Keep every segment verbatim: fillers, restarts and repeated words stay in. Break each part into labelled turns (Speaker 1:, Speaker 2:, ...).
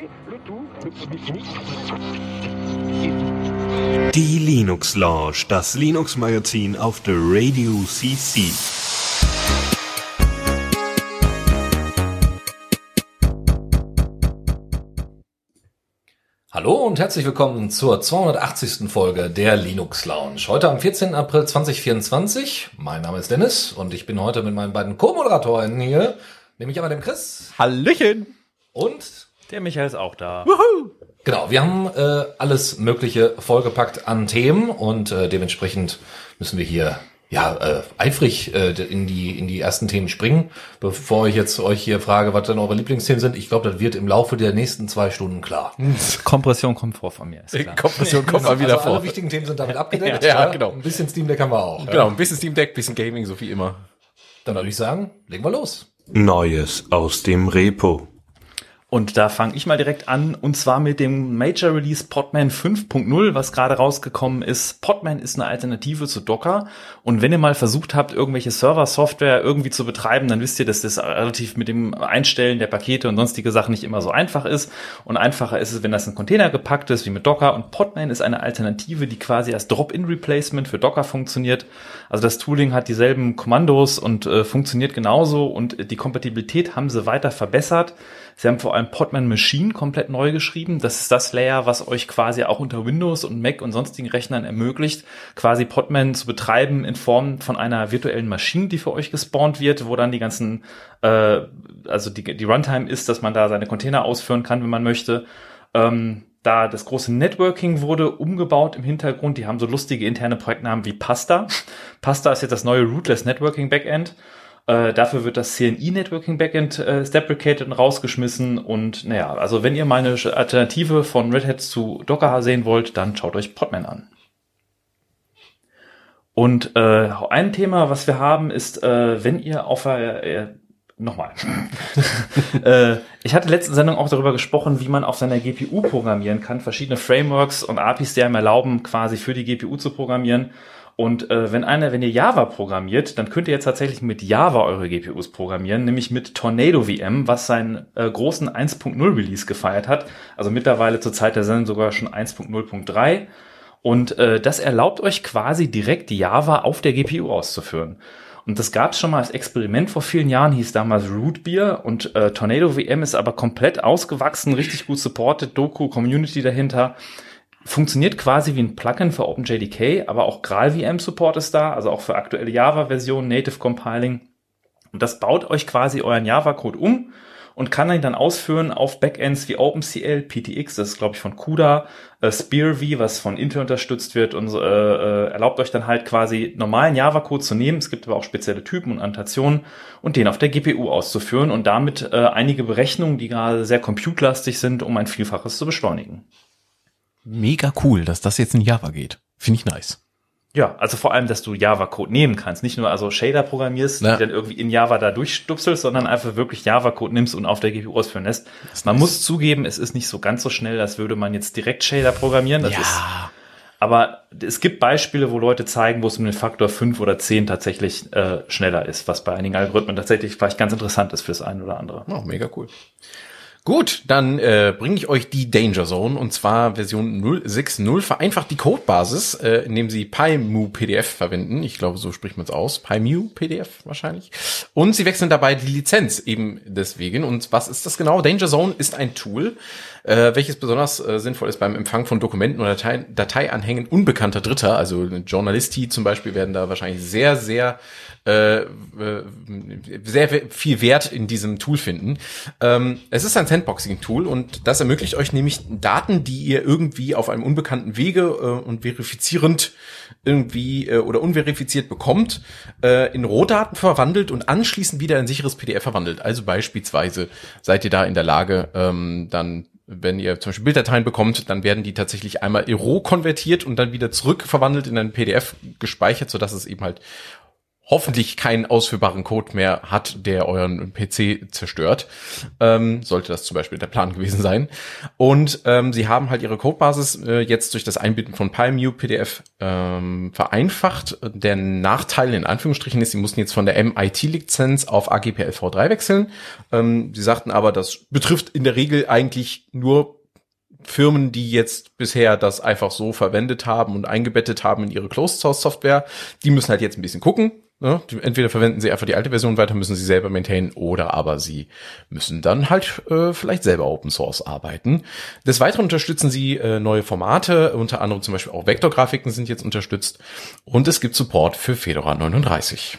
Speaker 1: Die Linux Lounge, das Linux-Magazin auf der Radio C C.
Speaker 2: Hallo und herzlich willkommen zur zweihundertachtzigsten Folge der Linux Lounge. Heute am vierzehnten April zweitausendvierundzwanzig. Mein Name ist Dennis und ich bin heute mit meinen beiden Co-Moderatoren hier, nämlich einmal dem Chris.
Speaker 3: Hallöchen!
Speaker 2: Und
Speaker 3: der Michael ist auch da.
Speaker 2: Wuhu! Genau, wir haben äh, alles Mögliche vollgepackt an Themen und äh, dementsprechend müssen wir hier ja äh, eifrig äh, in die in die ersten Themen springen. Bevor ich jetzt euch hier frage, was denn eure Lieblingsthemen sind, ich glaube, das wird im Laufe der nächsten zwei Stunden klar.
Speaker 3: Kompression kommt vor von mir, ist klar.
Speaker 4: Kompression kommt mal wieder
Speaker 2: also
Speaker 4: vor.
Speaker 2: Alle wichtigen Themen sind damit abgedeckt.
Speaker 4: Ja, ja, genau.
Speaker 2: Ein bisschen Steam Deck haben wir auch.
Speaker 4: Genau, ein bisschen Steam Deck, ein bisschen Gaming, so wie immer.
Speaker 2: Dann würde ich sagen, legen wir los.
Speaker 1: Neues aus dem Repo.
Speaker 3: Und da fange ich mal direkt an, und zwar mit dem Major Release Podman fünf Punkt null, was gerade rausgekommen ist. Podman ist eine Alternative zu Docker, und wenn ihr mal versucht habt, irgendwelche Server-Software irgendwie zu betreiben, dann wisst ihr, dass das relativ mit dem Einstellen der Pakete und sonstige Sachen nicht immer so einfach ist. Und einfacher ist es, wenn das in Container gepackt ist, wie mit Docker. Und Podman ist eine Alternative, die quasi als Drop-in-Replacement für Docker funktioniert. Also das Tooling hat dieselben Kommandos und äh, funktioniert genauso, und die Kompatibilität haben sie weiter verbessert. Sie haben vor allem Podman Machine komplett neu geschrieben. Das ist das Layer, was euch quasi auch unter Windows und Mac und sonstigen Rechnern ermöglicht, quasi Podman zu betreiben in Form von einer virtuellen Maschine, die für euch gespawnt wird, wo dann die ganzen, äh, also die, die Runtime ist, dass man da seine Container ausführen kann, wenn man möchte. Ähm, da das große Networking wurde umgebaut im Hintergrund. Die haben so lustige interne Projektnamen wie Pasta. Pasta ist jetzt das neue Rootless Networking Backend. Äh, dafür wird das C N I-Networking-Backend äh, deprecated und rausgeschmissen. Und naja, also wenn ihr mal eine Alternative von Red Hat zu Docker sehen wollt, dann schaut euch Podman an. Und äh, ein Thema, was wir haben, ist, äh, wenn ihr auf äh, nochmal. äh, ich hatte letzte Sendung auch darüber gesprochen, wie man auf seiner G P U programmieren kann. Verschiedene Frameworks und A P Is, die einem erlauben, quasi für die G P U zu programmieren. Und äh, wenn einer, wenn ihr Java programmiert, dann könnt ihr jetzt tatsächlich mit Java eure G P Us programmieren, nämlich mit Tornado V M, was seinen äh, großen eins Punkt null Release gefeiert hat. Also mittlerweile zur Zeit der Sendung sogar schon eins Punkt null Punkt drei. Und äh, das erlaubt euch quasi direkt Java auf der G P U auszuführen. Und das gab es schon mal als Experiment vor vielen Jahren, hieß damals Rootbeer, und äh, Tornado V M ist aber komplett ausgewachsen, richtig gut supported, Doku, Community dahinter. Funktioniert quasi wie ein Plugin für OpenJDK, aber auch GraalVM Support ist da, also auch für aktuelle Java-Versionen, Native Compiling. Und das baut euch quasi euren Java-Code um und kann ihn dann ausführen auf Backends wie OpenCL, P T X, das ist glaube ich von CUDA, äh, SpearV, was von Intel unterstützt wird, und äh, äh, erlaubt euch dann halt quasi normalen Java-Code zu nehmen. Es gibt aber auch spezielle Typen und Annotationen, und den auf der G P U auszuführen und damit äh, einige Berechnungen, die gerade sehr compute-lastig sind, um ein Vielfaches zu beschleunigen.
Speaker 4: Mega cool, dass das jetzt in Java geht. Finde ich nice.
Speaker 3: Ja, also vor allem, dass du Java-Code nehmen kannst. Nicht nur also Shader programmierst, ja, die dann irgendwie in Java da durchstupselst, sondern einfach wirklich Java-Code nimmst und auf der G P U ausführen lässt. Man nice. muss zugeben, es ist nicht so ganz so schnell, als würde man jetzt direkt Shader programmieren. Das
Speaker 4: ja.
Speaker 3: ist, aber es gibt Beispiele, wo Leute zeigen, wo es um den Faktor fünf oder zehn tatsächlich äh, schneller ist, was bei einigen Algorithmen tatsächlich vielleicht ganz interessant ist fürs eine oder andere.
Speaker 4: Oh, mega cool. Gut, dann äh, bringe ich euch die Danger Zone, und zwar Version null Punkt sechs Punkt null, vereinfacht die Codebasis, äh, indem sie PyMu-P D F verwenden. Ich glaube, so spricht man es aus. PyMu-P D F wahrscheinlich. Und sie wechseln dabei die Lizenz eben deswegen. Und was ist das genau? Danger Zone ist ein Tool, äh, welches besonders äh, sinnvoll ist beim Empfang von Dokumenten oder Datei- Dateianhängen unbekannter Dritter. Also Journalisti zum Beispiel werden da wahrscheinlich sehr, sehr äh, sehr viel Wert in diesem Tool finden. Ähm, es ist ein Sandboxing-Tool, und das ermöglicht euch nämlich Daten, die ihr irgendwie auf einem unbekannten Wege äh, und verifizierend irgendwie äh, oder unverifiziert bekommt, äh, in Rohdaten verwandelt und anschließend wieder in sicheres P D F verwandelt. Also beispielsweise seid ihr da in der Lage, ähm, dann wenn ihr zum Beispiel Bilddateien bekommt, dann werden die tatsächlich einmal in RAW konvertiert und dann wieder zurück verwandelt in ein P D F gespeichert, sodass es eben halt hoffentlich keinen ausführbaren Code mehr hat, der euren P C zerstört. Ähm, sollte das zum Beispiel der Plan gewesen sein. Und ähm, sie haben halt ihre Codebasis äh, jetzt durch das Einbinden von PyMu-P D F ähm, vereinfacht. Der Nachteil in Anführungsstrichen ist, sie mussten jetzt von der M I T-Lizenz auf A G P L v drei wechseln. Ähm, sie sagten aber, das betrifft in der Regel eigentlich nur Firmen, die jetzt bisher das einfach so verwendet haben und eingebettet haben in ihre Closed-Source-Software. Die müssen halt jetzt ein bisschen gucken. Ne? Entweder verwenden sie einfach die alte Version weiter, müssen sie selber maintainen, oder aber sie müssen dann halt äh, vielleicht selber Open Source arbeiten. Des Weiteren unterstützen sie äh, neue Formate, unter anderem zum Beispiel auch Vektorgrafiken sind jetzt unterstützt, und es gibt Support für Fedora neununddreißig.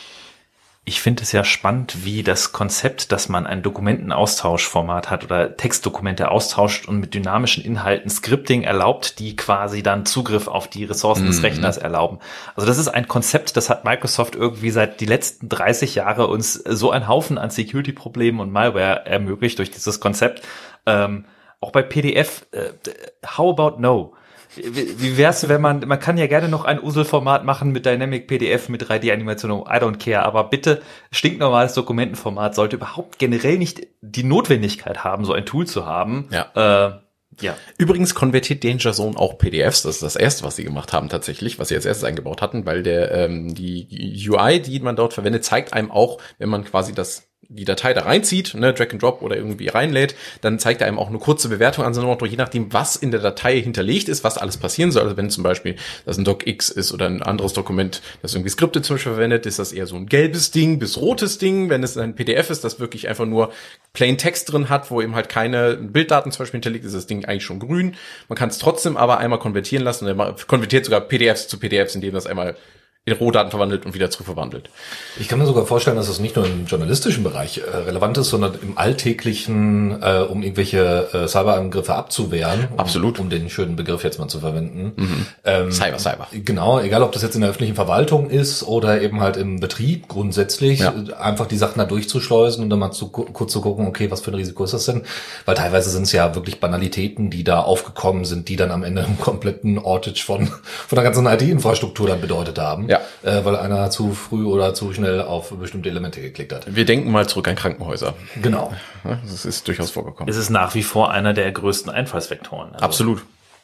Speaker 3: Ich finde es ja spannend, wie das Konzept, dass man ein Dokumentenaustauschformat hat oder Textdokumente austauscht und mit dynamischen Inhalten Scripting erlaubt, die quasi dann Zugriff auf die Ressourcen mhm. des Rechners erlauben. Also das ist ein Konzept, das hat Microsoft irgendwie seit die letzten dreißig Jahre uns so einen Haufen an Security-Problemen und Malware ermöglicht durch dieses Konzept. Ähm, auch bei P D F, äh, how about no? Wie wär's, wenn man, man kann ja gerne noch ein U S L-Format machen mit Dynamic P D F, mit drei D-Animation, I don't care, aber bitte, stinknormales Dokumentenformat sollte überhaupt generell nicht die Notwendigkeit haben, so ein Tool zu haben.
Speaker 4: Ja.
Speaker 3: Äh, ja.
Speaker 4: Übrigens konvertiert Danger Zone auch P D Fs, das ist das erste, was sie gemacht haben tatsächlich, was sie als erstes eingebaut hatten, weil der ähm, die U I, die man dort verwendet, zeigt einem auch, wenn man quasi das die Datei da reinzieht, ne, Drag and Drop oder irgendwie reinlädt, dann zeigt er einem auch eine kurze Bewertung an, so Motto, je nachdem, was in der Datei hinterlegt ist, was alles passieren soll. Also wenn zum Beispiel das ein Docx ist oder ein anderes Dokument, das irgendwie Skripte zum Beispiel verwendet, ist das eher so ein gelbes Ding bis rotes Ding. Wenn es ein P D F ist, das wirklich einfach nur plain Text drin hat, wo eben halt keine Bilddaten zum Beispiel hinterlegt, ist das Ding eigentlich schon grün. Man kann es trotzdem aber einmal konvertieren lassen, und er konvertiert sogar P D Fs zu P D Fs, indem das einmal in Rohdaten verwandelt und wieder zurückverwandelt.
Speaker 2: Ich kann mir sogar vorstellen, dass es nicht nur im journalistischen Bereich äh, relevant ist, sondern im alltäglichen, äh, um irgendwelche äh, Cyberangriffe abzuwehren. Um,
Speaker 4: Absolut.
Speaker 2: Um den schönen Begriff jetzt mal zu verwenden.
Speaker 4: Mhm.
Speaker 2: Ähm,
Speaker 4: Cyber, Cyber.
Speaker 2: Genau, egal ob das jetzt in der öffentlichen Verwaltung ist oder eben halt im Betrieb grundsätzlich,
Speaker 4: Ja.
Speaker 2: einfach die Sachen da durchzuschleusen und dann mal zu, kurz zu gucken, okay, was für ein Risiko ist das denn? Weil teilweise sind es ja wirklich Banalitäten, die da aufgekommen sind, die dann am Ende einen kompletten Outage von, von der ganzen I T-Infrastruktur dann bedeutet haben.
Speaker 4: Ja.
Speaker 2: Äh, weil einer zu früh oder zu schnell auf bestimmte Elemente geklickt hat.
Speaker 4: Wir denken mal zurück an Krankenhäuser.
Speaker 2: Genau.
Speaker 4: Ja, das ist durchaus vorgekommen.
Speaker 3: Es ist nach wie vor einer der größten Einfallsvektoren. Also
Speaker 4: Absolut.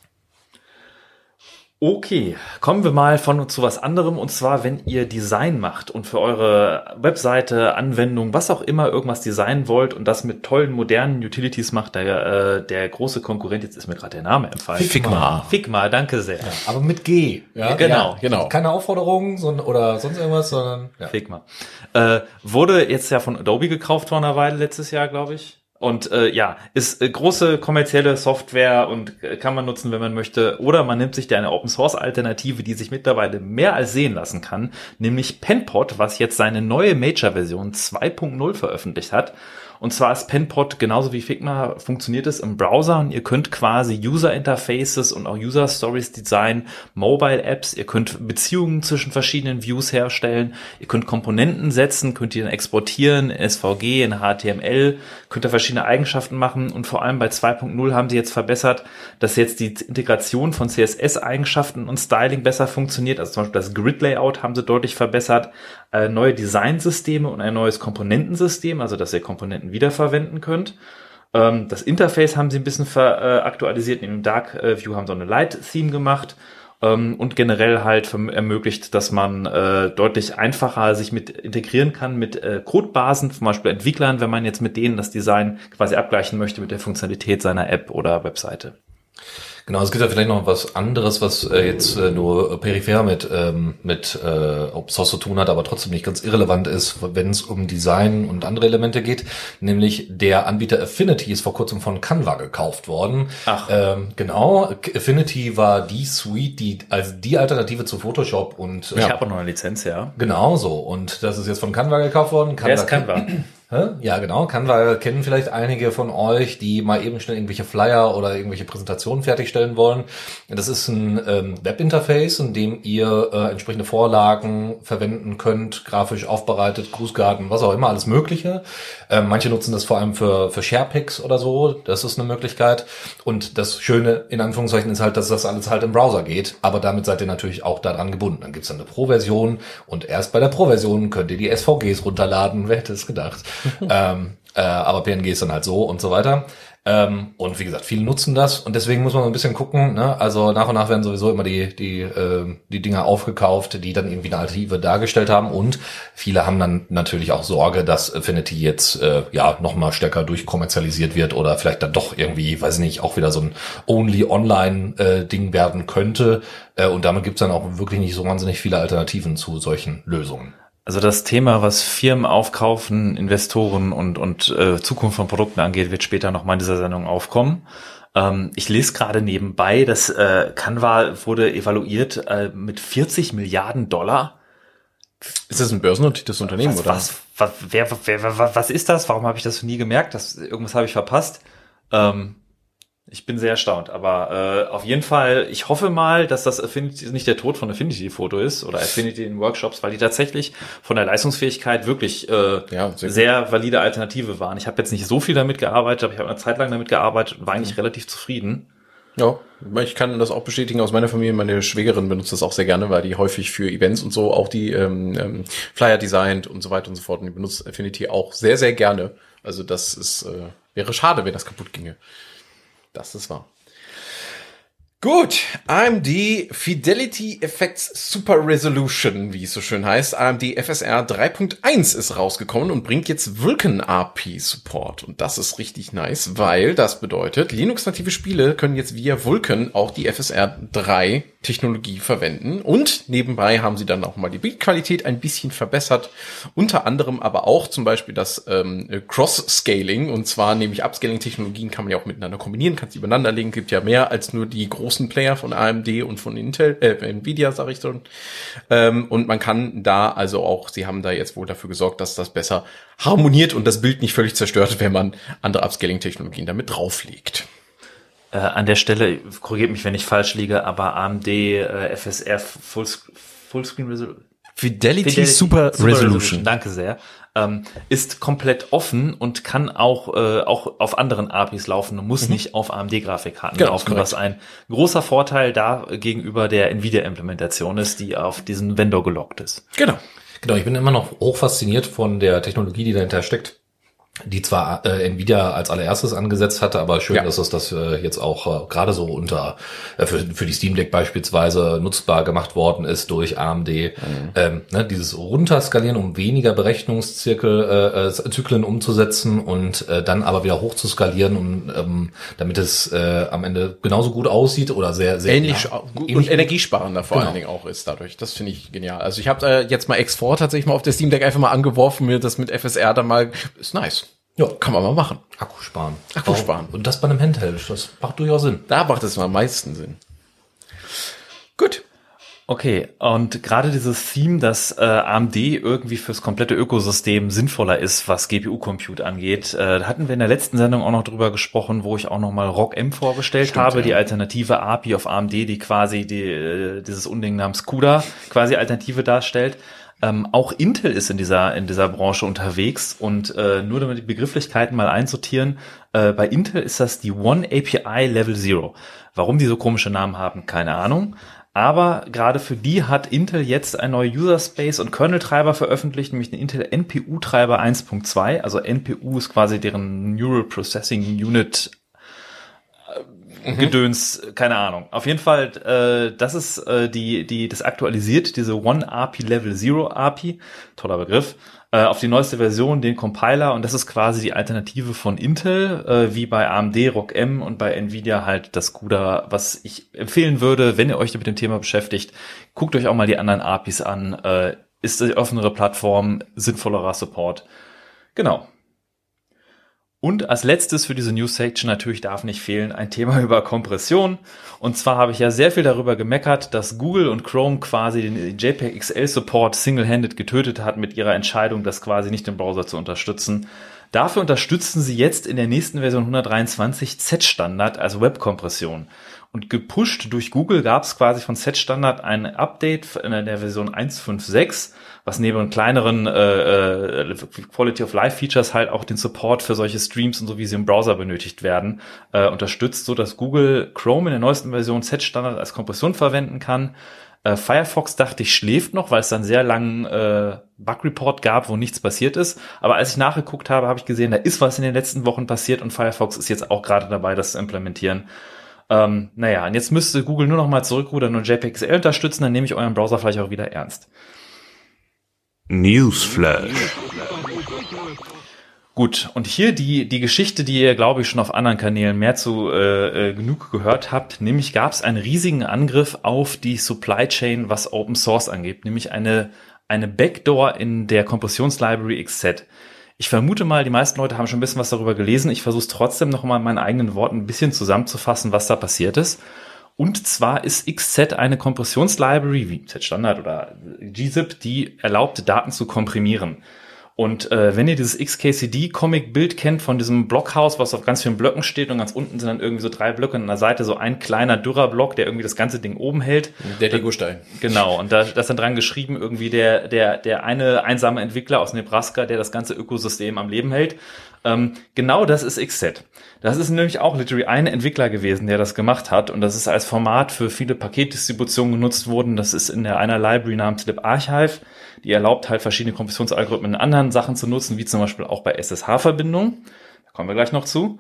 Speaker 3: Okay, kommen wir mal von zu was anderem, und zwar, wenn ihr Design macht und für eure Webseite, Anwendung, was auch immer, irgendwas designen wollt und das mit tollen, modernen Utilities macht, der, äh, der große Konkurrent, jetzt ist mir gerade der Name entfallen.
Speaker 4: Figma.
Speaker 3: Figma, danke sehr.
Speaker 2: Ja, aber mit G. Ja,
Speaker 3: Genau,
Speaker 2: ja,
Speaker 4: genau.
Speaker 2: Keine Aufforderung sondern, oder sonst irgendwas, sondern ja.
Speaker 3: Figma. Äh, wurde jetzt ja von Adobe gekauft vor einer Weile, letztes Jahr, glaube ich. Und äh, ja, ist äh, große kommerzielle Software und äh, kann man nutzen, wenn man möchte. Oder man nimmt sich da eine Open-Source-Alternative, die sich mittlerweile mehr als sehen lassen kann, nämlich PenPod, was jetzt seine neue Major-Version zwei Punkt null veröffentlicht hat. Und zwar ist PenPod genauso wie Figma, funktioniert es im Browser, und ihr könnt quasi User-Interfaces und auch User-Stories designen, Mobile-Apps, ihr könnt Beziehungen zwischen verschiedenen Views herstellen, ihr könnt Komponenten setzen, könnt ihr dann exportieren, in S V G, in H T M L, könnt ihr verschiedene Eigenschaften machen, und vor allem bei zwei Punkt null haben sie jetzt verbessert, dass jetzt die Integration von C S S-Eigenschaften und Styling besser funktioniert, also zum Beispiel das Grid-Layout haben sie deutlich verbessert, äh, neue Designsysteme und ein neues Komponentensystem, also dass ihr Komponenten wiederverwenden könnt. Ähm, das Interface haben sie ein bisschen ver, äh, aktualisiert. In dem Dark äh, View haben sie eine Light-Theme gemacht, ähm, und generell halt verm- ermöglicht, dass man äh, deutlich einfacher sich mit integrieren kann mit äh, Codebasen, zum Beispiel Entwicklern, wenn man jetzt mit denen das Design quasi abgleichen möchte mit der Funktionalität seiner App oder Webseite.
Speaker 2: Genau, es gibt ja vielleicht noch was anderes, was äh, jetzt äh, nur peripher mit ähm, mit äh, Open Source zu tun hat, aber trotzdem nicht ganz irrelevant ist, wenn es um Design und andere Elemente geht. Nämlich der Anbieter Affinity ist vor kurzem von Canva gekauft worden.
Speaker 3: Ach.
Speaker 2: Ähm, genau, Affinity war die Suite, die also die Alternative zu Photoshop und
Speaker 3: Ich
Speaker 2: äh,
Speaker 3: habe auch noch eine Lizenz, ja.
Speaker 2: genau so. Und das ist jetzt von Canva gekauft worden. Canva
Speaker 3: Wer ist Canva?
Speaker 2: Hä? Ja, genau. Canva kennen vielleicht einige von euch, die mal eben schnell irgendwelche Flyer oder irgendwelche Präsentationen fertigstellen wollen. Das ist ein ähm, Webinterface, in dem ihr äh, entsprechende Vorlagen verwenden könnt, grafisch aufbereitet, Grußkarten, was auch immer, alles Mögliche. Ähm, manche nutzen das vor allem für, für Sharepicks oder so. Das ist eine Möglichkeit. Und das Schöne, in Anführungszeichen, ist halt, dass das alles halt im Browser geht. Aber damit seid ihr natürlich auch daran gebunden. Dann gibt's dann eine Pro-Version und erst bei der Pro-Version könnt ihr die S V Gs runterladen. Wer hätte es gedacht? ähm, äh, aber P N G ist dann halt so und so weiter. Ähm, und wie gesagt, viele nutzen das und deswegen muss man ein bisschen gucken. Ne? Also nach und nach werden sowieso immer die die äh, die Dinger aufgekauft, die dann irgendwie eine Alternative dargestellt haben und viele haben dann natürlich auch Sorge, dass Affinity jetzt äh, ja noch mal stärker durchkommerzialisiert wird oder vielleicht dann doch irgendwie, weiß ich nicht, auch wieder so ein Only-Online-Ding äh, werden könnte. Äh, und damit gibt's dann auch wirklich nicht so wahnsinnig viele Alternativen zu solchen Lösungen.
Speaker 3: Also das Thema, was Firmen aufkaufen, Investoren und und äh, Zukunft von Produkten angeht, wird später noch mal in dieser Sendung aufkommen. Ähm, ich lese gerade nebenbei, dass äh, Canva wurde evaluiert äh, mit vierzig Milliarden Dollar.
Speaker 4: Ist das ein börsennotiertes Unternehmen,
Speaker 3: was,
Speaker 4: oder?
Speaker 3: Was, was, wer, wer, wer, was ist das? Warum habe ich das nie gemerkt? Das, irgendwas habe ich verpasst. Ähm, Ich bin sehr erstaunt, aber äh, auf jeden Fall, ich hoffe mal, dass das Affinity nicht der Tod von Affinity-Foto ist oder Affinity in Workshops, weil die tatsächlich von der Leistungsfähigkeit wirklich äh,
Speaker 4: Ja, sehr,
Speaker 3: sehr valide Alternative waren. Ich habe jetzt nicht so viel damit gearbeitet, aber ich habe eine Zeit lang damit gearbeitet und war eigentlich mhm. relativ zufrieden.
Speaker 4: Ja, ich kann das auch bestätigen aus meiner Familie. Meine Schwägerin benutzt das auch sehr gerne, weil die häufig für Events und so auch die ähm, ähm, Flyer designt und so weiter und so fort. Und die benutzt Affinity auch sehr, sehr gerne. Also das ist äh, wäre schade, wenn das kaputt ginge. Das ist wahr. Gut, A M D Fidelity Effects Super Resolution, wie es so schön heißt. A M D F S R drei Punkt eins ist rausgekommen und bringt jetzt Vulkan A P Support. Und das ist richtig nice, weil das bedeutet, Linux-native Spiele können jetzt via Vulkan auch die F S R drei Technologie verwenden. Und nebenbei haben sie dann auch mal die Bildqualität ein bisschen verbessert. Unter anderem aber auch zum Beispiel das ähm, Cross-Scaling. Und zwar nämlich Upscaling-Technologien kann man ja auch miteinander kombinieren, kannst die übereinander legen. Gibt ja mehr als nur die großen Player von A M D und von Intel, äh, Nvidia, sag ich schon. Ähm, und man kann da also auch, sie haben da jetzt wohl dafür gesorgt, dass das besser harmoniert und das Bild nicht völlig zerstört, wenn man andere Upscaling-Technologien damit drauflegt.
Speaker 3: Äh, an der Stelle, korrigiert mich, wenn ich falsch liege, aber A M D äh, F S R Full, Fullscreen Resolution.
Speaker 4: Fidelity,
Speaker 3: Fidelity
Speaker 4: Super, Super Resolution.
Speaker 3: Resolution. Danke sehr. Ähm, ist komplett offen und kann auch äh, auch auf anderen A P Is laufen und muss mhm. nicht auf A M D-Grafikkarten
Speaker 4: genau,
Speaker 3: laufen, was ein großer Vorteil da gegenüber der Nvidia-Implementation ist, die auf diesen Vendor gelockt ist.
Speaker 4: Genau.
Speaker 2: Genau, ich bin immer noch hoch fasziniert von der Technologie, die dahinter steckt, die zwar äh, Nvidia als allererstes angesetzt hatte, aber schön, ja. dass es das äh, jetzt auch äh, gerade so unter äh, für, für die Steam Deck beispielsweise nutzbar gemacht worden ist durch A M D. Mhm. Ähm, ne, dieses Runterskalieren, um weniger Berechnungszyklen äh, äh, Zyklen umzusetzen und äh, dann aber wieder hoch zu skalieren, um, ähm, damit es äh, am Ende genauso gut aussieht oder sehr sehr
Speaker 4: ähnlich
Speaker 2: ja,
Speaker 4: und
Speaker 2: ähnlich
Speaker 4: energiesparender vor
Speaker 2: genau.
Speaker 4: allen Dingen auch ist dadurch. Das finde ich genial. Also ich habe äh, jetzt mal X vier tatsächlich mal auf der Steam Deck einfach mal angeworfen, mir das mit F S R dann mal ist nice. Ja, kann man mal machen.
Speaker 2: Akku sparen.
Speaker 4: Akku sparen.
Speaker 2: Und das bei einem Handheld, das macht durchaus Sinn.
Speaker 4: Da macht es am meisten Sinn. Gut.
Speaker 3: Okay, und gerade dieses Theme, dass äh, A M D irgendwie fürs komplette Ökosystem sinnvoller ist, was G P U-Compute angeht, äh, da hatten wir in der letzten Sendung auch noch drüber gesprochen, wo ich auch noch mal R O C M vorgestellt Stimmt, habe, ja. die alternative A P I auf A M D, die quasi die, äh, dieses Unding namens CUDA quasi Alternative darstellt. Ähm, auch Intel ist in dieser in dieser Branche unterwegs und äh, nur damit die Begrifflichkeiten mal einsortieren, äh, bei Intel ist das die One A P I Level Zero. Warum die so komische Namen haben, keine Ahnung. Aber gerade für die hat Intel jetzt ein neuer User Space und Kernel-Treiber veröffentlicht, nämlich den Intel N P U-Treiber eins Punkt zwei. Also N P U ist quasi deren Neural Processing Unit Gedöns, keine Ahnung. Auf jeden Fall, äh, das ist äh, die, die, das aktualisiert diese One A P I Level Zero A P I, toller Begriff, äh, auf die neueste Version, den Compiler, und das ist quasi die Alternative von Intel, äh, wie bei A M D, R O C M und bei Nvidia halt das CUDA, was ich empfehlen würde, wenn ihr euch mit dem Thema beschäftigt, guckt euch auch mal die anderen A P Is an, äh, ist die offenere Plattform, sinnvollerer Support. Genau. Und als letztes für diese News-Section natürlich darf nicht fehlen ein Thema über Kompression. Und zwar habe ich ja sehr viel darüber gemeckert, dass Google und Chrome quasi den JPEG X L-Support single-handed getötet hat mit ihrer Entscheidung, das quasi nicht im Browser zu unterstützen. Dafür unterstützen sie jetzt in der nächsten Version hundertdreiundzwanzig Z-Standard als Webkompression. Und gepusht durch Google gab es quasi von Z-Standard ein Update in der Version eins Punkt fünf Punkt sechs, was neben kleineren äh, äh, Quality-of-Life-Features halt auch den Support für solche Streams und so, wie sie im Browser benötigt werden, äh, unterstützt, so dass Google Chrome in der neuesten Version Z-Standard als Kompression verwenden kann. Äh, Firefox, dachte ich, schläft noch, weil es dann sehr langen äh, Bug-Report gab, wo nichts passiert ist. Aber als ich nachgeguckt habe, habe ich gesehen, da ist was in den letzten Wochen passiert und Firefox ist jetzt auch gerade dabei, das zu implementieren. Ähm, naja, und jetzt müsste Google nur noch mal zurückrudern und JPEG X L unterstützen, dann nehme ich euren Browser vielleicht auch wieder ernst.
Speaker 1: Newsflash.
Speaker 3: Gut, und hier die die Geschichte, die ihr, glaube ich, schon auf anderen Kanälen mehr zu äh, äh, genug gehört habt, nämlich gab es einen riesigen Angriff auf die Supply Chain, was Open Source angeht, nämlich eine eine Backdoor in der Kompressionslibrary X Z. Ich vermute mal, die meisten Leute haben schon ein bisschen was darüber gelesen. Ich versuche es trotzdem noch mal in meinen eigenen Worten ein bisschen zusammenzufassen, was da passiert ist. Und zwar ist X Z eine Kompressionslibrary, wie Z-Standard oder gzip, die erlaubt, Daten zu komprimieren. Und äh, wenn ihr dieses X K C D-Comic-Bild kennt von diesem Blockhaus, was auf ganz vielen Blöcken steht und ganz unten sind dann irgendwie so drei Blöcke und an der Seite so ein kleiner, dürrer Block, der irgendwie das ganze Ding oben hält.
Speaker 4: Der Lego-Stein.
Speaker 3: Genau, und da, da ist dann dran geschrieben, irgendwie der, der, der eine einsame Entwickler aus Nebraska, der das ganze Ökosystem am Leben hält. Ähm, genau das ist X Z. Das ist nämlich auch literally ein Entwickler gewesen, der das gemacht hat und das ist als Format für viele Paketdistributionen genutzt worden. Das ist in der einer Library namens libarchive, die erlaubt halt verschiedene Kompressionsalgorithmen in anderen Sachen zu nutzen, wie zum Beispiel auch bei S S H-Verbindungen. Da kommen wir gleich noch zu.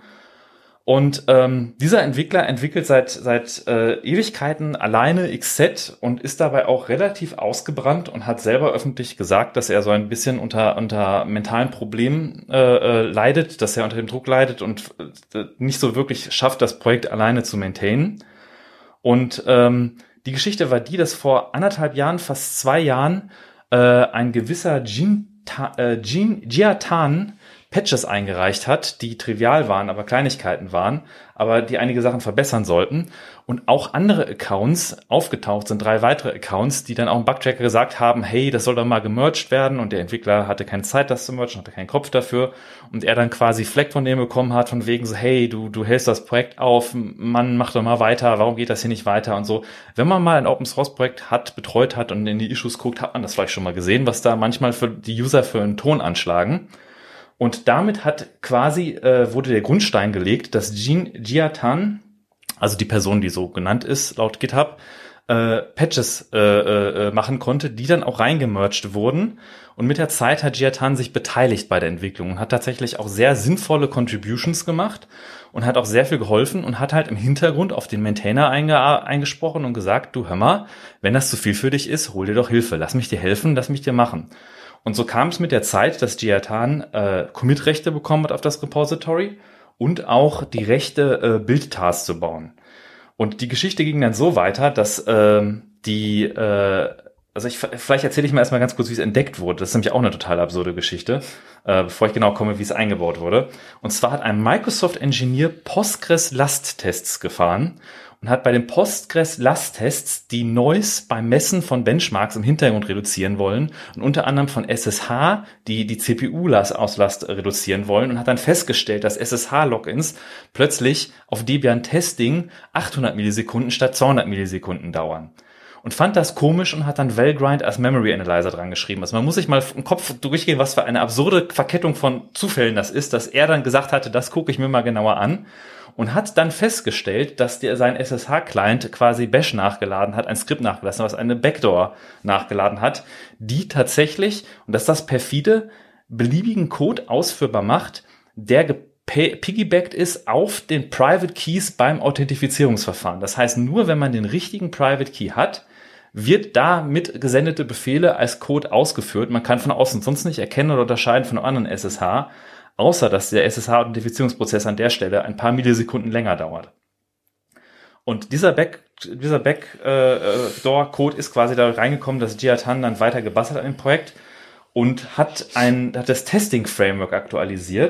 Speaker 3: Und ähm, dieser Entwickler entwickelt seit seit äh, Ewigkeiten alleine X Z und ist dabei auch relativ ausgebrannt und hat selber öffentlich gesagt, dass er so ein bisschen unter unter mentalen Problemen äh, äh, leidet, dass er unter dem Druck leidet und äh, nicht so wirklich schafft, das Projekt alleine zu maintainen. Und ähm, die Geschichte war die, dass vor anderthalb Jahren, fast zwei Jahren, äh, ein gewisser Jin, Ta, äh, Jin Jiatan Patches eingereicht hat, die trivial waren, aber Kleinigkeiten waren, aber die einige Sachen verbessern sollten. Und auch andere Accounts aufgetaucht sind, drei weitere Accounts, die dann auch im Bugtracker gesagt haben, hey, das soll doch mal gemerged werden. Und der Entwickler hatte keine Zeit, das zu mergen, hatte keinen Kopf dafür. Und er dann quasi Fleck von dem bekommen hat, von wegen so, hey, du du hältst das Projekt auf, Mann, mach doch mal weiter, warum geht das hier nicht weiter und so. Wenn man mal ein Open-Source-Projekt hat, betreut hat und in die Issues guckt, hat man das vielleicht schon mal gesehen, was da manchmal für die User für einen Ton anschlagen. Und damit hat quasi, äh, wurde der Grundstein gelegt, dass Jin Jiatan, also die Person, die so genannt ist, laut GitHub, äh, Patches äh, äh, machen konnte, die dann auch reingemerged wurden. Und mit der Zeit hat Jiatan sich beteiligt bei der Entwicklung und hat tatsächlich auch sehr sinnvolle Contributions gemacht und hat auch sehr viel geholfen und hat halt im Hintergrund auf den Maintainer einge- eingesprochen und gesagt, du hör mal, wenn das zu viel für dich ist, hol dir doch Hilfe, lass mich dir helfen, lass mich dir machen. Und so kam es mit der Zeit, dass Jiatan äh, Commit-Rechte bekommen hat auf das Repository und auch die Rechte, äh, Build-Tasks zu bauen. Und die Geschichte ging dann so weiter, dass äh, die, äh, also ich vielleicht erzähle ich mal erstmal ganz kurz, wie es entdeckt wurde. Das ist nämlich auch eine total absurde Geschichte, äh, bevor ich genau komme, wie es eingebaut wurde. Und zwar hat ein Microsoft-Engineer Postgres-Lasttests gefahren und hat bei den Postgres-Lasttests die Noise beim Messen von Benchmarks im Hintergrund reduzieren wollen und unter anderem von S S H die die C P U-Auslast reduzieren wollen und hat dann festgestellt, dass S S H-Logins plötzlich auf Debian Testing achthundert Millisekunden statt zweihundert Millisekunden dauern. Und fand das komisch und hat dann Valgrind als Memory Analyzer dran geschrieben. Also man muss sich mal im Kopf durchgehen, was für eine absurde Verkettung von Zufällen das ist, dass er dann gesagt hatte, das gucke ich mir mal genauer an. Und hat dann festgestellt, dass der sein S S H-Client quasi Bash nachgeladen hat, ein Skript nachgelassen, was eine Backdoor nachgeladen hat, die tatsächlich, und das ist das perfide, beliebigen Code ausführbar macht, der gepiggybackt ist auf den Private Keys beim Authentifizierungsverfahren. Das heißt, nur wenn man den richtigen Private Key hat, wird damit gesendete Befehle als Code ausgeführt. Man kann von außen sonst nicht erkennen oder unterscheiden von einem anderen S S H, außer dass der S S H-Authentifizierungsprozess an der Stelle ein paar Millisekunden länger dauert. Und dieser Back, dieser Backdoor-Code ist quasi da reingekommen, dass Jiatan dann weiter gebastelt an dem Projekt und hat ein, hat das Testing-Framework aktualisiert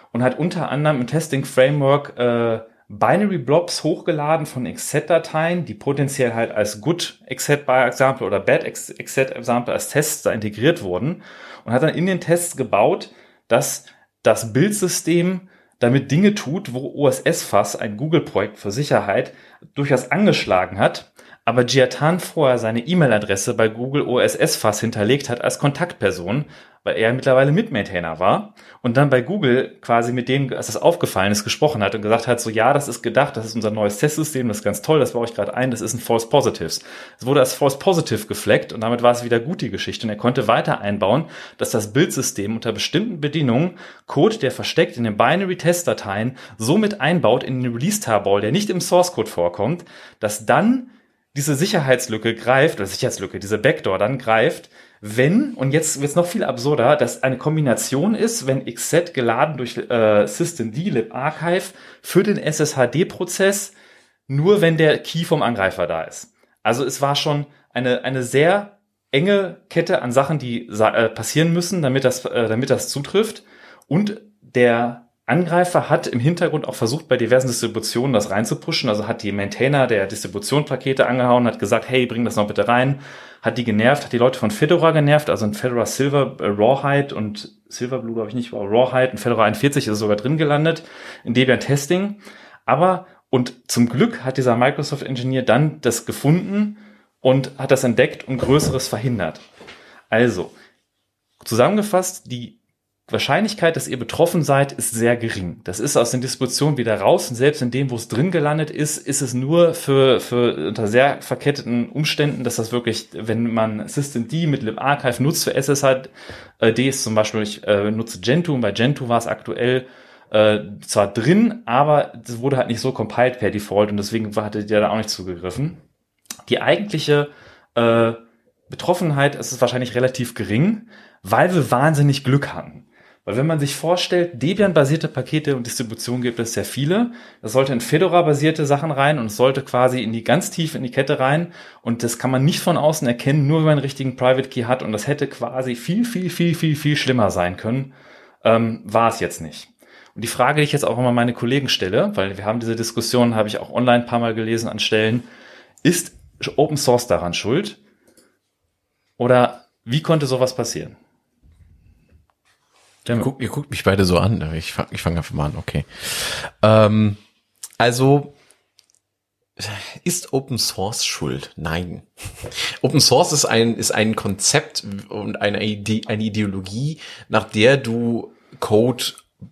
Speaker 3: und hat unter anderem im Testing-Framework äh, Binary-Blobs hochgeladen von Exec-Dateien, die potenziell halt als Good Exec-Example oder Bad Exec-Example als Tests da integriert wurden und hat dann in den Tests gebaut, dass das Bildsystem damit Dinge tut, wo O S S-Fass, ein Google-Projekt für Sicherheit, durchaus angeschlagen hat, aber Jiatan vorher seine E-Mail-Adresse bei Google O S S-Fass hinterlegt hat als Kontaktperson, weil er mittlerweile Mitmaintainer war und dann bei Google quasi mit denen, als das aufgefallen ist, gesprochen hat und gesagt hat, so ja, das ist gedacht, das ist unser neues Testsystem, das ist ganz toll, das baue ich gerade ein, das ist ein False Positives. Es wurde als False Positive gefleckt und damit war es wieder gut, die Geschichte, und er konnte weiter einbauen, dass das Bildsystem unter bestimmten Bedingungen Code, der versteckt in den Binary-Test-Dateien, so mit einbaut in den Release-Tarball, der nicht im Source-Code vorkommt, dass dann diese Sicherheitslücke greift, oder Sicherheitslücke, diese Backdoor dann greift, wenn, und jetzt wird's noch viel absurder, dass eine Kombination ist, wenn Xset geladen durch äh, Systemd libarchive für den S S H D-Prozess, nur wenn der Key vom Angreifer da ist. Also es war schon eine eine sehr enge Kette an Sachen, die äh, passieren müssen, damit das äh, damit das zutrifft. Und der Angreifer hat im Hintergrund auch versucht, bei diversen Distributionen das reinzupushen, also hat die Maintainer der Distributionspakete angehauen, hat gesagt, hey, bring das noch bitte rein, hat die genervt, hat die Leute von Fedora genervt, also in Fedora Silver, äh, Rawhide und Silverblue, glaube ich nicht, aber Rawhide und Fedora einundvierzig ist sogar drin gelandet, in Debian Testing, aber, und zum Glück hat dieser Microsoft-Engineer dann das gefunden und hat das entdeckt und Größeres verhindert. Also, zusammengefasst, die Wahrscheinlichkeit, dass ihr betroffen seid, ist sehr gering. Das ist aus den Distributionen wieder raus und selbst in dem, wo es drin gelandet ist, ist es nur für, für unter sehr verketteten Umständen, dass das wirklich, wenn man Systemd mit libarchive nutzt für S S H Ds, zum Beispiel, ich äh, nutze Gentoo und bei Gentoo war es aktuell äh, zwar drin, aber es wurde halt nicht so compiled per Default und deswegen hattet ihr da auch nicht zugegriffen. Die eigentliche äh, Betroffenheit ist es wahrscheinlich relativ gering, weil wir wahnsinnig Glück hatten. Weil wenn man sich vorstellt, Debian-basierte Pakete und Distributionen gibt es sehr viele. Das sollte in Fedora-basierte Sachen rein und es sollte quasi in die ganz tief in die Kette rein. Und das kann man nicht von außen erkennen, nur wenn man einen richtigen Private Key hat. Und das hätte quasi viel, viel, viel, viel, viel schlimmer sein können. Ähm, war es jetzt nicht. Und die Frage, die ich jetzt auch immer meine Kollegen stelle, weil wir haben diese Diskussion, habe ich auch online ein paar Mal gelesen an Stellen, ist Open Source daran schuld? Oder wie konnte sowas passieren?
Speaker 4: Ihr guckt, ihr guckt mich beide so an. Ich fange ich fang einfach mal an, okay. Ähm, also, ist Open Source schuld? Nein. Open Source ist ein, ist ein Konzept und eine Idee, eine Ideologie, nach der du Code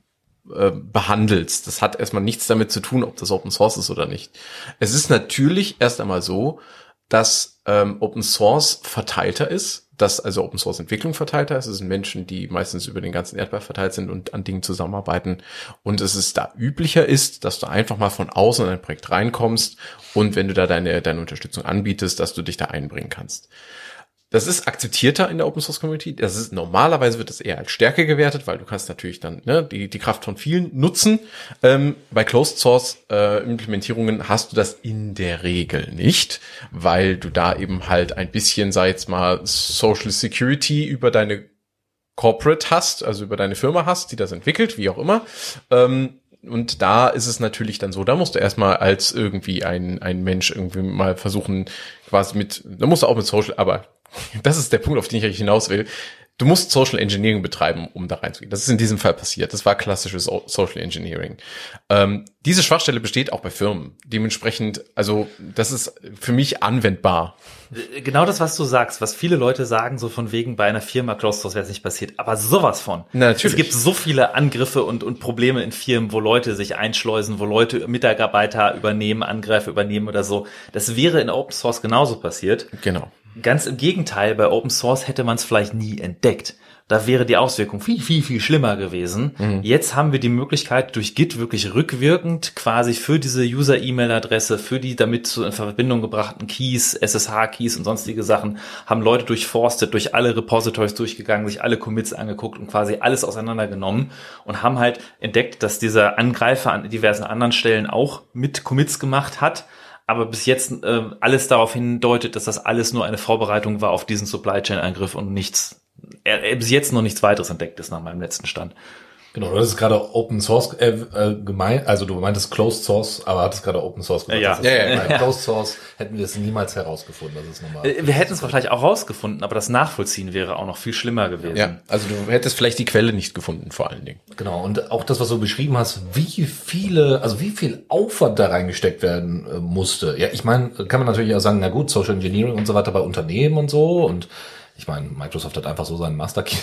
Speaker 4: äh, behandelst. Das hat erstmal nichts damit zu tun, ob das Open Source ist oder nicht. Es ist natürlich erst einmal so, dass ähm, Open Source verteilter ist, dass also Open Source Entwicklung verteilter ist. Es sind Menschen, die meistens über den ganzen Erdball verteilt sind und an Dingen zusammenarbeiten. Und es ist da üblicher ist, dass du einfach mal von außen in ein Projekt reinkommst und wenn du da deine, deine Unterstützung anbietest, dass du dich da einbringen kannst. Das ist akzeptierter in der Open Source Community. Das ist, normalerweise wird das eher als Stärke gewertet, weil du kannst natürlich dann ne, die, die Kraft von vielen nutzen. Ähm, bei Closed Source äh, Implementierungen hast du das in der Regel nicht, weil du da eben halt ein bisschen, sag jetzt mal, Social Security über deine Corporate hast, also über deine Firma hast, die das entwickelt, wie auch immer. Ähm, Und da ist es natürlich dann so, da musst du erstmal als irgendwie ein, ein Mensch irgendwie mal versuchen, quasi mit, da musst du auch mit Social, aber das ist der Punkt, auf den ich eigentlich hinaus will. Du musst Social Engineering betreiben, um da reinzugehen. Das ist in diesem Fall passiert. Das war klassisches Social Engineering. Ähm, diese Schwachstelle besteht auch bei Firmen. Dementsprechend, also das ist für mich anwendbar.
Speaker 3: Genau das, was du sagst, was viele Leute sagen, so von wegen bei einer Firma Closed Source wäre es nicht passiert. Aber sowas von.
Speaker 4: Na, natürlich.
Speaker 3: Es gibt so viele Angriffe und, und Probleme in Firmen, wo Leute sich einschleusen, wo Leute Mitarbeiter übernehmen, Angreifer übernehmen oder so. Das wäre in Open Source genauso passiert.
Speaker 4: Genau.
Speaker 3: Ganz im Gegenteil, bei Open Source hätte man es vielleicht nie entdeckt. Da wäre die Auswirkung viel, viel, viel schlimmer gewesen. Mhm. Jetzt haben wir die Möglichkeit, durch Git wirklich rückwirkend quasi für diese User-E-Mail-Adresse, für die damit in Verbindung gebrachten Keys, S S H-Keys und sonstige Sachen, haben Leute durchforstet, durch alle Repositories durchgegangen, sich alle Commits angeguckt und quasi alles auseinandergenommen und haben halt entdeckt, dass dieser Angreifer an diversen anderen Stellen auch mit Commits gemacht hat. Aber bis jetzt äh, alles darauf hindeutet, dass das alles nur eine Vorbereitung war auf diesen Supply Chain Angriff und nichts, äh, bis jetzt noch nichts weiteres entdeckt ist nach meinem letzten Stand.
Speaker 2: Genau, du hattest gerade Open Source äh, äh, gemeint, also du meintest Closed Source, aber hattest gerade Open Source gesagt.
Speaker 3: Ja.
Speaker 2: Das ist,
Speaker 4: Ja, ja,
Speaker 2: bei
Speaker 3: ja.
Speaker 2: Closed Source hätten wir es niemals herausgefunden. Das ist normal.
Speaker 3: Wir hätten es wahrscheinlich auch rausgefunden, aber das Nachvollziehen wäre auch noch viel schlimmer gewesen.
Speaker 4: Ja, also du hättest vielleicht die Quelle nicht gefunden, vor allen Dingen.
Speaker 2: Genau, und auch das, was du beschrieben hast, wie viele, also wie viel Aufwand da reingesteckt werden äh, musste. Ja, ich meine, kann man natürlich auch sagen, na gut, Social Engineering und so weiter bei Unternehmen und so, und ich meine, Microsoft hat einfach so seinen Master Key.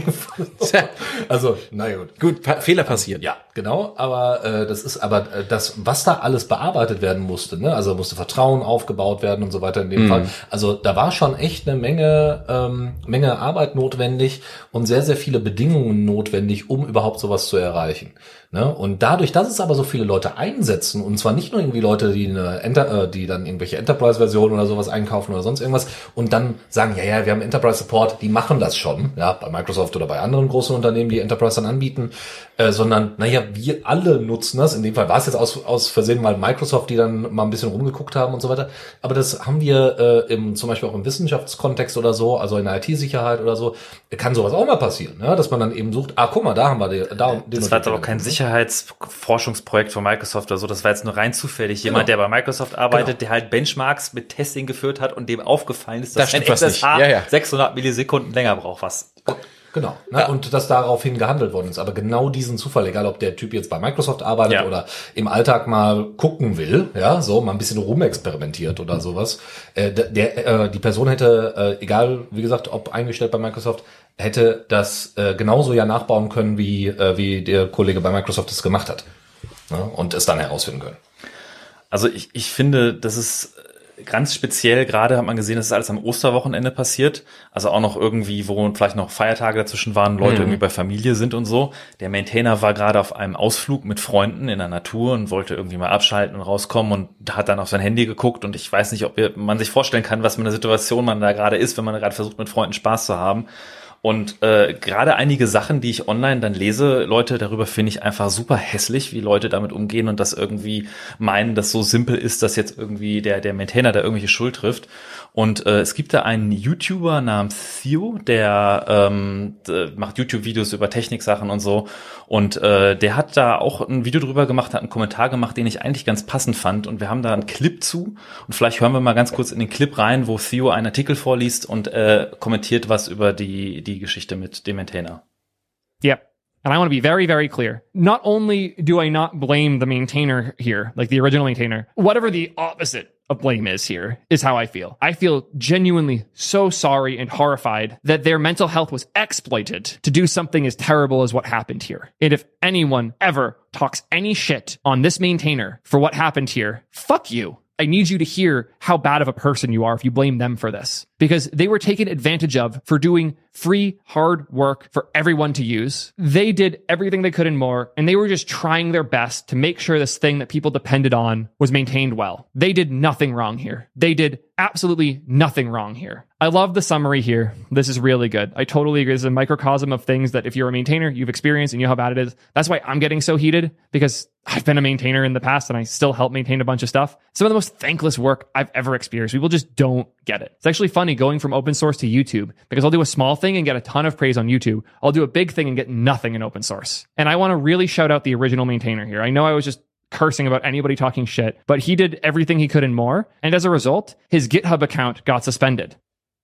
Speaker 2: Also, na gut.
Speaker 4: Gut, pa- Fehler passieren.
Speaker 2: Ja, genau, aber äh, das ist aber äh, das, was da alles bearbeitet werden musste, ne? Also musste Vertrauen aufgebaut werden und so weiter in dem
Speaker 4: Mhm.
Speaker 2: Fall. Also da war schon echt eine Menge ähm, Menge Arbeit notwendig und sehr, sehr viele Bedingungen notwendig, um überhaupt sowas zu erreichen. Ne? Und dadurch, dass es aber so viele Leute einsetzen, und zwar nicht nur irgendwie Leute, die eine Enter äh, die dann irgendwelche Enterprise-Versionen oder sowas einkaufen oder sonst irgendwas und dann sagen, ja, ja, wir haben Enterprise-Support, die machen das schon, ja, bei Microsoft oder bei anderen großen Unternehmen, die Enterprise dann anbieten, äh, sondern, naja, wir alle nutzen das. In dem Fall war es jetzt aus, aus Versehen mal Microsoft, die dann mal ein bisschen rumgeguckt haben und so weiter. Aber das haben wir äh, im, zum Beispiel auch im Wissenschaftskontext oder so, also in der I T-Sicherheit oder so, kann sowas auch mal passieren, ja, dass man dann eben sucht, ah, guck mal, da haben wir den, da, den
Speaker 3: Das war jetzt aber auch kein Sicherheitsforschungsprojekt von Microsoft oder so. Das war jetzt nur rein zufällig. Jemand,
Speaker 2: Genau.
Speaker 3: der bei Microsoft arbeitet,
Speaker 2: Genau.
Speaker 3: der halt Benchmarks mit Testing geführt hat und dem aufgefallen ist,
Speaker 4: Da
Speaker 3: dass ein
Speaker 4: stimmt was
Speaker 3: S S H
Speaker 4: nicht. Ja, ja.
Speaker 3: sechshundert Millisekunden länger braucht. Was?
Speaker 2: Genau, ne?
Speaker 3: Ja.
Speaker 2: Und dass daraufhin gehandelt worden ist. Aber genau diesen Zufall, egal ob der Typ jetzt bei Microsoft arbeitet
Speaker 3: Ja.
Speaker 2: oder im Alltag mal gucken will, ja, so mal ein bisschen rumexperimentiert oder sowas, äh, der, äh, die Person hätte, äh, egal, wie gesagt, ob eingestellt bei Microsoft, hätte das äh, genauso ja nachbauen können, wie äh, wie der Kollege bei Microsoft es gemacht hat, ne? Und es dann herausfinden können.
Speaker 3: Also ich, ich finde, das ist ganz speziell, gerade hat man gesehen, das ist alles am Osterwochenende passiert, also auch noch irgendwie, wo vielleicht noch Feiertage dazwischen waren, Leute
Speaker 4: Mhm.
Speaker 3: irgendwie bei Familie sind und so. Der Maintainer war gerade auf einem Ausflug mit Freunden in der Natur und wollte irgendwie mal abschalten und rauskommen und hat dann auf sein Handy geguckt und ich weiß nicht, ob man sich vorstellen kann, was für eine Situation man da gerade ist, wenn man gerade versucht, mit Freunden Spaß zu haben. Und äh, gerade einige Sachen, die ich online dann lese, Leute, darüber finde ich einfach super hässlich, wie Leute damit umgehen und das irgendwie meinen, dass so simpel ist, dass jetzt irgendwie der der Maintainer da irgendwelche Schuld trifft. Und äh, es gibt da einen YouTuber namens Theo, der ähm, d- macht YouTube-Videos über Techniksachen und so. Und äh, der hat da auch ein Video drüber gemacht, hat einen Kommentar gemacht, den ich eigentlich ganz passend fand. Und wir haben da einen Clip zu. Und vielleicht hören wir mal ganz kurz in den Clip rein, wo Theo einen Artikel vorliest und äh, kommentiert was über die die Geschichte mit dem Maintainer.
Speaker 5: Yep. And I want to be very, very clear. Not only do I not blame the maintainer here, like the original maintainer, whatever the opposite of blame is here is how I feel. I feel genuinely so sorry and horrified that their mental health was exploited to do something as terrible as what happened here. And if anyone ever talks any shit on this maintainer for what happened here, fuck you. I need you to hear how bad of a person you are if you blame them for this. Because they were taken advantage of for doing free, hard work for everyone to use. They did everything they could and more, and they were just trying their best to make sure this thing that people depended on was maintained well. They did nothing wrong here. They did absolutely nothing wrong here. I love the summary here. This is really good. I totally agree. This is a microcosm of things that if you're a maintainer, you've experienced and you know how bad it is. That's why I'm getting so heated, because I've been a maintainer in the past and I still help maintain a bunch of stuff. Some of the most thankless work I've ever experienced. People just don't get it. It's actually funny going from open source to YouTube, because I'll do a small thing and get a ton of praise on YouTube. I'll do a big thing and get nothing in open source. And I want to really shout out the original maintainer here. I know I was just cursing about anybody talking shit, but he did everything he could and more. And as a result, his GitHub account got suspended.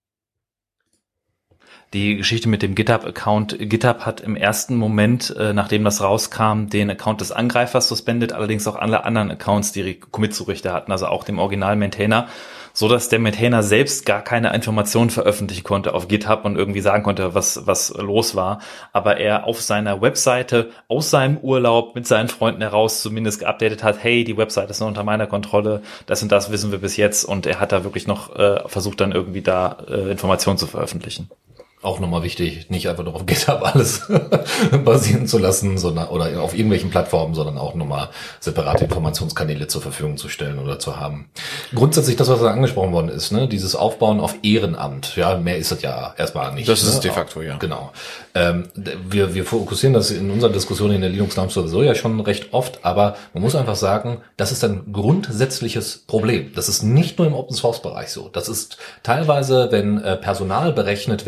Speaker 3: Die Geschichte mit dem GitHub-Account. GitHub hat im ersten Moment, äh, nachdem das rauskam, den Account des Angreifers suspendet, allerdings auch alle anderen Accounts, die Commit-Zurichter hatten, also auch dem Original-Maintainer, so dass der Maintainer selbst gar keine Informationen veröffentlichen konnte auf GitHub und irgendwie sagen konnte, was was los war. Aber er auf seiner Webseite aus seinem Urlaub mit seinen Freunden heraus zumindest geupdatet hat, hey, die Webseite ist noch unter meiner Kontrolle, das und das wissen wir bis jetzt. Und er hat da wirklich noch äh, versucht, dann irgendwie da äh, Informationen zu veröffentlichen.
Speaker 2: Auch nochmal wichtig, nicht einfach nur auf GitHub alles basieren zu lassen, sondern oder auf irgendwelchen Plattformen, sondern auch nochmal separate Informationskanäle zur Verfügung zu stellen oder zu haben. Grundsätzlich das, was da angesprochen worden ist, ne, dieses Aufbauen auf Ehrenamt, ja, mehr ist das ja erstmal nicht.
Speaker 4: Das ist
Speaker 2: ne?
Speaker 4: es de facto, ja.
Speaker 2: Genau. Ähm, wir, wir fokussieren das in unserer Diskussion in der Linux Lounge sowieso ja schon recht oft, aber man muss einfach sagen, das ist ein grundsätzliches Problem. Das ist nicht nur im Open Source Bereich so. Das ist teilweise, wenn äh, Personal berechnet werden soll,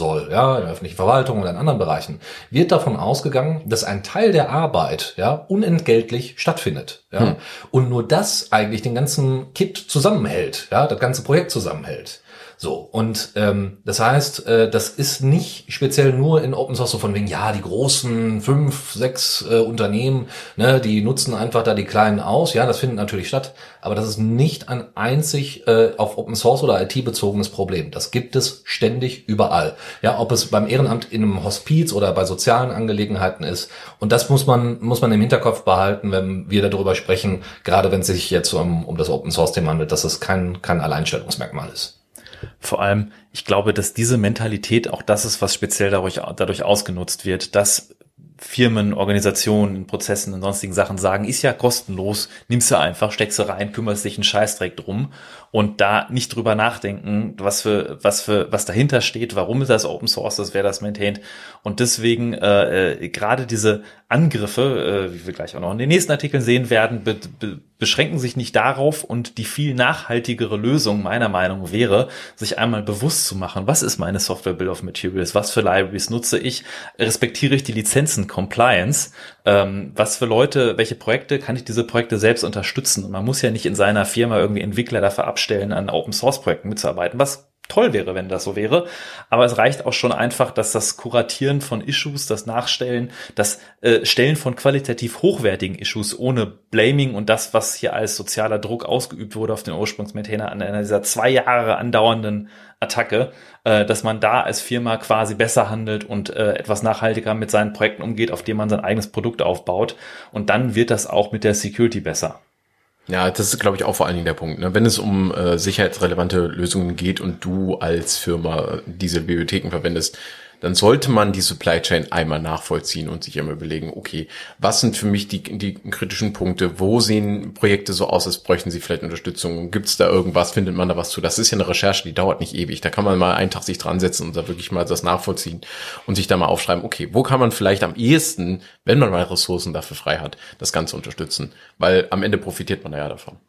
Speaker 2: soll, ja, in der öffentlichen Verwaltung oder in anderen Bereichen, wird davon ausgegangen, dass ein Teil der Arbeit, ja, unentgeltlich stattfindet, ja, hm. und nur das eigentlich den ganzen Kit zusammenhält, ja, das ganze Projekt zusammenhält. So, und ähm, das heißt, äh, das ist nicht speziell nur in Open Source so von wegen, ja, die großen fünf, sechs äh, Unternehmen, ne, die nutzen einfach da die Kleinen aus. Ja, das findet natürlich statt, aber das ist nicht ein einzig äh, auf Open Source oder I T bezogenes Problem. Das gibt es ständig überall. Ja, ob es beim Ehrenamt in einem Hospiz oder bei sozialen Angelegenheiten ist. Und das muss man muss man im Hinterkopf behalten, wenn wir darüber sprechen, gerade wenn es sich jetzt um, um das Open Source Thema handelt, dass es kein kein Alleinstellungsmerkmal ist.
Speaker 3: Vor allem, ich glaube, dass diese Mentalität auch das ist, was speziell dadurch, dadurch ausgenutzt wird, dass Firmen, Organisationen, Prozessen und sonstigen Sachen sagen, ist ja kostenlos, nimmst du einfach, steckst du rein, kümmerst dich einen Scheißdreck drum und da nicht drüber nachdenken, was für, was für, was dahinter steht, warum ist das Open Source ist, wer das maintaint. Und deswegen äh, äh, gerade diese Angriffe, äh, wie wir gleich auch noch in den nächsten Artikeln sehen werden, be, be, beschränken sich nicht darauf, und die viel nachhaltigere Lösung meiner Meinung wäre, sich einmal bewusst zu machen, was ist meine Software Bill of Materials, was für Libraries nutze ich, respektiere ich die Lizenzen, Compliance, ähm, was für Leute, welche Projekte, kann ich diese Projekte selbst unterstützen, und man muss ja nicht in seiner Firma irgendwie Entwickler dafür abstellen, an Open Source Projekten mitzuarbeiten, was toll wäre, wenn das so wäre, aber es reicht auch schon einfach, dass das Kuratieren von Issues, das Nachstellen, das äh, Stellen von qualitativ hochwertigen Issues ohne Blaming und das, was hier als sozialer Druck ausgeübt wurde auf den Ursprungsmaintainer an einer dieser zwei Jahre andauernden Attacke, äh, dass man da als Firma quasi besser handelt und äh, etwas nachhaltiger mit seinen Projekten umgeht, auf denen man sein eigenes Produkt aufbaut, und dann wird das auch mit der Security besser.
Speaker 4: Ja, das ist, glaube ich, auch vor allen Dingen der Punkt. Ne? Wenn es um äh, sicherheitsrelevante Lösungen geht und du als Firma diese Bibliotheken verwendest, dann sollte man die Supply Chain einmal nachvollziehen und sich immer überlegen, okay, was sind für mich die, die kritischen Punkte? Wo sehen Projekte so aus, als bräuchten sie vielleicht Unterstützung? Gibt es da irgendwas? Findet man da was zu? Das ist ja eine Recherche, die dauert nicht ewig. Da kann man mal einen Tag sich dran setzen und da wirklich mal das nachvollziehen und sich da mal aufschreiben, okay, wo kann man vielleicht am ehesten, wenn man mal Ressourcen dafür frei hat, das Ganze unterstützen? Weil am Ende profitiert man ja davon.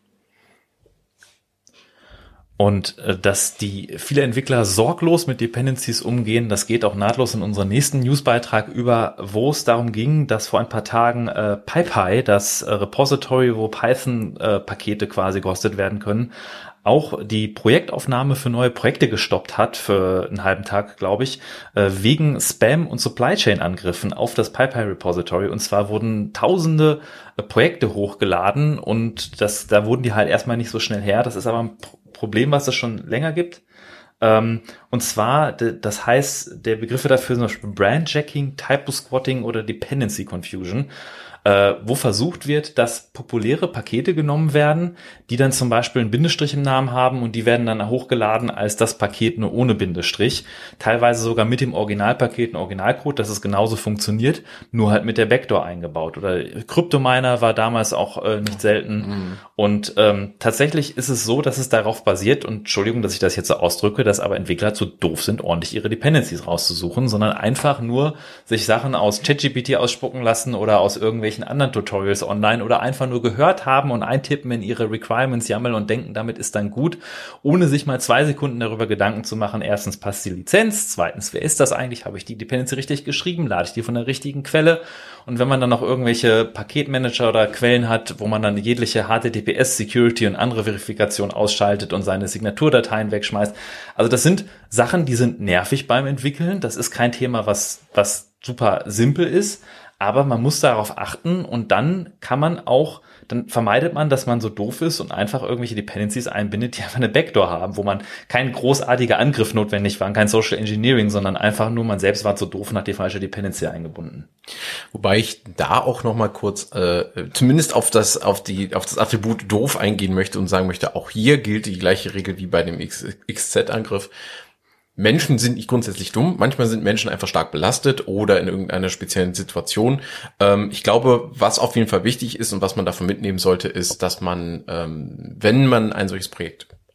Speaker 3: Und äh, dass die viele Entwickler sorglos mit Dependencies umgehen, das geht auch nahtlos in unseren nächsten Newsbeitrag über, wo es darum ging, dass vor ein paar Tagen äh, PyPy, das äh, Repository, wo Python-Pakete äh, quasi gehostet werden können, auch die Projektaufnahme für neue Projekte gestoppt hat, für einen halben Tag, glaube ich, äh, wegen Spam- und Supply-Chain-Angriffen auf das PyPy-Repository. Und zwar wurden tausende äh, Projekte hochgeladen und das, da wurden die halt erstmal nicht so schnell her. Das ist aber ein Problem, was es schon länger gibt. Ähm, und zwar, das heißt, der Begriffe dafür sind zum Beispiel Brandjacking, Typo-Squatting oder Dependency Confusion, äh, wo versucht wird, dass populäre Pakete genommen werden, die dann zum Beispiel einen Bindestrich im Namen haben und die werden dann hochgeladen als das Paket nur ohne Bindestrich. Teilweise sogar mit dem Originalpaket, ein Originalcode, dass es genauso funktioniert, nur halt mit der Backdoor eingebaut. Oder Cryptominer war damals auch äh, nicht selten. Mhm. Und ähm, tatsächlich ist es so, dass es darauf basiert, und Entschuldigung, dass ich das jetzt so ausdrücke, dass aber Entwickler zu doof sind, ordentlich ihre Dependencies rauszusuchen, sondern einfach nur sich Sachen aus ChatGPT ausspucken lassen oder aus irgendwelchen anderen Tutorials online oder einfach nur gehört haben und eintippen in ihre Requirements, YAML und denken, damit ist dann gut, ohne sich mal zwei Sekunden darüber Gedanken zu machen, erstens passt die Lizenz, zweitens, wer ist das eigentlich, habe ich die Dependency richtig geschrieben, lade ich die von der richtigen Quelle, und wenn man dann noch irgendwelche Paketmanager oder Quellen hat, wo man dann jegliche H T T P S Security und andere Verifikation ausschaltet und seine Signaturdateien wegschmeißt, also das sind Sachen, die sind nervig beim Entwickeln, das ist kein Thema, was, was super simpel ist, aber man muss darauf achten, und dann kann man auch, dann vermeidet man, dass man so doof ist und einfach irgendwelche Dependencies einbindet, die einfach eine Backdoor haben, wo man kein großartiger Angriff notwendig war, kein Social Engineering, sondern einfach nur man selbst war so doof und hat die falsche Dependency eingebunden.
Speaker 4: Wobei ich da auch noch mal kurz äh, zumindest auf das auf die auf das Attribut doof eingehen möchte und sagen möchte, auch hier gilt die gleiche Regel wie bei dem X Z-Angriff. Menschen sind nicht grundsätzlich dumm. Manchmal sind Menschen einfach stark belastet oder in irgendeiner speziellen Situation. Ähm, ich glaube, was auf jeden Fall wichtig ist und was man davon mitnehmen sollte, ist, dass man, ähm, wenn man ein solches Projekt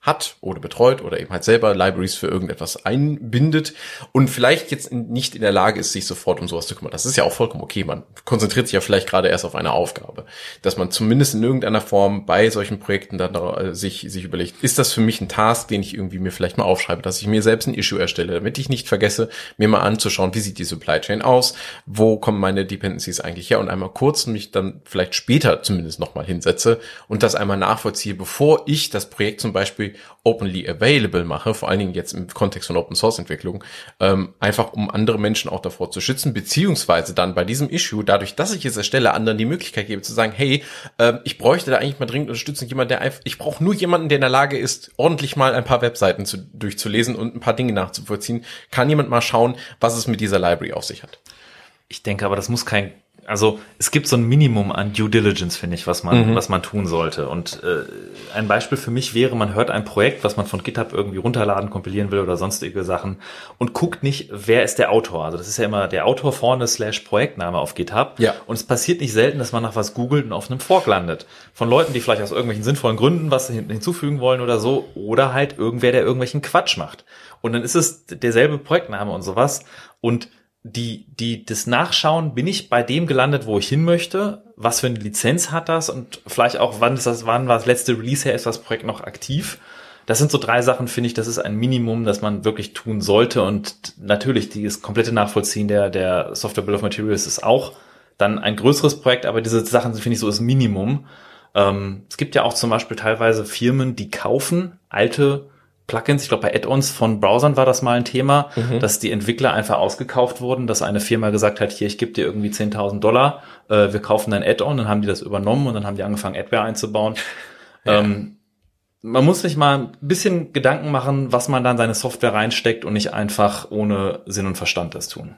Speaker 4: hat oder betreut oder eben halt selber Libraries für irgendetwas einbindet und vielleicht jetzt nicht in der Lage ist, sich sofort um sowas zu kümmern. Das ist ja auch vollkommen okay. Man konzentriert sich ja vielleicht gerade erst auf eine Aufgabe. Dass man zumindest in irgendeiner Form bei solchen Projekten dann äh, sich, sich überlegt, ist das für mich ein Task, den ich irgendwie mir vielleicht mal aufschreibe, dass ich mir selbst ein Issue erstelle, damit ich nicht vergesse, mir mal anzuschauen, wie sieht die Supply Chain aus, wo kommen meine Dependencies eigentlich her und einmal kurz mich dann vielleicht später zumindest nochmal hinsetze und das einmal nachvollziehe, bevor ich das Projekt zum Beispiel openly available mache, vor allen Dingen jetzt im Kontext von Open Source Entwicklung, ähm, einfach um andere Menschen auch davor zu schützen, beziehungsweise dann bei diesem Issue, dadurch, dass ich es erstelle, anderen die Möglichkeit gebe zu sagen, hey, äh, ich bräuchte da eigentlich mal dringend Unterstützung, jemand, der einfach, ich brauche nur jemanden, der in der Lage ist, ordentlich mal ein paar Webseiten zu, durchzulesen und ein paar Dinge nachzuvollziehen. Kann jemand mal schauen, was es mit dieser Library auf sich hat?
Speaker 3: Ich denke aber, das muss kein, also es gibt so ein Minimum an Due Diligence, finde ich, was man, mhm. was man tun sollte. Und äh, ein Beispiel für mich wäre, man hört ein Projekt, was man von GitHub irgendwie runterladen, kompilieren will oder sonstige Sachen und guckt nicht, wer ist der Autor. Also das ist ja immer der Autor vorne slash Projektname auf GitHub.
Speaker 4: Ja.
Speaker 3: Und es passiert nicht selten, dass man nach was googelt und auf einem Fork landet. Von Leuten, die vielleicht aus irgendwelchen sinnvollen Gründen was hin- hinzufügen wollen oder so. Oder halt irgendwer, der irgendwelchen Quatsch macht. Und dann ist es derselbe Projektname und sowas. Und die, die, das Nachschauen, bin ich bei dem gelandet, wo ich hin möchte? Was für eine Lizenz hat das? Und vielleicht auch, wann ist das, wann war das letzte Release her? Ist das Projekt noch aktiv? Das sind so drei Sachen, finde ich, das ist ein Minimum, das man wirklich tun sollte. Und natürlich, das komplette Nachvollziehen der, der Software Bill of Materials ist auch dann ein größeres Projekt, aber diese Sachen, finde ich, so das Minimum. Ähm, es gibt ja auch zum Beispiel teilweise Firmen, die kaufen alte Plugins, ich glaube bei Add-ons von Browsern war das mal ein Thema, mhm. dass die Entwickler einfach ausgekauft wurden, dass eine Firma gesagt hat, hier, ich gebe dir irgendwie zehntausend Dollar, äh, wir kaufen dein Add-on, dann haben die das übernommen und dann haben die angefangen, Adware einzubauen. Ja. Ähm, man muss sich mal ein bisschen Gedanken machen, was man dann in seine Software reinsteckt und nicht einfach ohne Sinn und Verstand das tun.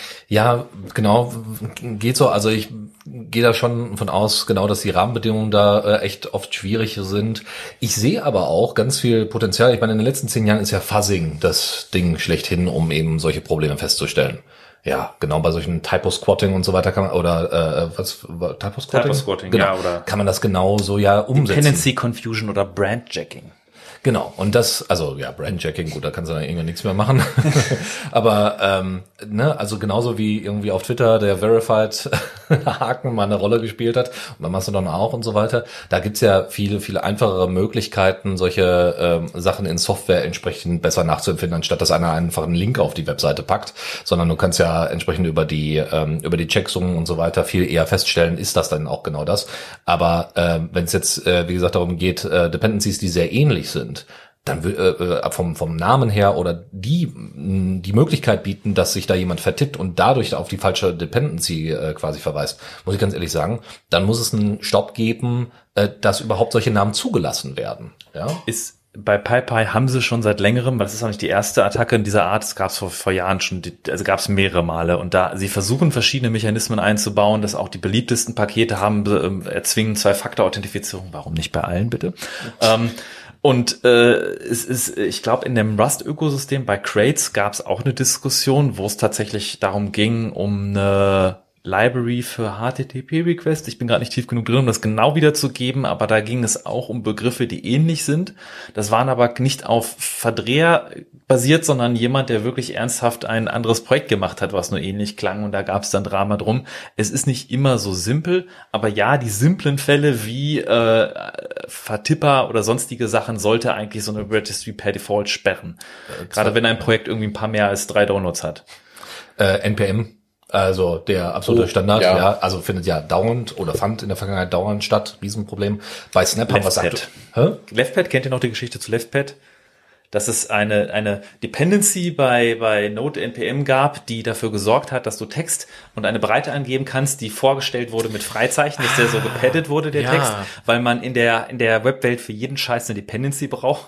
Speaker 2: Ja, genau, geht so. Also ich gehe da schon von aus, genau, dass die Rahmenbedingungen da äh, echt oft schwierig sind. Ich sehe aber auch ganz viel Potenzial. Ich meine, in den letzten zehn Jahren ist ja Fuzzing das Ding schlechthin, um eben solche Probleme festzustellen. Ja, genau, bei solchen Typo-Squatting und so weiter kann man, oder äh, was, Typo-Squatting?
Speaker 3: Typo-Squatting,
Speaker 2: genau,
Speaker 3: ja, oder
Speaker 2: kann man das genau so ja umsetzen.
Speaker 3: Dependency Confusion oder Brand-Jacking.
Speaker 2: Genau, und das, also ja, Brandjacking, gut, da kannst du dann irgendwann nichts mehr machen. Aber ähm, ne, also genauso wie irgendwie auf Twitter der Verified-Haken mal eine Rolle gespielt hat und bei Mastodon auch und so weiter, da gibt's ja viele, viele einfachere Möglichkeiten, solche ähm, Sachen in Software entsprechend besser nachzuempfinden, anstatt dass einer einfach einen Link auf die Webseite packt, sondern du kannst ja entsprechend über die ähm, über die Checksummen und so weiter viel eher feststellen, ist das dann auch genau das. Aber ähm, wenn es jetzt, äh, wie gesagt, darum geht, äh, Dependencies, die sehr ähnlich sind, dann äh, vom vom Namen her oder die die Möglichkeit bieten, dass sich da jemand vertippt und dadurch auf die falsche Dependency äh, quasi verweist, muss ich ganz ehrlich sagen, dann muss es einen Stopp geben, äh, dass überhaupt solche Namen zugelassen werden. Ja,
Speaker 3: ist bei PyPy haben sie schon seit längerem, weil das ist auch nicht die erste Attacke in dieser Art, es gab es vor, vor Jahren schon, also gab es mehrere Male und da sie versuchen verschiedene Mechanismen einzubauen, dass auch die beliebtesten Pakete haben, äh, erzwingen Zwei-Faktor-Authentifizierung, warum nicht bei allen bitte? ähm, Und äh, es ist, ich glaube, in dem Rust-Ökosystem bei Crates gab es auch eine Diskussion, wo es tatsächlich darum ging, um eine Library für H T T P-Requests. Ich bin gerade nicht tief genug drin, um das genau wiederzugeben, aber da ging es auch um Begriffe, die ähnlich sind. Das waren aber nicht auf Verdreher basiert, sondern jemand, der wirklich ernsthaft ein anderes Projekt gemacht hat, was nur ähnlich klang, und da gab es dann Drama drum. Es ist nicht immer so simpel, aber ja, die simplen Fälle wie äh, Vertipper oder sonstige Sachen sollte eigentlich so eine Registry per Default sperren. Äh, Gerade wenn ein Projekt irgendwie ein paar mehr als drei Downloads hat.
Speaker 2: Äh, N P M. Also der absolute
Speaker 4: oh,
Speaker 2: Standard,
Speaker 4: ja.
Speaker 2: ja, also findet ja dauernd oder fand in der Vergangenheit dauernd statt, Riesenproblem. Bei Snap haben wir es
Speaker 3: Leftpad. Hä? Leftpad, kennt ihr noch die Geschichte zu Leftpad? Dass es eine eine Dependency bei bei Node N P M gab, die dafür gesorgt hat, dass du Text und eine Breite angeben kannst, die vorgestellt wurde mit Freizeichen, dass der so gepaddet wurde, der
Speaker 4: ja.
Speaker 3: Text, weil man in der in der Webwelt für jeden Scheiß eine Dependency braucht.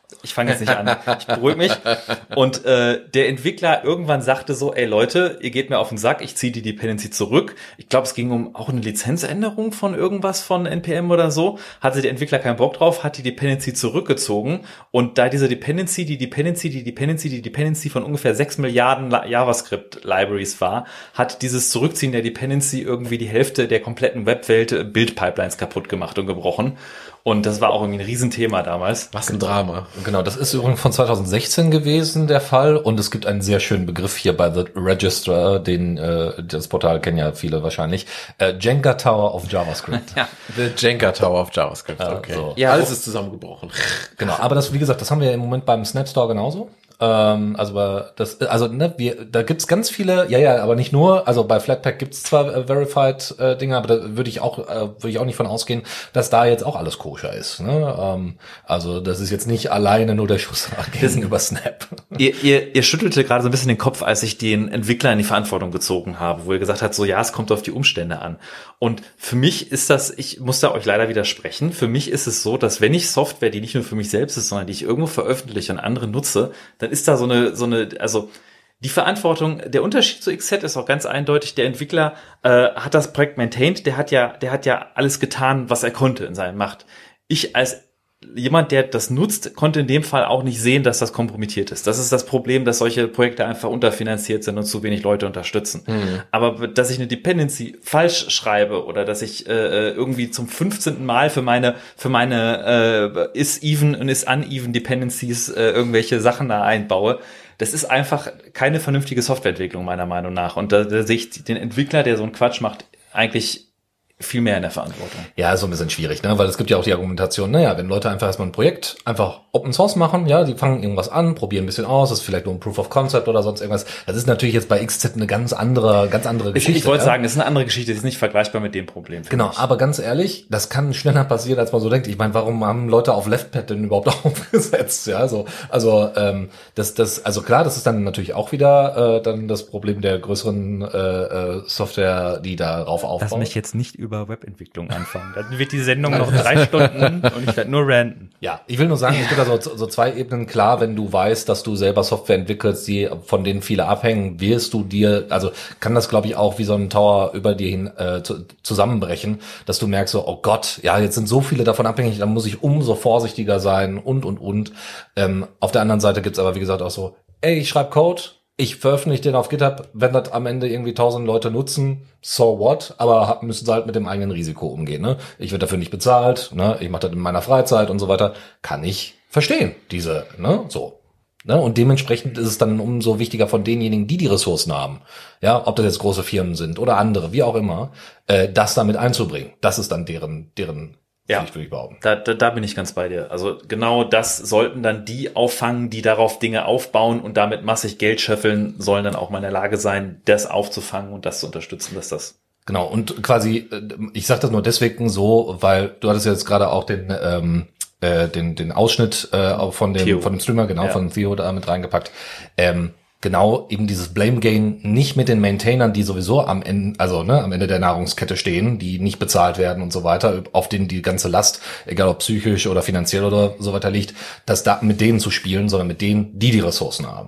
Speaker 3: Ich fange jetzt nicht an. Ich beruhige mich. Und äh, der Entwickler irgendwann sagte so, ey Leute, ihr geht mir auf den Sack, ich ziehe die Dependency zurück. Ich glaube, es ging um auch eine Lizenzänderung von irgendwas von N P M oder so. Hatte der Entwickler keinen Bock drauf, hat die Dependency zurückgezogen. Und da diese Dependency, die Dependency, die Dependency, die Dependency von ungefähr sechs Milliarden JavaScript-Libraries war, hat dieses Zurückziehen der Dependency irgendwie die Hälfte der kompletten Webwelt Build-Pipelines kaputt gemacht und gebrochen. Und das war auch irgendwie ein Riesenthema damals.
Speaker 4: Was ein Drama.
Speaker 2: Genau, das ist übrigens von zwanzig sechzehn gewesen, der Fall. Und es gibt einen sehr schönen Begriff hier bei The Register, den äh, das Portal kennen ja viele wahrscheinlich. Äh, Jenga Tower of JavaScript.
Speaker 3: Ja.
Speaker 4: The Jenga Tower of JavaScript.
Speaker 2: Ja,
Speaker 4: Okay.
Speaker 2: so.
Speaker 4: Ja, alles ist zusammengebrochen.
Speaker 2: Genau, aber das, wie gesagt, das haben wir im Moment beim Snap Store genauso. Ähm, also bei das, also ne, wir, da gibt's ganz viele, ja, ja, aber nicht nur. Also bei Flatpak gibt's zwar äh, Verified äh, Dinge, aber da würde ich auch, äh, würde ich auch nicht von ausgehen, dass da jetzt auch alles koscher ist. Ne? Ähm, also das ist jetzt nicht alleine nur der Schuss gegenüber Snap.
Speaker 3: Ihr, ihr, ihr schüttelte gerade so ein bisschen den Kopf, als ich den Entwickler in die Verantwortung gezogen habe, wo ihr gesagt habt, so ja, es kommt auf die Umstände an. Und für mich ist das, ich muss da euch leider widersprechen, für mich ist es so, dass wenn ich Software, die nicht nur für mich selbst ist, sondern die ich irgendwo veröffentliche und andere nutze, dann ist da so eine, so eine, also die Verantwortung, der Unterschied zu X Z ist auch ganz eindeutig, der Entwickler äh, hat das Projekt maintained, der hat ja, der hat ja alles getan, was er konnte in seiner Macht. Ich als jemand, der das nutzt, konnte in dem Fall auch nicht sehen, dass das kompromittiert ist. Das ist das Problem, dass solche Projekte einfach unterfinanziert sind und zu wenig Leute unterstützen. Mhm. Aber dass ich eine Dependency falsch schreibe oder dass ich äh, irgendwie zum fünfzehnten Mal für meine für meine äh, is-even und is-uneven Dependencies äh, irgendwelche Sachen da einbaue, das ist einfach keine vernünftige Softwareentwicklung meiner Meinung nach. Und da, da sehe ich den Entwickler, der so einen Quatsch macht, eigentlich viel mehr in der Verantwortung.
Speaker 2: Ja, ist so ein bisschen schwierig, ne, weil es gibt ja auch die Argumentation, naja, wenn Leute einfach erstmal ein Projekt einfach Open Source machen, ja, die fangen irgendwas an, probieren ein bisschen aus, das ist vielleicht nur ein Proof of Concept oder sonst irgendwas. Das ist natürlich jetzt bei X Z eine ganz andere, ganz andere Geschichte.
Speaker 3: Ich, ich wollte
Speaker 2: ja?
Speaker 3: sagen, das ist eine andere Geschichte, die ist nicht vergleichbar mit dem Problem.
Speaker 2: Genau,
Speaker 3: ich.
Speaker 2: aber ganz ehrlich, das kann schneller passieren, als man so denkt. Ich meine, warum haben Leute auf Leftpad denn überhaupt aufgesetzt? Ja, so, also ähm, das, das, also klar, das ist dann natürlich auch wieder äh, dann das Problem der größeren äh, äh, Software, die darauf aufbaut.
Speaker 3: Lass mich jetzt nicht über Webentwicklung anfangen. Dann wird die Sendung noch drei Stunden und ich werde nur ranten.
Speaker 2: Ja, ich will nur sagen, es gibt da so, so zwei Ebenen. Klar, wenn du weißt, dass du selber Software entwickelst, die von denen viele abhängen, wirst du dir, also kann das, glaube ich, auch wie so ein Tower über dir hin äh, zu, zusammenbrechen, dass du merkst so, oh Gott, ja, jetzt sind so viele davon abhängig, dann muss ich umso vorsichtiger sein und, und, und. Ähm, auf der anderen Seite gibt's aber, wie gesagt, auch so, ey, ich schreibe Code, ich veröffentliche den auf GitHub, wenn das am Ende irgendwie tausend Leute nutzen, so what, aber müssen sie halt mit dem eigenen Risiko umgehen, ne? Ich werde dafür nicht bezahlt, ne? Ich mache das in meiner Freizeit und so weiter. Kann ich verstehen, diese, ne? So. Ne? Und dementsprechend ist es dann umso wichtiger von denjenigen, die die Ressourcen haben, ja, ob das jetzt große Firmen sind oder andere, wie auch immer, äh, das damit einzubringen. Das ist dann deren, deren
Speaker 3: Ja,
Speaker 2: Pflicht, würde ich behaupten.
Speaker 3: Da, da, da bin ich ganz bei dir. Also genau das sollten dann die auffangen, die darauf Dinge aufbauen und damit massig Geld scheffeln, sollen dann auch mal in der Lage sein, das aufzufangen und das zu unterstützen, dass das...
Speaker 2: Genau, und quasi, ich sage das nur deswegen so, weil du hattest jetzt gerade auch den ähm, äh, den den Ausschnitt äh, von dem
Speaker 3: Theo.
Speaker 2: von dem Streamer, genau,
Speaker 3: Ja.
Speaker 2: von Theo da mit reingepackt. Ähm, genau eben dieses Blame Game nicht mit den Maintainern, die sowieso am Ende, also ne, am Ende der Nahrungskette stehen, die nicht bezahlt werden und so weiter, auf denen die ganze Last, egal ob psychisch oder finanziell oder so weiter liegt, dass da mit denen zu spielen, sondern mit denen, die die Ressourcen haben.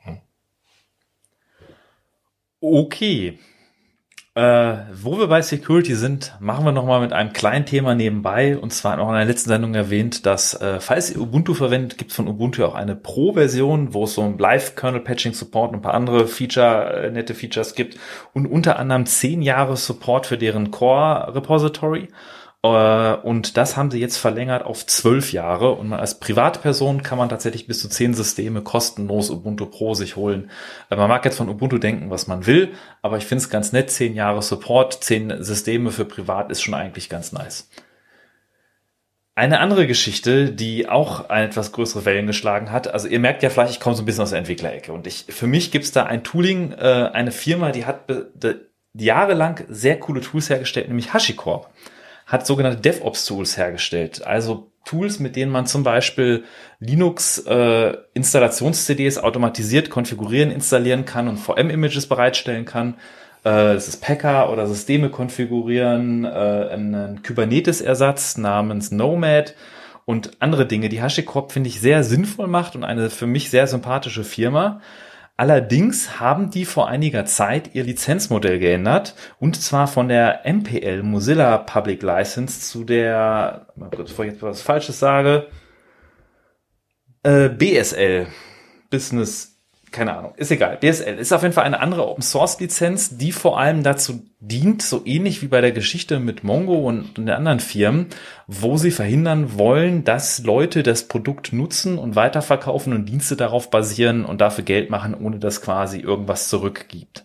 Speaker 3: Okay. Äh, wo wir bei Security sind, machen wir nochmal mit einem kleinen Thema nebenbei. Und zwar noch in der letzten Sendung erwähnt, dass, äh, falls ihr Ubuntu verwendet, gibt es von Ubuntu auch eine Pro-Version, wo es so ein Live-Kernel-Patching-Support und ein paar andere Feature, äh, nette Features gibt. Und unter anderem zehn Jahre Support für deren Core-Repository. Uh, und das haben sie jetzt verlängert auf zwölf Jahre und man als Privatperson kann man tatsächlich bis zu zehn Systeme kostenlos Ubuntu Pro sich holen. Uh, man mag jetzt von Ubuntu denken, was man will, aber ich finde es ganz nett, zehn Jahre Support, zehn Systeme für privat ist schon eigentlich ganz nice. Eine andere Geschichte, die auch eine etwas größere Wellen geschlagen hat, also ihr merkt ja vielleicht, ich komme so ein bisschen aus der Entwicklerecke und ich für mich gibt's da ein Tooling, uh, eine Firma, die hat be- de- jahrelang sehr coole Tools hergestellt, nämlich HashiCorp. Hat sogenannte DevOps-Tools hergestellt, also Tools, mit denen man zum Beispiel Linux-Installations-C Ds automatisiert konfigurieren, installieren kann und V M-Images bereitstellen kann. Äh, es ist Packer oder Systeme konfigurieren, äh, einen Kubernetes-Ersatz namens Nomad und andere Dinge, die HashiCorp, finde ich, sehr sinnvoll macht und eine für mich sehr sympathische Firma. Allerdings haben die vor einiger Zeit ihr Lizenzmodell geändert, und zwar von der M P L, Mozilla Public License, zu der, mal kurz, bevor ich jetzt was Falsches sage, äh, B S L, Business, keine Ahnung, ist egal. B S L ist auf jeden Fall eine andere Open-Source-Lizenz, die vor allem dazu dient, so ähnlich wie bei der Geschichte mit Mongo und den anderen Firmen, wo sie verhindern wollen, dass Leute das Produkt nutzen und weiterverkaufen und Dienste darauf basieren und dafür Geld machen, ohne dass quasi irgendwas zurückgibt.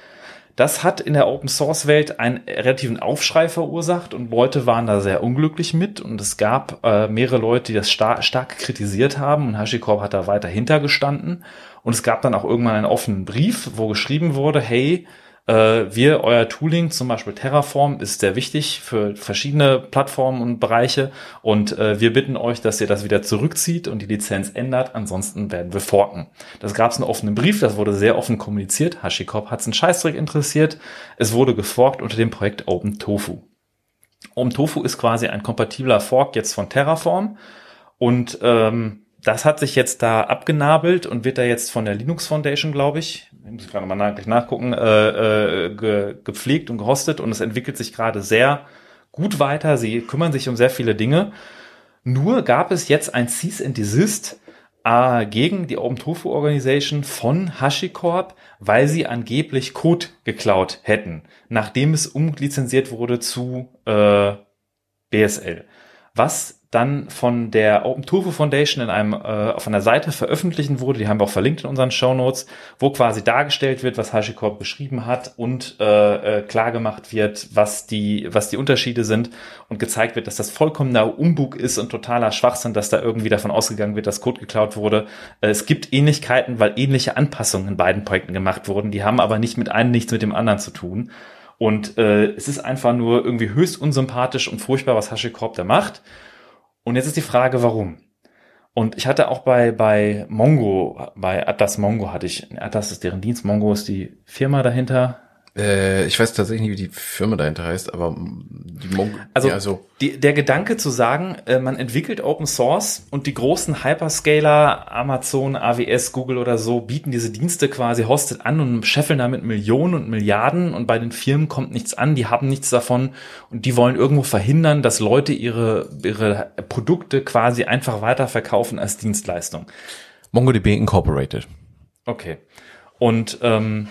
Speaker 3: Das hat in der Open-Source-Welt einen relativen Aufschrei verursacht und Leute waren da sehr unglücklich mit, und es gab äh, mehrere Leute, die das star- stark kritisiert haben, und HashiCorp hat da weiter hintergestanden. Und es gab dann auch irgendwann einen offenen Brief, wo geschrieben wurde, hey, äh, wir, euer Tooling, zum Beispiel Terraform, ist sehr wichtig für verschiedene Plattformen und Bereiche, und äh, wir bitten euch, dass ihr das wieder zurückzieht und die Lizenz ändert, ansonsten werden wir forken. Das gab es einen offenen Brief, das wurde sehr offen kommuniziert, HashiCorp hat es einen Scheißdreck interessiert, es wurde geforkt unter dem Projekt OpenTofu. OpenTofu ist quasi ein kompatibler Fork jetzt von Terraform, und ähm, das hat sich jetzt da abgenabelt und wird da jetzt von der Linux Foundation, glaube ich, ich muss gerade mal nach, nachgucken, äh, äh, ge, gepflegt und gehostet, und es entwickelt sich gerade sehr gut weiter. Sie kümmern sich um sehr viele Dinge. Nur gab es jetzt ein Cease and Desist äh, gegen die OpenTofu Organisation von HashiCorp, weil sie angeblich Code geklaut hätten, nachdem es umlizenziert wurde zu äh, B S L. Was dann von der OpenTofu Foundation in einem äh, auf einer Seite veröffentlichen wurde, die haben wir auch verlinkt in unseren Shownotes, wo quasi dargestellt wird, was HashiCorp beschrieben hat, und äh, äh, klar gemacht wird, was die was die Unterschiede sind, und gezeigt wird, dass das vollkommener Umbug ist und totaler Schwachsinn, dass da irgendwie davon ausgegangen wird, dass Code geklaut wurde. Äh, es gibt Ähnlichkeiten, weil ähnliche Anpassungen in beiden Projekten gemacht wurden, die haben aber nicht mit einem nichts mit dem anderen zu tun. Und äh, es ist einfach nur irgendwie höchst unsympathisch und furchtbar, was HashiCorp da macht. Und jetzt ist die Frage, warum? Und ich hatte auch bei bei Mongo, bei Atlas Mongo hatte ich, Atlas ist deren Dienst, Mongo ist die Firma dahinter.
Speaker 4: Äh, ich weiß tatsächlich nicht, wie die Firma dahinter heißt, aber die Mongo,
Speaker 3: also,
Speaker 4: ja, also
Speaker 3: die, der Gedanke zu sagen, äh, man entwickelt Open Source und die großen Hyperscaler, Amazon, A W S, Google oder so, bieten diese Dienste quasi hostet an und scheffeln damit Millionen und Milliarden, und bei den Firmen kommt nichts an, die haben nichts davon, und die wollen irgendwo verhindern, dass Leute ihre ihre Produkte quasi einfach weiterverkaufen als Dienstleistung.
Speaker 4: MongoDB Incorporated.
Speaker 3: Okay. Und ähm,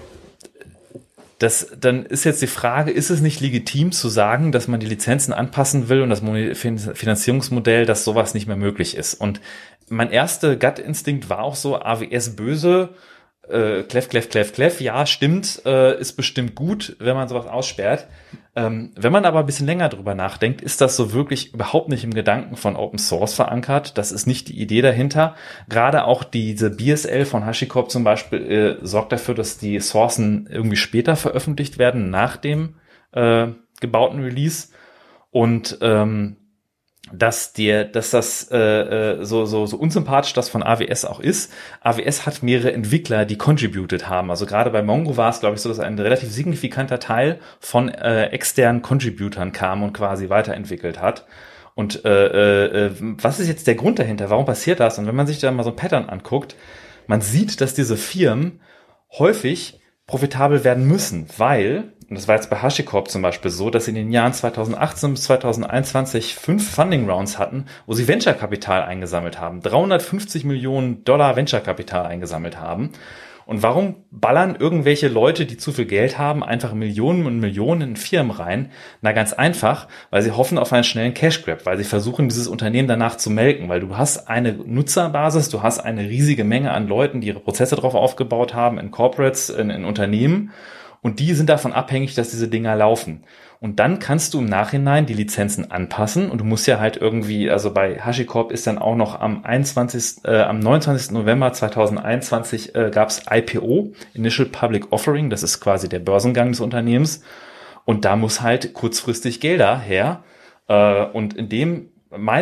Speaker 3: Das, dann ist jetzt die Frage, ist es nicht legitim zu sagen, dass man die Lizenzen anpassen will und das Finanzierungsmodell, dass sowas nicht mehr möglich ist? Und mein erster Gut-Instinkt war auch so, A W S böse, äh, kleff, kleff, kleff, kleff, ja, stimmt, äh, ist bestimmt gut, wenn man sowas aussperrt. Ähm, wenn man aber ein bisschen länger drüber nachdenkt, ist das so wirklich überhaupt nicht im Gedanken von Open Source verankert. Das ist nicht die Idee dahinter. Gerade auch diese B S L von HashiCorp zum Beispiel äh, sorgt dafür, dass die Sourcen irgendwie später veröffentlicht werden, nach dem äh, gebauten Release. Und ähm, dass dir, dass das äh, so so so unsympathisch das von A W S auch ist. A W S hat mehrere Entwickler, die contributed haben. Also gerade bei Mongo war es, glaube ich, so, dass ein relativ signifikanter Teil von äh, externen Contributern kam und quasi weiterentwickelt hat. Und äh, äh, was ist jetzt der Grund dahinter? Warum passiert das? Und wenn man sich da mal so ein Pattern anguckt, man sieht, dass diese Firmen häufig profitabel werden müssen, weil, und das war jetzt bei HashiCorp zum Beispiel so, dass sie in den Jahren zweitausendachtzehn bis zweitausendeinundzwanzig fünf Funding Rounds hatten, wo sie Venture-Kapital eingesammelt haben, dreihundertfünfzig Millionen Dollar Venture-Kapital eingesammelt haben. Und warum ballern irgendwelche Leute, die zu viel Geld haben, einfach Millionen und Millionen in Firmen rein? Na, ganz einfach, weil sie hoffen auf einen schnellen Cash-Grab, weil sie versuchen, dieses Unternehmen danach zu melken, weil du hast eine Nutzerbasis, du hast eine riesige Menge an Leuten, die ihre Prozesse drauf aufgebaut haben, in Corporates, in, in Unternehmen, und die sind davon abhängig, dass diese Dinger laufen. Und dann kannst du im Nachhinein die Lizenzen anpassen, und du musst ja halt irgendwie, also bei HashiCorp ist dann auch noch am einundzwanzigsten Äh, am neunundzwanzigsten November zweitausendeinundzwanzig äh, gab es I P O, Initial Public Offering, das ist quasi der Börsengang des Unternehmens, und da muss halt kurzfristig Gelder her. Äh, und in dem, meine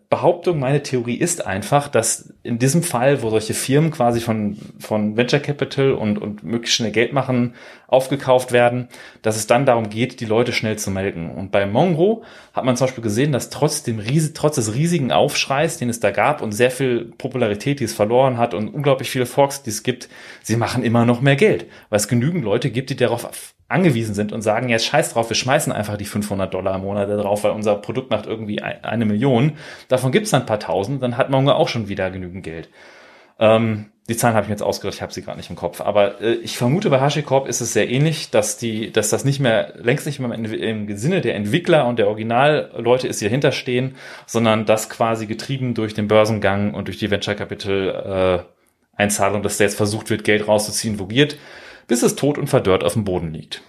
Speaker 3: Behauptung, meine Theorie ist einfach, dass in diesem Fall, wo solche Firmen quasi von von Venture Capital und und möglichst schnell Geld machen, aufgekauft werden, dass es dann darum geht, die Leute schnell zu melken. Und bei Mongo hat man zum Beispiel gesehen, dass trotz dem Ries- trotz des riesigen Aufschreis, den es da gab und sehr viel Popularität, die es verloren hat und unglaublich viele Forks, die es gibt, sie machen immer noch mehr Geld, weil es genügend Leute gibt, die darauf angewiesen sind und sagen, jetzt scheiß drauf, wir schmeißen einfach die fünfhundert Dollar im Monat da drauf, weil unser Produkt macht irgendwie eine Million. Davon gibt's dann ein paar Tausend, dann hat Mongo auch schon wieder genügend Geld. Ähm, die Zahlen habe ich mir jetzt ausgedacht, ich habe sie gerade nicht im Kopf. Aber äh, ich vermute, bei HashiCorp ist es sehr ähnlich, dass die, dass das nicht mehr, längst nicht mehr im, im Sinne der Entwickler und der Originalleute ist, die dahinter stehen, sondern das quasi getrieben durch den Börsengang und durch die Venture Capital äh, Einzahlung, dass da jetzt versucht wird, Geld rauszuziehen, wo geht, bis es tot und verdörrt auf dem Boden liegt.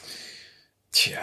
Speaker 4: Tja.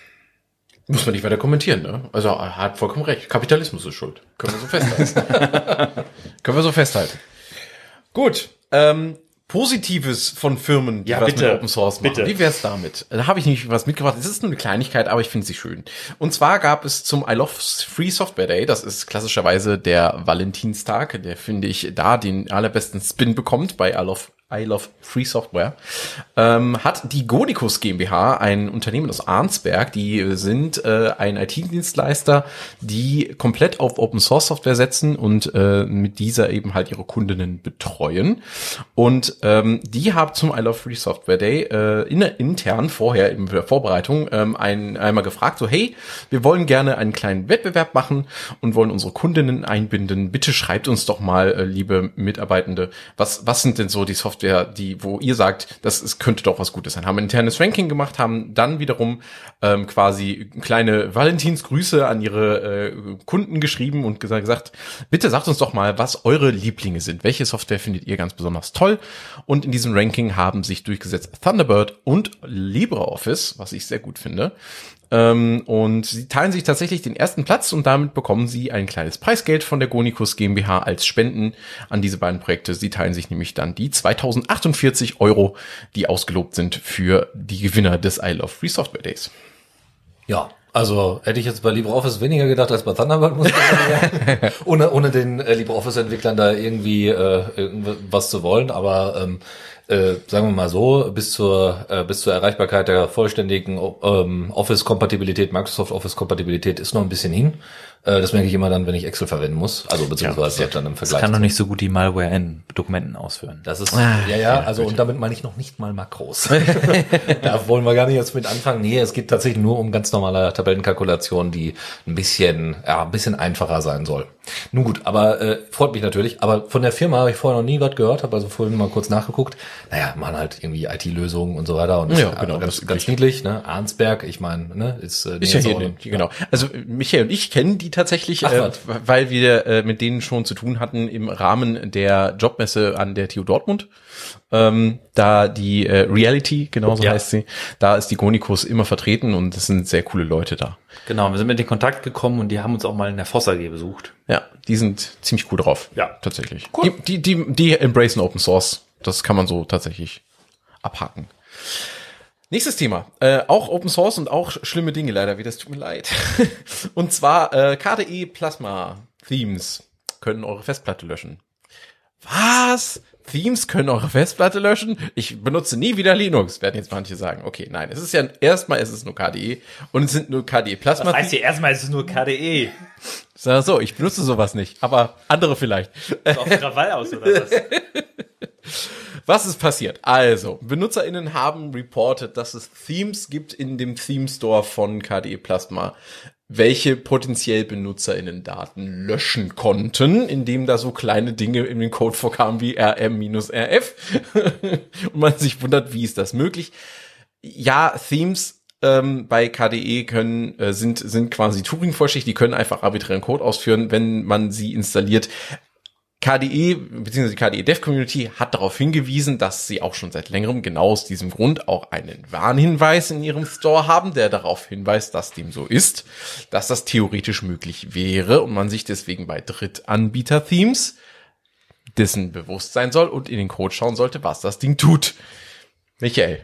Speaker 4: Muss man nicht weiter kommentieren, ne? Also, er hat vollkommen recht. Kapitalismus ist schuld. Können wir so festhalten. Können wir so festhalten. Gut. Ähm, Positives von Firmen, die
Speaker 3: Ja,
Speaker 4: was
Speaker 3: bitte.
Speaker 4: mit Open Source machen.
Speaker 3: Bitte.
Speaker 4: Wie wär's damit? Da habe ich nämlich was mitgebracht. Es ist nur eine Kleinigkeit, aber ich finde sie schön. Und zwar gab es zum I Love Free Software Day, das ist klassischerweise der Valentinstag, der, finde ich, da den allerbesten Spin bekommt bei I Love I Love Free Software, ähm, hat die Gonicus GmbH, ein Unternehmen aus Arnsberg, die sind äh, ein I T-Dienstleister, die komplett auf Open Source Software setzen und äh, mit dieser eben halt ihre Kundinnen betreuen. Und ähm, die haben zum I Love Free Software Day äh, in, intern vorher in der Vorbereitung ähm, ein, einmal gefragt, so hey, wir wollen gerne einen kleinen Wettbewerb machen und wollen unsere Kundinnen einbinden. Bitte schreibt uns doch mal, äh, liebe Mitarbeitende, was was sind denn so die Software, die, wo ihr sagt, das ist, könnte doch was Gutes sein. Haben ein internes Ranking gemacht, haben dann wiederum ähm, quasi kleine Valentinsgrüße an ihre äh, Kunden geschrieben und gesagt, gesagt, bitte sagt uns doch mal, was eure Lieblinge sind. Welche Software findet ihr ganz besonders toll? Und in diesem Ranking haben sich durchgesetzt Thunderbird und LibreOffice, was ich sehr gut finde. Ähm, und sie teilen sich tatsächlich den ersten Platz und damit bekommen sie ein kleines Preisgeld von der Gonicus GmbH als Spenden an diese beiden Projekte. Sie teilen sich nämlich dann die zweitausendachtundvierzig Euro, die ausgelobt sind für die Gewinner des I Love Free Software Days.
Speaker 2: Ja, also hätte ich jetzt bei LibreOffice weniger gedacht als bei Thunderbird, muss ich sagen. ohne, ohne den äh, LibreOffice-Entwicklern da irgendwie äh, irgendwas zu wollen, aber ähm, äh, sagen wir mal so, bis zur äh, bis zur Erreichbarkeit der vollständigen ähm, Office-Kompatibilität, Microsoft Office-Kompatibilität ist noch ein bisschen hin. Äh, das merke ich immer dann, wenn ich Excel verwenden muss, also beziehungsweise
Speaker 3: Ja,
Speaker 2: dann im
Speaker 3: Das
Speaker 2: Vergleich.
Speaker 3: kann doch nicht so gut die Malware in Dokumenten ausführen.
Speaker 2: Das ist,
Speaker 4: Ah,
Speaker 2: ja, ja, also, und damit meine ich noch nicht mal Makros. Da wollen wir gar nicht jetzt mit anfangen. Nee, es geht tatsächlich nur um ganz normale Tabellenkalkulationen, die ein bisschen, ja, ein bisschen einfacher sein soll. Nun gut, aber, äh, freut mich natürlich. Aber von der Firma habe ich vorher noch nie was gehört, habe also vorhin mal kurz nachgeguckt. Naja, machen halt irgendwie I T-Lösungen und so weiter und
Speaker 4: Ja,
Speaker 2: ist,
Speaker 4: genau,
Speaker 2: äh, ganz,
Speaker 4: das
Speaker 2: ganz niedlich, ne? Arnsberg, ich meine, ne, ist, äh,
Speaker 4: Ist ja hier,
Speaker 2: Nähe-
Speaker 4: ne, genau. Also Michael und ich kennen die tatsächlich,
Speaker 2: Ach,
Speaker 4: äh,
Speaker 2: was.
Speaker 4: weil wir äh, mit denen schon zu tun hatten im Rahmen der Jobmesse an der T U Dortmund. Ähm, da die äh, Reality, genauso
Speaker 3: Ja.
Speaker 4: heißt sie, da ist die Gonicus immer vertreten und es sind sehr coole Leute da.
Speaker 3: Genau, wir sind mit in Kontakt gekommen und die haben uns auch mal in der Voss A G besucht.
Speaker 4: Ja, die sind ziemlich cool drauf.
Speaker 3: Ja.
Speaker 4: Tatsächlich. Die, die, die, die embracen Open Source. Das kann man so tatsächlich abhaken. Nächstes Thema. Äh, auch Open Source und auch schlimme Dinge leider, wie das tut mir leid. Und zwar äh, K D E Plasma Themes können eure Festplatte löschen. Was? Themes können eure Festplatte löschen? Ich benutze nie wieder Linux, werden jetzt manche sagen. Okay, nein, es ist ja erstmal ist es nur K D E und es sind nur K D E Plasma.
Speaker 3: Das heißt ja erstmal, ist es nur K D E.
Speaker 4: Sag so, ich benutze sowas nicht, aber andere vielleicht.
Speaker 3: Auf Krawall aus oder was?
Speaker 4: Was ist passiert? Also, BenutzerInnen haben reported, dass es Themes gibt in dem Theme Store von K D E Plasma, welche potenziell BenutzerInnen Daten löschen konnten, indem da so kleine Dinge in den Code vorkamen wie R M-R F. Und man sich wundert, wie ist das möglich? Ja, Themes ähm, bei K D E können äh, sind sind quasi Turing-vollständig, die können einfach arbiträren Code ausführen, wenn man sie installiert. K D E bzw. die K D E Dev Community hat darauf hingewiesen, dass sie auch schon seit längerem genau aus diesem Grund auch einen Warnhinweis in ihrem Store haben, der darauf hinweist, dass dem so ist, dass das theoretisch möglich wäre und man sich deswegen bei Drittanbieter-Themes dessen bewusst sein soll und in den Code schauen sollte, was das Ding tut. Michael.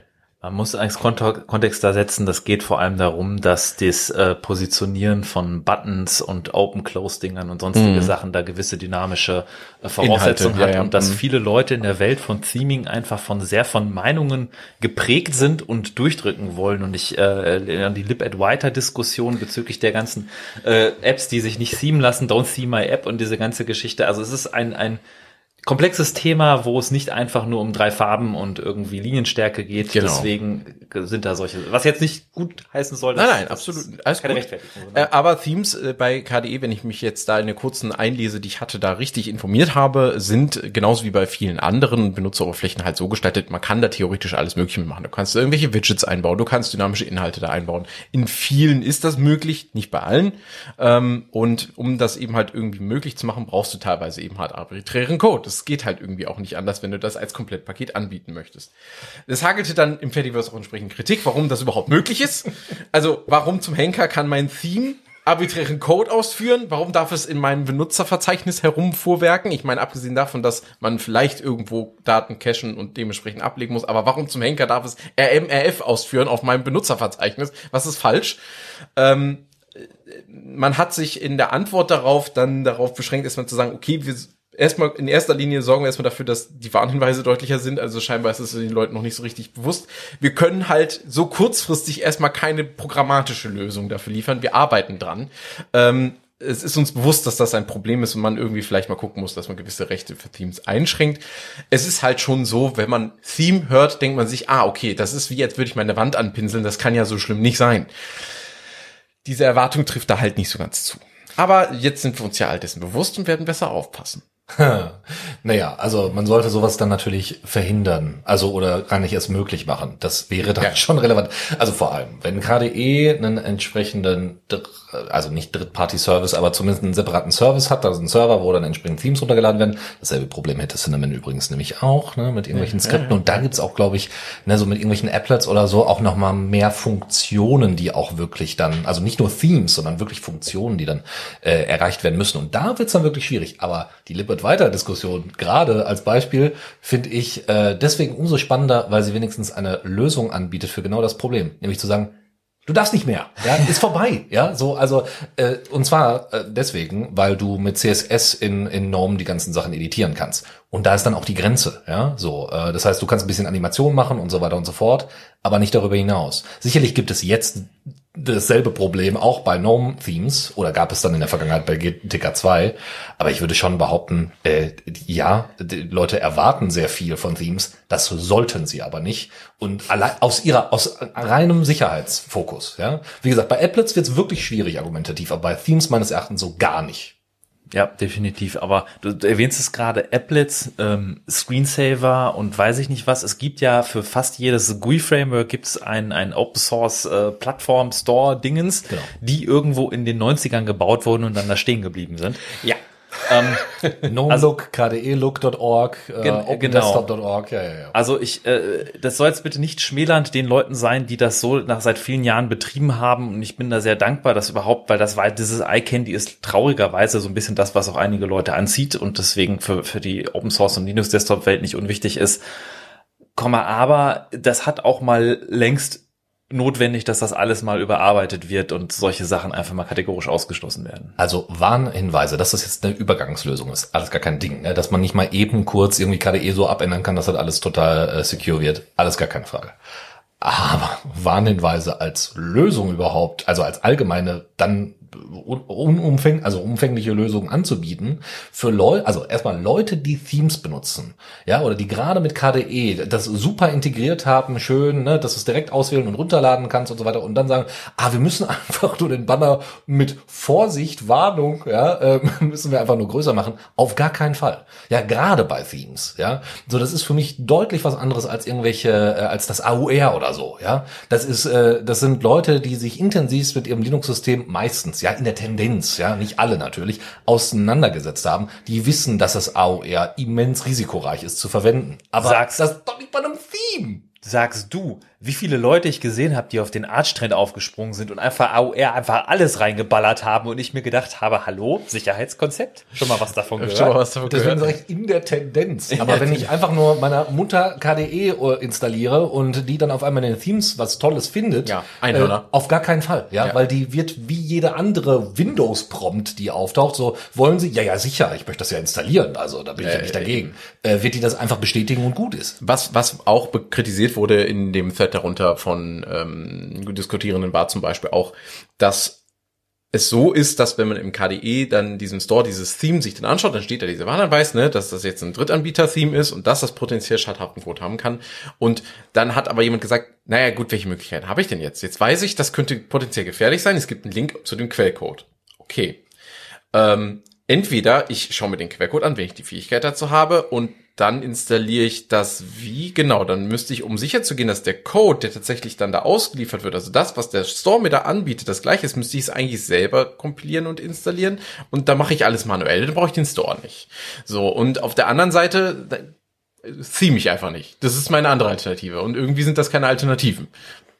Speaker 3: Man muss eigentlich Kontext da setzen, das geht vor allem darum, dass das äh, Positionieren von Buttons und Open-Close-Dingern und sonstige mm. Sachen da gewisse dynamische äh, Voraussetzungen Inhalte, hat ja, ja. und dass mm. viele Leute in der Welt von Theming einfach von sehr von Meinungen geprägt sind und durchdrücken wollen. Und ich äh, an die Lib-Adwaita-Diskussion bezüglich der ganzen äh, Apps, die sich nicht themen lassen, don't theme my app und diese ganze Geschichte. Also es ist ein ein komplexes Thema, wo es nicht einfach nur um drei Farben und irgendwie Linienstärke geht. Genau. Deswegen sind da solche, was jetzt nicht gut heißen soll.
Speaker 4: Nein, nein, absolut. Alles keine Rechtfertigung. Äh, aber Themes äh, bei K D E, wenn ich mich jetzt da in der kurzen Einlese, die ich hatte, da richtig informiert habe, sind genauso wie bei vielen anderen Benutzeroberflächen halt so gestaltet, man kann da theoretisch alles Mögliche mitmachen. Du kannst irgendwelche Widgets einbauen, du kannst dynamische Inhalte da einbauen. In vielen ist das möglich, nicht bei allen. Ähm, und um das eben halt irgendwie möglich zu machen, brauchst du teilweise eben halt arbiträren Code. Das geht halt irgendwie auch nicht anders, wenn du das als Komplettpaket anbieten möchtest. Das hagelte dann im Fediverse auch entsprechend Kritik, warum das überhaupt möglich ist. Also, warum zum Henker kann mein Theme arbiträren Code ausführen? Warum darf es in meinem Benutzerverzeichnis herumvorwerken? Ich meine, abgesehen davon, dass man vielleicht irgendwo Daten cachen und dementsprechend ablegen muss, aber warum zum Henker darf es R M R F ausführen auf meinem Benutzerverzeichnis? Was ist falsch? Ähm, man hat sich in der Antwort darauf dann darauf beschränkt, erstmal zu sagen, okay, wir erstmal in erster Linie sorgen wir erstmal dafür, dass die Warnhinweise deutlicher sind. Also scheinbar ist es den Leuten noch nicht so richtig bewusst. Wir können halt so kurzfristig erstmal keine programmatische Lösung dafür liefern. Wir arbeiten dran. Ähm, es ist uns bewusst, dass das ein Problem ist und man irgendwie vielleicht mal gucken muss, dass man gewisse Rechte für Themes einschränkt. Es ist halt schon so, wenn man Theme hört, denkt man sich, ah, okay, das ist wie, als würde ich meine Wand anpinseln. Das kann ja so schlimm nicht sein. Diese Erwartung trifft da halt nicht so ganz zu. Aber jetzt sind wir uns ja all dessen bewusst und werden besser aufpassen.
Speaker 2: Naja, also man sollte sowas dann natürlich verhindern, also oder gar nicht erst möglich machen. Das wäre dann ja. schon relevant. Also vor allem, wenn K D E einen entsprechenden, also nicht Drittparty-Service, aber zumindest einen separaten Service hat, also einen Server, wo dann entsprechend Themes runtergeladen werden. Dasselbe Problem hätte Cinnamon übrigens nämlich auch, ne, mit irgendwelchen Skripten. Und da gibt's auch, glaube ich, ne, so mit irgendwelchen Applets oder so auch nochmal mehr Funktionen, die auch wirklich dann, also nicht nur Themes, sondern wirklich Funktionen, die dann äh, erreicht werden müssen. Und da wird's dann wirklich schwierig. Aber die Lib-Adwaita-Diskussion, gerade als Beispiel, finde ich äh, deswegen umso spannender, weil sie wenigstens eine Lösung anbietet für genau das Problem. Nämlich zu sagen, du darfst nicht mehr, ja, ist vorbei, ja, so, also, äh, und zwar äh, deswegen, weil du mit C S S in, in GNOME die ganzen Sachen editieren kannst. Und da ist dann auch die Grenze, ja, so, äh, das heißt, du kannst ein bisschen Animation machen und so weiter und so fort, aber nicht darüber hinaus. Sicherlich gibt es jetzt dasselbe Problem auch bei GNOME-Themes, oder gab es dann in der Vergangenheit bei G T K zwei, aber ich würde schon behaupten, äh, ja, die Leute erwarten sehr viel von Themes, das sollten sie aber nicht, und allein aus ihrer, aus reinem Sicherheitsfokus, ja. Wie gesagt, bei Applets wird es wirklich schwierig argumentativ, aber bei Themes meines Erachtens so gar nicht.
Speaker 3: Ja, definitiv. Aber du, du erwähnst es gerade, Applets, ähm, Screensaver und weiß ich nicht was. Es gibt ja für fast jedes G U I-Framework gibt es ein, ein Open-Source-Plattform-Store-Dingens, genau, die irgendwo in den neunzigern gebaut wurden und dann da stehen geblieben sind.
Speaker 2: Ja. Ähm, GNOME-Look, K D E-Look Punkt org, äh, OpenDesktop Punkt org, ja, ja, ja.
Speaker 3: Also ich, äh, das soll jetzt bitte nicht schmälernd den Leuten sein, die das so nach seit vielen Jahren betrieben haben, und ich bin da sehr dankbar, dass überhaupt, weil das war, dieses iCandy ist traurigerweise so ein bisschen das, was auch einige Leute anzieht und deswegen für, für die Open-Source- und Linux-Desktop-Welt nicht unwichtig ist. Komma, aber das hat auch mal längst notwendig, dass das alles mal überarbeitet wird und solche Sachen einfach mal kategorisch ausgeschlossen werden.
Speaker 2: Also Warnhinweise, dass das jetzt eine Übergangslösung ist, alles gar kein Ding, ne? Dass man nicht mal eben kurz irgendwie K D E so abändern kann, dass das alles total äh, secure wird, alles gar keine Frage. Aber Warnhinweise als Lösung überhaupt, also als allgemeine, dann unumfänglich, also umfängliche Lösungen anzubieten für Leute, also erstmal Leute, die Themes benutzen, ja, oder die gerade mit K D E das super integriert haben, schön, ne, dass du es direkt auswählen und runterladen kannst und so weiter, und dann sagen, ah, wir müssen einfach nur den Banner mit Vorsicht, Warnung, ja, äh, müssen wir einfach nur größer machen. Auf gar keinen Fall. Ja, gerade bei Themes, ja. So, das ist für mich deutlich was anderes als irgendwelche, äh, als das A U R oder so, ja. Das ist, äh, das sind Leute, die sich intensiv mit ihrem Linux-System meistens, ja, in der Tendenz, ja, nicht alle natürlich, auseinandergesetzt haben, die wissen, dass das A U R immens risikoreich ist zu verwenden. Aber
Speaker 3: Sag's.
Speaker 2: das doch nicht bei einem Theme.
Speaker 3: sagst du, wie viele Leute ich gesehen habe, die auf den Arch-Trend aufgesprungen sind und einfach A O R einfach alles reingeballert haben und ich mir gedacht habe, hallo, Sicherheitskonzept? Schon mal was davon gehört?
Speaker 4: Schon mal was davon
Speaker 2: Deswegen
Speaker 4: gehört.
Speaker 2: sage ich in der Tendenz. Aber wenn ich einfach nur meiner Mutter K D E installiere und die dann auf einmal in den Themes was Tolles findet,
Speaker 4: Ja, Einhörner.
Speaker 2: äh, auf gar keinen Fall. Ja,
Speaker 4: Ja.
Speaker 2: weil die wird wie jede andere Windows-Prompt, die auftaucht, so wollen sie, ja, ja, sicher, ich möchte das ja installieren, also da bin ich ja nicht dagegen. Äh, wird die das einfach bestätigen und gut ist.
Speaker 4: Was, was auch be- kritisiert wurde in dem Thread darunter von ähm, Diskutierenden war zum Beispiel auch, dass es so ist, dass wenn man im K D E dann diesen Store, dieses Theme sich dann anschaut, dann steht da diese Warnhinweis, ne, dass das jetzt ein Drittanbieter-Theme ist und dass das potenziell Schadhaftencode haben kann. Und dann hat aber jemand gesagt, naja gut, welche Möglichkeiten habe ich denn jetzt? Jetzt weiß ich, das könnte potenziell gefährlich sein. Es gibt einen Link zu dem Quellcode. Okay. Ähm, entweder ich schaue mir den Quellcode an, wenn ich die Fähigkeit dazu habe, und dann installiere ich das wie? Genau, dann müsste ich, um sicher zu gehen, dass der Code, der tatsächlich dann da ausgeliefert wird, also das, was der Store mir da anbietet, das gleiche ist, müsste ich es eigentlich selber kompilieren und installieren. Und da mache ich alles manuell, dann brauche ich den Store nicht. So, und auf der anderen Seite da, theme ich einfach nicht. Das ist meine andere Alternative. Und irgendwie sind das keine Alternativen.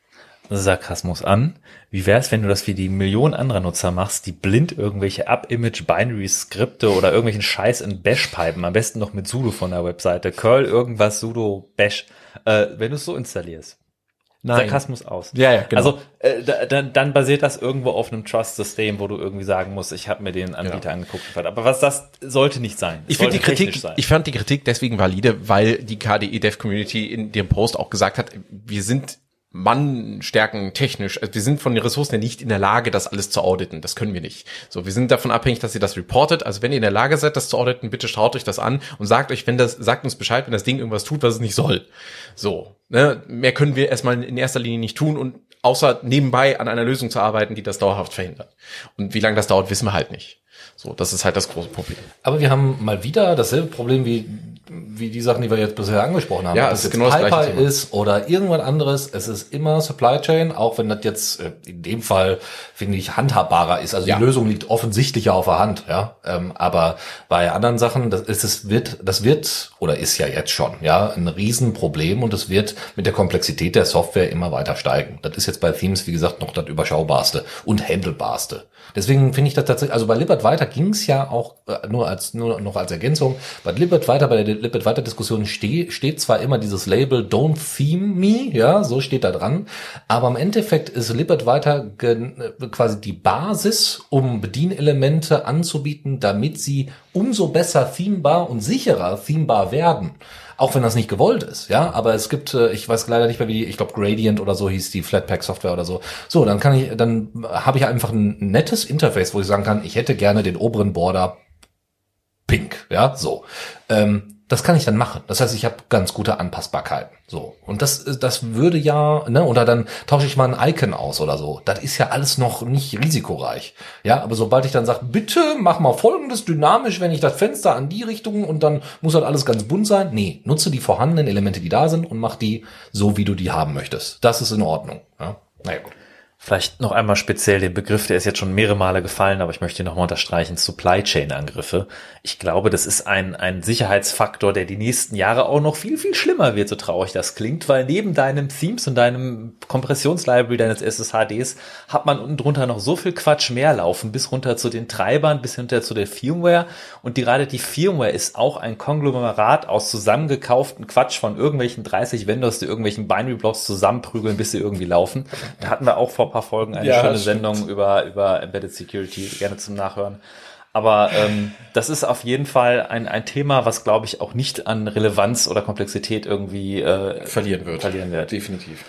Speaker 3: Sarkasmus an. Wie wär's, wenn du das wie die Millionen anderer Nutzer machst, die blind irgendwelche Up-Image-Binary-Skripte oder irgendwelchen Scheiß in Bash pipen, am besten noch mit sudo von der Webseite, curl irgendwas, sudo, bash, äh, wenn du es so installierst.
Speaker 4: Nein.
Speaker 3: Sarkasmus aus.
Speaker 4: Ja, ja, genau.
Speaker 3: Also äh, da, dann, dann basiert das irgendwo auf einem Trust-System, wo du irgendwie sagen musst, ich habe mir den Anbieter
Speaker 4: Genau.
Speaker 3: angeguckt. Aber was das sollte nicht sein. Es
Speaker 4: Ich finde die
Speaker 3: sollte
Speaker 4: Kritik,
Speaker 3: technisch sein.
Speaker 4: ich fand die Kritik deswegen valide, weil die K D E-Dev-Community in dem Post auch gesagt hat, wir sind Mannstärken technisch, also wir sind von den Ressourcen her nicht in der Lage, das alles zu auditen. Das können wir nicht. So, wir sind davon abhängig, dass ihr das reportet. Also wenn ihr in der Lage seid, das zu auditen, bitte schaut euch das an und sagt euch, wenn das, sagt uns Bescheid, wenn das Ding irgendwas tut, was es nicht soll. So, ne, mehr können wir erstmal in erster Linie nicht tun und außer nebenbei an einer Lösung zu arbeiten, die das dauerhaft verhindert. Und wie lange das dauert, wissen wir halt nicht. So, das ist halt das große Problem.
Speaker 2: Aber wir haben mal wieder dasselbe Problem wie wie die Sachen, die wir jetzt bisher angesprochen haben.
Speaker 4: Ja,
Speaker 2: Ob
Speaker 4: es
Speaker 2: das
Speaker 4: ist
Speaker 2: jetzt
Speaker 4: genau das gleiche
Speaker 2: PayPal
Speaker 4: Thema.
Speaker 2: ist oder irgendwas anderes. Es ist immer Supply Chain, auch wenn das jetzt äh, in dem Fall, finde ich, handhabbarer ist. Also
Speaker 4: Ja.
Speaker 2: die Lösung liegt offensichtlicher auf der Hand, ja. Ähm, aber bei anderen Sachen, das ist es wird, das wird oder ist ja jetzt schon, ja, ein Riesenproblem und es wird mit der Komplexität der Software immer weiter steigen. Das ist jetzt bei Themes, wie gesagt, noch das überschaubarste und handelbarste. Deswegen finde ich das tatsächlich, also bei Lippert weiter ging es ja auch äh, nur als nur noch als Ergänzung. Bei Lippert weiter, bei der Lippert weiter Diskussion ste steht zwar immer dieses Label Don't Theme Me, ja, so steht da dran, aber im Endeffekt ist Lippert weiter quasi die Basis, um Bedienelemente anzubieten, damit sie umso besser themebar und sicherer themebar werden. Auch wenn das nicht gewollt ist, ja, aber es gibt, äh, ich weiß leider nicht mehr, wie die, ich glaube Gradient oder so hieß die Flatpak Software oder so. So, dann kann ich, dann habe ich einfach ein nettes Interface, wo ich sagen kann, ich hätte gerne den oberen Border pink, ja, so. Ähm, das kann ich dann machen. Das heißt, ich habe ganz gute Anpassbarkeiten. So. Und das, das würde ja, ne, oder dann tausche ich mal ein Icon aus oder so. Das ist ja alles noch nicht risikoreich. Ja, aber sobald ich dann sage, bitte mach mal Folgendes dynamisch, wenn ich das Fenster an die Richtung und dann muss halt alles ganz bunt sein. Nee, nutze die vorhandenen Elemente, die da sind und mach die so, wie du die haben möchtest. Das ist in Ordnung. Ja? Naja, gut.
Speaker 3: Vielleicht noch einmal speziell den Begriff, der ist jetzt schon mehrere Male gefallen, aber ich möchte ihn nochmal unterstreichen, Supply Chain Angriffe. Ich glaube, das ist ein, ein Sicherheitsfaktor, der die nächsten Jahre auch noch viel, viel schlimmer wird, so traurig das klingt, weil neben deinem Themes und deinem Kompressionslibrary deines S S H Ds hat man unten drunter noch so viel Quatsch mehr laufen, bis runter zu den Treibern, bis hinter zu der Firmware. Und die, gerade die Firmware ist auch ein Konglomerat aus zusammengekauften Quatsch von irgendwelchen dreißig Vendors, die irgendwelchen Binary-Blocks zusammenprügeln, bis sie irgendwie laufen. Da hatten wir auch vor ein paar Folgen eine
Speaker 4: Ja,
Speaker 3: schöne
Speaker 4: stimmt.
Speaker 3: Sendung über über Embedded Security, gerne zum Nachhören. Aber ähm, das ist auf jeden Fall ein ein Thema, was, glaube ich, auch nicht an Relevanz oder Komplexität irgendwie äh,
Speaker 4: Verlieren wird.
Speaker 3: verlieren wird.
Speaker 4: Definitiv.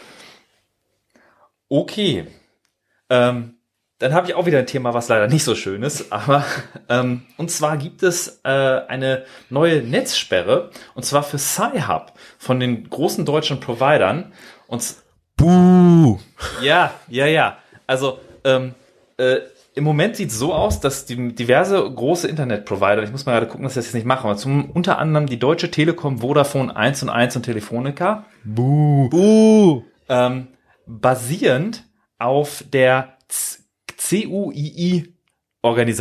Speaker 3: Okay. Ähm, dann habe ich auch wieder ein Thema, was leider nicht so schön ist, aber ähm, und zwar gibt es äh, eine neue Netzsperre, und zwar für Sci-Hub von den großen deutschen Providern. Und s-
Speaker 4: Buh.
Speaker 3: ja, ja, ja. Also ähm, äh, im Moment sieht es so aus, dass die diverse große Internetprovider, ich muss mal gerade gucken, dass ich das jetzt nicht mache, aber zum, unter anderem die Deutsche Telekom, Vodafone eins und eins und Telefonica,
Speaker 4: Buh. Buh.
Speaker 3: ähm, basierend auf der C U I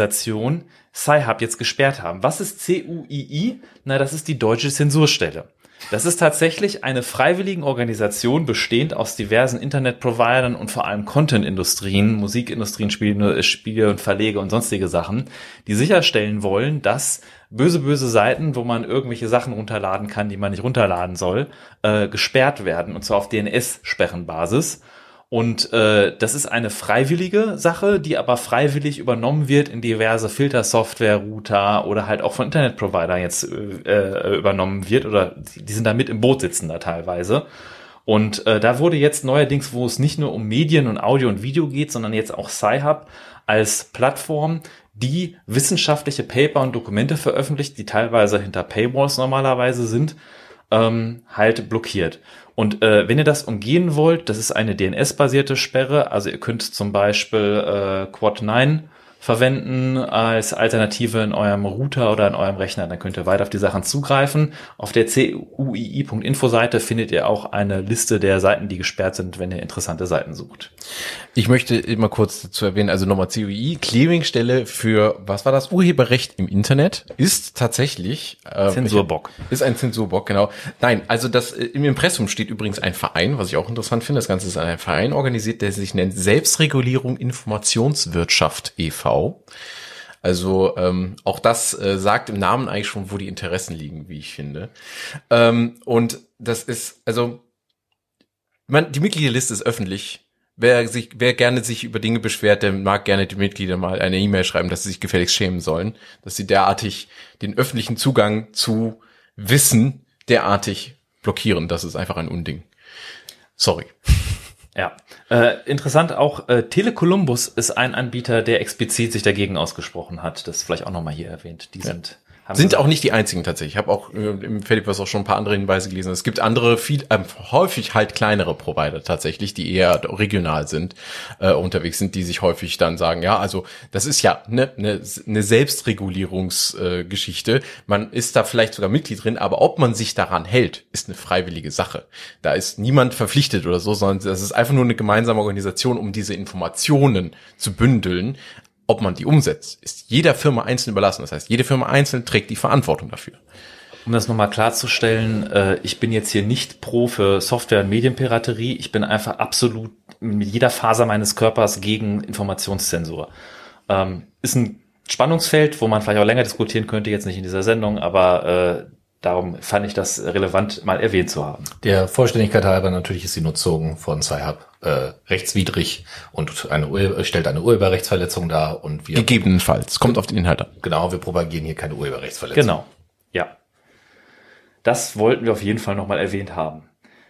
Speaker 3: I-Organisation Sci-Hub jetzt gesperrt haben. Was ist C U I I? Na, das ist die deutsche Zensurstelle. Das ist tatsächlich eine freiwillige Organisation, bestehend aus diversen Internetprovidern und vor allem Content-Industrien, Musikindustrien, Spiele, Spiele und Verlege und sonstige Sachen, die sicherstellen wollen, dass böse, böse Seiten, wo man irgendwelche Sachen runterladen kann, die man nicht runterladen soll, äh, gesperrt werden, und zwar auf D N S-Sperrenbasis. Und äh, das ist eine freiwillige Sache, die aber freiwillig übernommen wird in diverse Filtersoftware, Router oder halt auch von Internetprovidern jetzt äh, übernommen wird, oder die sind da mit im Boot sitzen da teilweise. Und äh, da wurde jetzt neuerdings, wo es nicht nur um Medien und Audio und Video geht, sondern jetzt auch Sci-Hub als Plattform, die wissenschaftliche Paper und Dokumente veröffentlicht, die teilweise hinter Paywalls normalerweise sind, ähm, halt blockiert. Und äh, wenn ihr das umgehen wollt, das ist eine D N S-basierte Sperre, also ihr könnt zum Beispiel äh, Quad neun verwenden als Alternative in eurem Router oder in eurem Rechner, dann könnt ihr weiter auf die Sachen zugreifen. Auf der C U I I Punkt info Seite findet ihr auch eine Liste der Seiten, die gesperrt sind, wenn ihr interessante Seiten sucht.
Speaker 4: Ich möchte immer kurz dazu erwähnen, also nochmal C U I I, Clearingstelle für, was war das, Urheberrecht im Internet, ist tatsächlich äh,
Speaker 3: Zensurbock.
Speaker 4: Ist ein Zensurbock, genau. Nein, also das äh, im Impressum steht übrigens ein Verein, was ich auch interessant finde. Das Ganze ist ein Verein organisiert, der sich nennt Selbstregulierung Informationswirtschaft e V. Also ähm, auch das äh, sagt im Namen eigentlich schon, wo die Interessen liegen, wie ich finde. Ähm, und das ist, also man, die Mitgliederliste ist öffentlich. Wer sich, wer gerne sich über Dinge beschwert, der mag gerne die Mitglieder mal eine E-Mail schreiben, dass sie sich gefälligst schämen sollen, dass sie derartig den öffentlichen Zugang zu Wissen derartig blockieren. Das ist einfach ein Unding. Sorry.
Speaker 3: Ja, äh, interessant auch, äh, Telekolumbus ist ein Anbieter, der explizit sich dagegen ausgesprochen hat. Das ist vielleicht auch nochmal hier erwähnt. Die
Speaker 4: ja. sind
Speaker 3: haben
Speaker 4: sind auch nicht die einzigen tatsächlich. Ich habe auch äh, im Fediverse auch schon ein paar andere Hinweise gelesen. Es gibt andere, viel äh, häufig halt kleinere Provider tatsächlich, die eher regional sind, äh, unterwegs sind, die sich häufig dann sagen, ja, also das ist ja eine ne, ne Selbstregulierungsgeschichte. Äh, Man ist da vielleicht sogar Mitglied drin, aber ob man sich daran hält, ist eine freiwillige Sache. Da ist niemand verpflichtet oder so, sondern das ist einfach nur eine gemeinsame Organisation, um diese Informationen zu bündeln. Ob man die umsetzt, ist jeder Firma einzeln überlassen. Das heißt, jede Firma einzeln trägt die Verantwortung dafür.
Speaker 3: Um das nochmal klarzustellen, äh, ich bin jetzt hier nicht pro für Software- und Medienpiraterie. Ich bin einfach absolut mit jeder Faser meines Körpers gegen Informationszensur. Ähm, ist ein Spannungsfeld, wo man vielleicht auch länger diskutieren könnte, jetzt nicht in dieser Sendung, aber äh, darum fand ich das relevant, mal erwähnt zu haben.
Speaker 2: Der Vollständigkeit halber, natürlich ist die Nutzung von Sci-Hub äh, rechtswidrig und eine Ur- stellt eine Urheberrechtsverletzung dar. Und wir
Speaker 4: gegebenenfalls, kommt auf den Inhalt an.
Speaker 2: Genau, wir propagieren hier keine Urheberrechtsverletzung.
Speaker 3: Genau, ja. Das wollten wir auf jeden Fall nochmal erwähnt haben.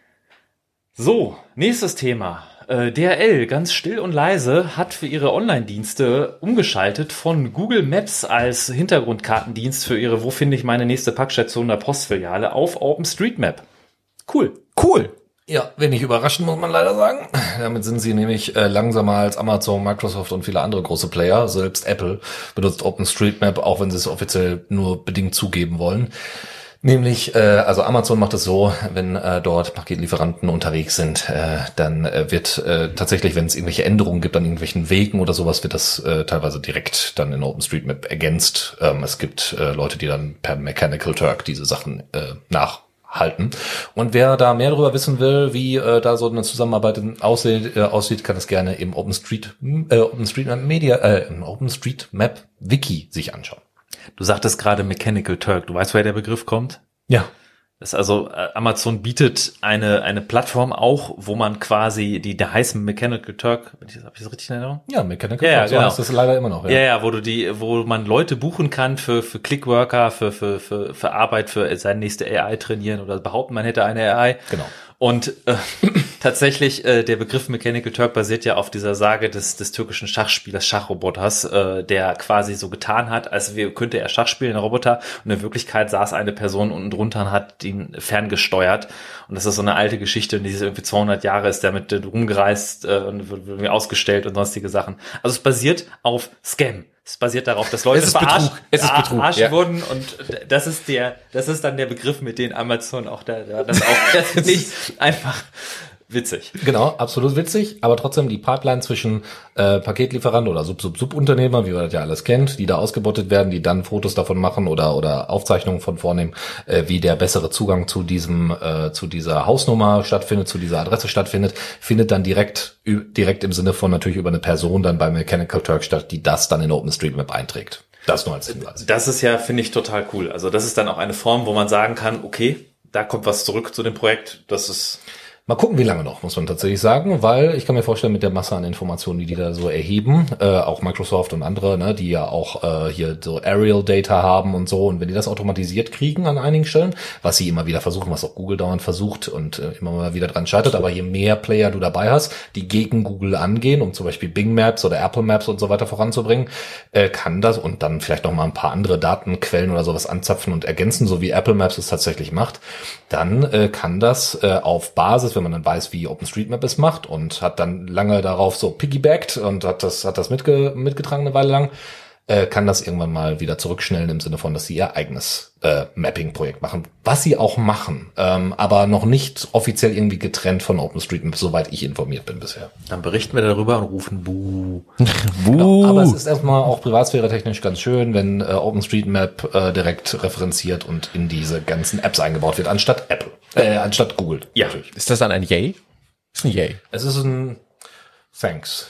Speaker 3: So, nächstes Thema. Äh, D H L, ganz still und leise, hat für ihre Online-Dienste umgeschaltet von Google Maps als Hintergrundkartendienst für ihre Wo finde ich meine nächste Packstation der Postfiliale auf OpenStreetMap. Cool.
Speaker 4: Cool.
Speaker 2: Ja, wenig überraschend, muss man leider sagen. Damit sind sie nämlich äh, langsamer als Amazon, Microsoft und viele andere große Player. Selbst Apple benutzt OpenStreetMap, auch wenn sie es offiziell nur bedingt zugeben wollen. Nämlich, äh, also Amazon macht es so, wenn äh, dort Paketlieferanten unterwegs sind, äh, dann äh, wird äh, tatsächlich, wenn es irgendwelche Änderungen gibt an irgendwelchen Wegen oder sowas, wird das äh, teilweise direkt dann in OpenStreetMap ergänzt. Ähm, es gibt äh, Leute, die dann per Mechanical Turk diese Sachen äh, nachhalten. Und wer da mehr darüber wissen will, wie äh, da so eine Zusammenarbeit aussieht, äh, aussieht, kann es gerne im OpenStreet, äh, OpenStreetMap Media, äh, im OpenStreetMap Wiki sich anschauen.
Speaker 3: Du sagtest gerade Mechanical Turk. Du weißt, woher der Begriff kommt?
Speaker 2: Ja.
Speaker 3: Das ist also, äh, Amazon bietet eine eine Plattform auch, wo man quasi, die der heißt Mechanical Turk, habe ich das richtig in Erinnerung?
Speaker 2: Ja, Mechanical
Speaker 3: Ja, ja,
Speaker 2: Turk, so
Speaker 3: genau.
Speaker 2: heißt das leider immer noch.
Speaker 3: Ja. ja, ja, wo du die, wo man Leute buchen kann für für Clickworker, für für für für Arbeit, für seine nächste A I trainieren oder behaupten, man hätte eine A I.
Speaker 2: Genau.
Speaker 3: Und äh, tatsächlich, äh, der Begriff Mechanical Turk basiert ja auf dieser Sage des des türkischen Schachspielers, Schachroboters, äh, der quasi so getan hat, als wir könnte er Schach spielen, ein Roboter, und in Wirklichkeit saß eine Person unten drunter und hat ihn ferngesteuert. Und das ist so eine alte Geschichte, und die ist irgendwie zweihundert Jahre, ist damit äh, rumgereist äh, und wird irgendwie ausgestellt und sonstige Sachen. Also es basiert auf Scam. Es basiert darauf, dass Leute
Speaker 4: Es ist Betrug. Es ist Betrug,
Speaker 3: verarscht
Speaker 4: ja.
Speaker 3: wurden, und das ist der, das ist dann der Begriff, mit dem Amazon auch da, da das auch, das finde ich einfach Witzig.
Speaker 2: Genau, absolut witzig, aber trotzdem die Pipeline zwischen äh, Paketlieferant oder Sub-Sub-Sub-Unternehmer, wie man das ja alles kennt, die da ausgebottet werden, die dann Fotos davon machen oder oder Aufzeichnungen von vornehmen, äh, wie der bessere Zugang zu diesem äh, zu dieser Hausnummer stattfindet, zu dieser Adresse stattfindet, findet dann direkt direkt im Sinne von natürlich über eine Person dann bei Mechanical Turk statt, die das dann in OpenStreetMap einträgt. Das nur als Hinweis.
Speaker 3: Das ist ja, finde ich, total cool. Also das ist dann auch eine Form, wo man sagen kann, okay, da kommt was zurück zu dem Projekt. Das ist
Speaker 2: Mal gucken, wie lange noch, muss man tatsächlich sagen, weil ich kann mir vorstellen, mit der Masse an Informationen, die die da so erheben, äh, auch Microsoft und andere, ne, die ja auch äh, hier so Aerial Data haben und so, und wenn die das automatisiert kriegen an einigen Stellen, was sie immer wieder versuchen, was auch Google dauernd versucht und äh, immer mal wieder dran scheitert, aber je mehr Player du dabei hast, die gegen Google angehen, um zum Beispiel Bing Maps oder Apple Maps und so weiter voranzubringen, äh, kann das und dann vielleicht noch mal ein paar andere Datenquellen oder sowas anzapfen und ergänzen, so wie Apple Maps es tatsächlich macht, dann äh, kann das äh, auf Basis, wenn man dann weiß, wie OpenStreetMap es macht und hat dann lange darauf so piggybackt und hat das hat das mitge mitgetragen eine Weile lang, äh, kann das irgendwann mal wieder zurückschnellen im Sinne von, dass sie ihr eigenes äh, Mapping-Projekt machen, was sie auch machen, ähm, aber noch nicht offiziell irgendwie getrennt von OpenStreetMap, soweit ich informiert bin bisher.
Speaker 3: Dann berichten wir darüber und rufen Buh.
Speaker 2: Genau, aber es ist erstmal auch privatsphäre-technisch ganz schön, wenn äh, OpenStreetMap äh, direkt referenziert und in diese ganzen Apps eingebaut wird, anstatt Apple, äh, anstatt Google.
Speaker 3: Ja.
Speaker 2: Natürlich.
Speaker 4: Ist das dann ein Yay? Ist ein Yay.
Speaker 2: Es ist ein Thanks.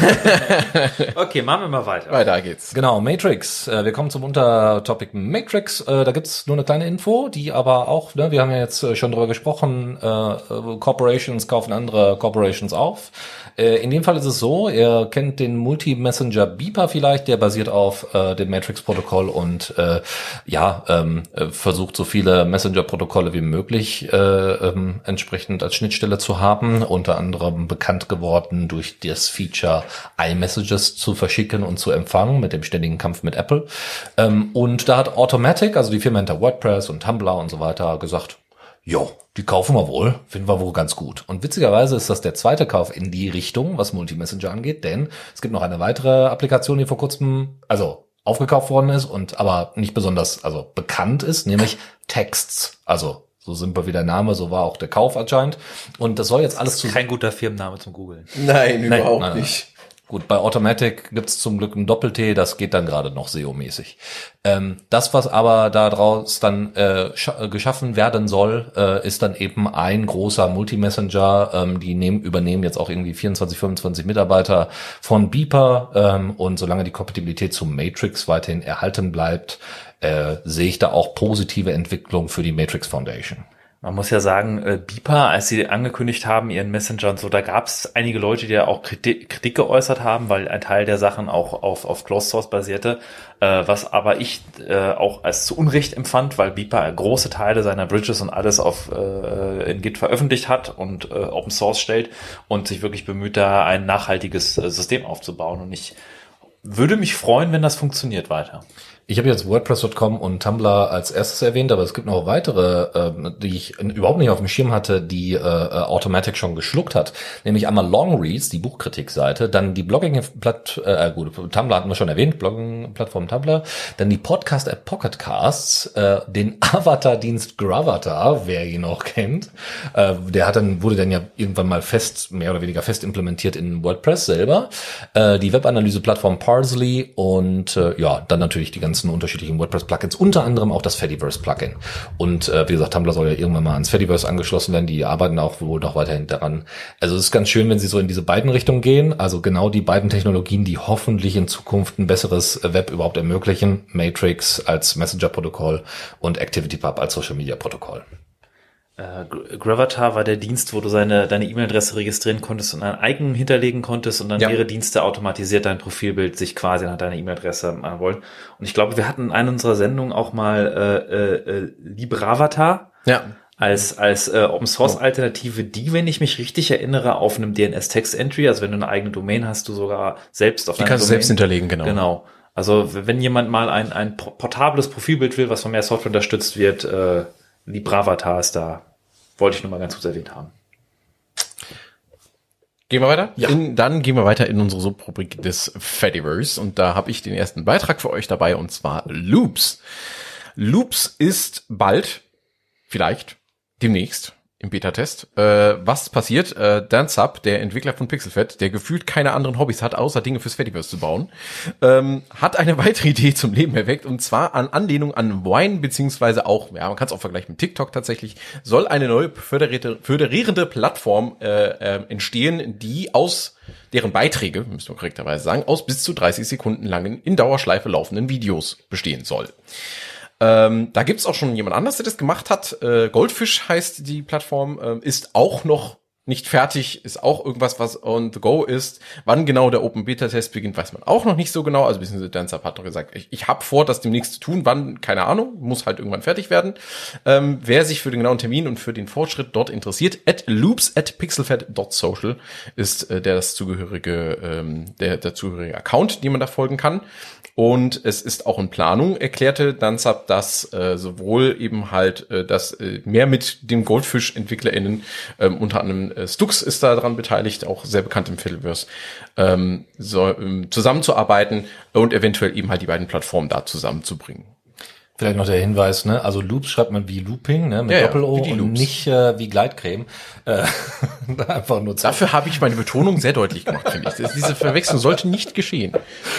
Speaker 3: Okay, machen wir mal weiter.
Speaker 4: Weiter geht's.
Speaker 2: Genau, Matrix. Äh, wir kommen zum Untertopic Matrix. Äh, da gibt's nur eine kleine Info, die aber auch, ne, wir haben ja jetzt äh, schon drüber gesprochen, äh, Corporations kaufen andere Corporations auf. Äh, in dem Fall ist es so, ihr kennt den Multi-Messenger Beeper vielleicht, der basiert auf äh, dem Matrix-Protokoll und äh, ja, ähm, äh, versucht so viele Messenger-Protokolle wie möglich äh, ähm, entsprechend als Schnittstelle zu haben, unter anderem bekannt geworden durch das Feature iMessages zu verschicken und zu empfangen mit dem ständigen Kampf mit Apple. Ähm, und da hat Automattic, also die Firma hinter WordPress und Tumblr und so weiter, gesagt, jo, die kaufen wir wohl, finden wir wohl ganz gut. Und witzigerweise ist das der zweite Kauf in die Richtung, was Multi-Messenger angeht, denn es gibt noch eine weitere Applikation, die vor kurzem, also aufgekauft worden ist und aber nicht besonders, also bekannt ist, nämlich Texts. Also so simpel wie der Name, so war auch der Kauf anscheinend. Und das soll jetzt alles zu...
Speaker 3: Kein guter Firmenname zum Googlen.
Speaker 4: Nein, überhaupt
Speaker 2: nein, nein,
Speaker 4: nicht.
Speaker 2: Gut, bei Automatic gibt's zum Glück ein Doppel-T, das geht dann gerade noch S E O-mäßig. Ähm, das, was aber daraus dann äh, geschaffen werden soll, äh, ist dann eben ein großer Multi-Messenger. Ähm, die nehmen, übernehmen jetzt auch irgendwie vierundzwanzig, fünfundzwanzig Mitarbeiter von Beeper. Ähm, und solange die Kompatibilität zu Matrix weiterhin erhalten bleibt, äh, sehe ich da auch positive Entwicklung für die Matrix Foundation.
Speaker 3: Man muss ja sagen, äh, Beeper, als sie angekündigt haben, ihren Messenger und so, da gab es einige Leute, die ja auch Kritik, Kritik geäußert haben, weil ein Teil der Sachen auch auf, auf Closed Source basierte, äh, was aber ich äh, auch als zu Unrecht empfand, weil Beeper große Teile seiner Bridges und alles auf äh, in Git veröffentlicht hat und äh, Open Source stellt und sich wirklich bemüht, da ein nachhaltiges äh, System aufzubauen. Und ich würde mich freuen, wenn das funktioniert weiter.
Speaker 2: Ich habe jetzt WordPress Punkt com und Tumblr als erstes erwähnt, aber es gibt noch weitere, äh, die ich überhaupt nicht auf dem Schirm hatte, die äh, Automatic schon geschluckt hat. Nämlich einmal Longreads, die Buchkritikseite, dann die Blogging-Platt, äh, gut, Tumblr hatten wir schon erwähnt, Blogging-Plattform Tumblr, dann die Podcast-App Pocketcasts, äh, den Avatar-Dienst Gravatar, wer ihn noch kennt, äh, der hat dann wurde dann ja irgendwann mal fest, mehr oder weniger fest implementiert in WordPress selber, äh, die Webanalyse-Plattform Parsley und äh, ja, dann natürlich die ganzen unterschiedlichen WordPress-Plugins, unter anderem auch das Fediverse-Plugin. Und äh, wie gesagt, Tumblr soll ja irgendwann mal ans Fediverse angeschlossen werden, die arbeiten auch wohl noch weiterhin daran. Also es ist ganz schön, wenn sie so in diese beiden Richtungen gehen, also genau die beiden Technologien, die hoffentlich in Zukunft ein besseres Web überhaupt ermöglichen, Matrix als Messenger-Protokoll und ActivityPub als Social-Media-Protokoll.
Speaker 3: Äh, Gravatar war der Dienst, wo du seine deine E-Mail-Adresse registrieren konntest und ein Icon hinterlegen konntest und dann
Speaker 2: ja.
Speaker 3: ihre Dienste automatisiert dein Profilbild sich quasi nach deiner E-Mail-Adresse machen wollen. Und ich glaube, wir hatten in einer unserer Sendungen auch mal äh, äh, Libravatar
Speaker 4: Ja.
Speaker 3: als als äh, Open-Source-Alternative, die, wenn ich mich richtig erinnere, auf einem D N S-Text-Entry, also wenn du eine eigene Domain hast, du sogar selbst auf
Speaker 4: Die
Speaker 3: deiner
Speaker 4: kannst du
Speaker 3: Domain,
Speaker 4: selbst hinterlegen, genau.
Speaker 3: Genau. Also wenn jemand mal ein ein portables Profilbild will, was von mehr Software unterstützt wird, äh, Libravatar ist da. Wollte ich nur mal ganz kurz erwähnt haben.
Speaker 4: Gehen wir weiter?
Speaker 2: Ja.
Speaker 4: In, dann gehen wir weiter in unsere Subrubrik des Fediverse und da habe ich den ersten Beitrag für euch dabei und zwar Loops. Loops ist bald, vielleicht, demnächst, im Beta-Test. Äh, was passiert? Äh, DanceUp, der Entwickler von Pixelfed, der gefühlt keine anderen Hobbys hat, außer Dinge fürs Fediverse zu bauen, ähm, hat eine weitere Idee zum Leben erweckt, und zwar an Anlehnung an Vine, beziehungsweise auch, ja, man kann es auch vergleichen mit TikTok tatsächlich, soll eine neue föderierte, föderierende Plattform äh, äh, entstehen, die aus deren Beiträge, müssen wir korrekterweise sagen, aus bis zu dreißig Sekunden langen, in Dauerschleife laufenden Videos bestehen soll. Ähm, da gibt's auch schon jemand anders, der das gemacht hat. Äh, Goldfish heißt die Plattform, äh, ist auch noch nicht fertig, ist auch irgendwas, was on the go ist. Wann genau der Open Beta Test beginnt, weiß man auch noch nicht so genau. Also beziehungsweise DanceUp hat doch gesagt, ich, ich habe vor, das demnächst zu tun. Wann? Keine Ahnung. Muss halt irgendwann fertig werden. Ähm, wer sich für den genauen Termin und für den Fortschritt dort interessiert, at loops at pixelfed dot social ist äh, der das zugehörige, ähm, der der zugehörige Account, den man da folgen kann. Und es ist auch in Planung, erklärte DanceUp, dass äh, sowohl eben halt, äh, dass äh, mehr mit den Goldfish-EntwicklerInnen, ähm, unter anderem äh, Stux ist da dran beteiligt, auch sehr bekannt im Fediverse, ähm, so, ähm, zusammenzuarbeiten und eventuell eben halt die beiden Plattformen da zusammenzubringen.
Speaker 2: Vielleicht noch der Hinweis, ne? Also Loops schreibt man wie Looping, ne? Mit
Speaker 4: Ja, ja,
Speaker 2: Doppel-O
Speaker 4: wie die
Speaker 2: und
Speaker 4: Loops.
Speaker 2: nicht äh, wie Gleitcreme. Äh, einfach nur zu.
Speaker 4: Dafür habe ich meine Betonung sehr deutlich gemacht, finde ich. Diese Verwechslung sollte nicht geschehen.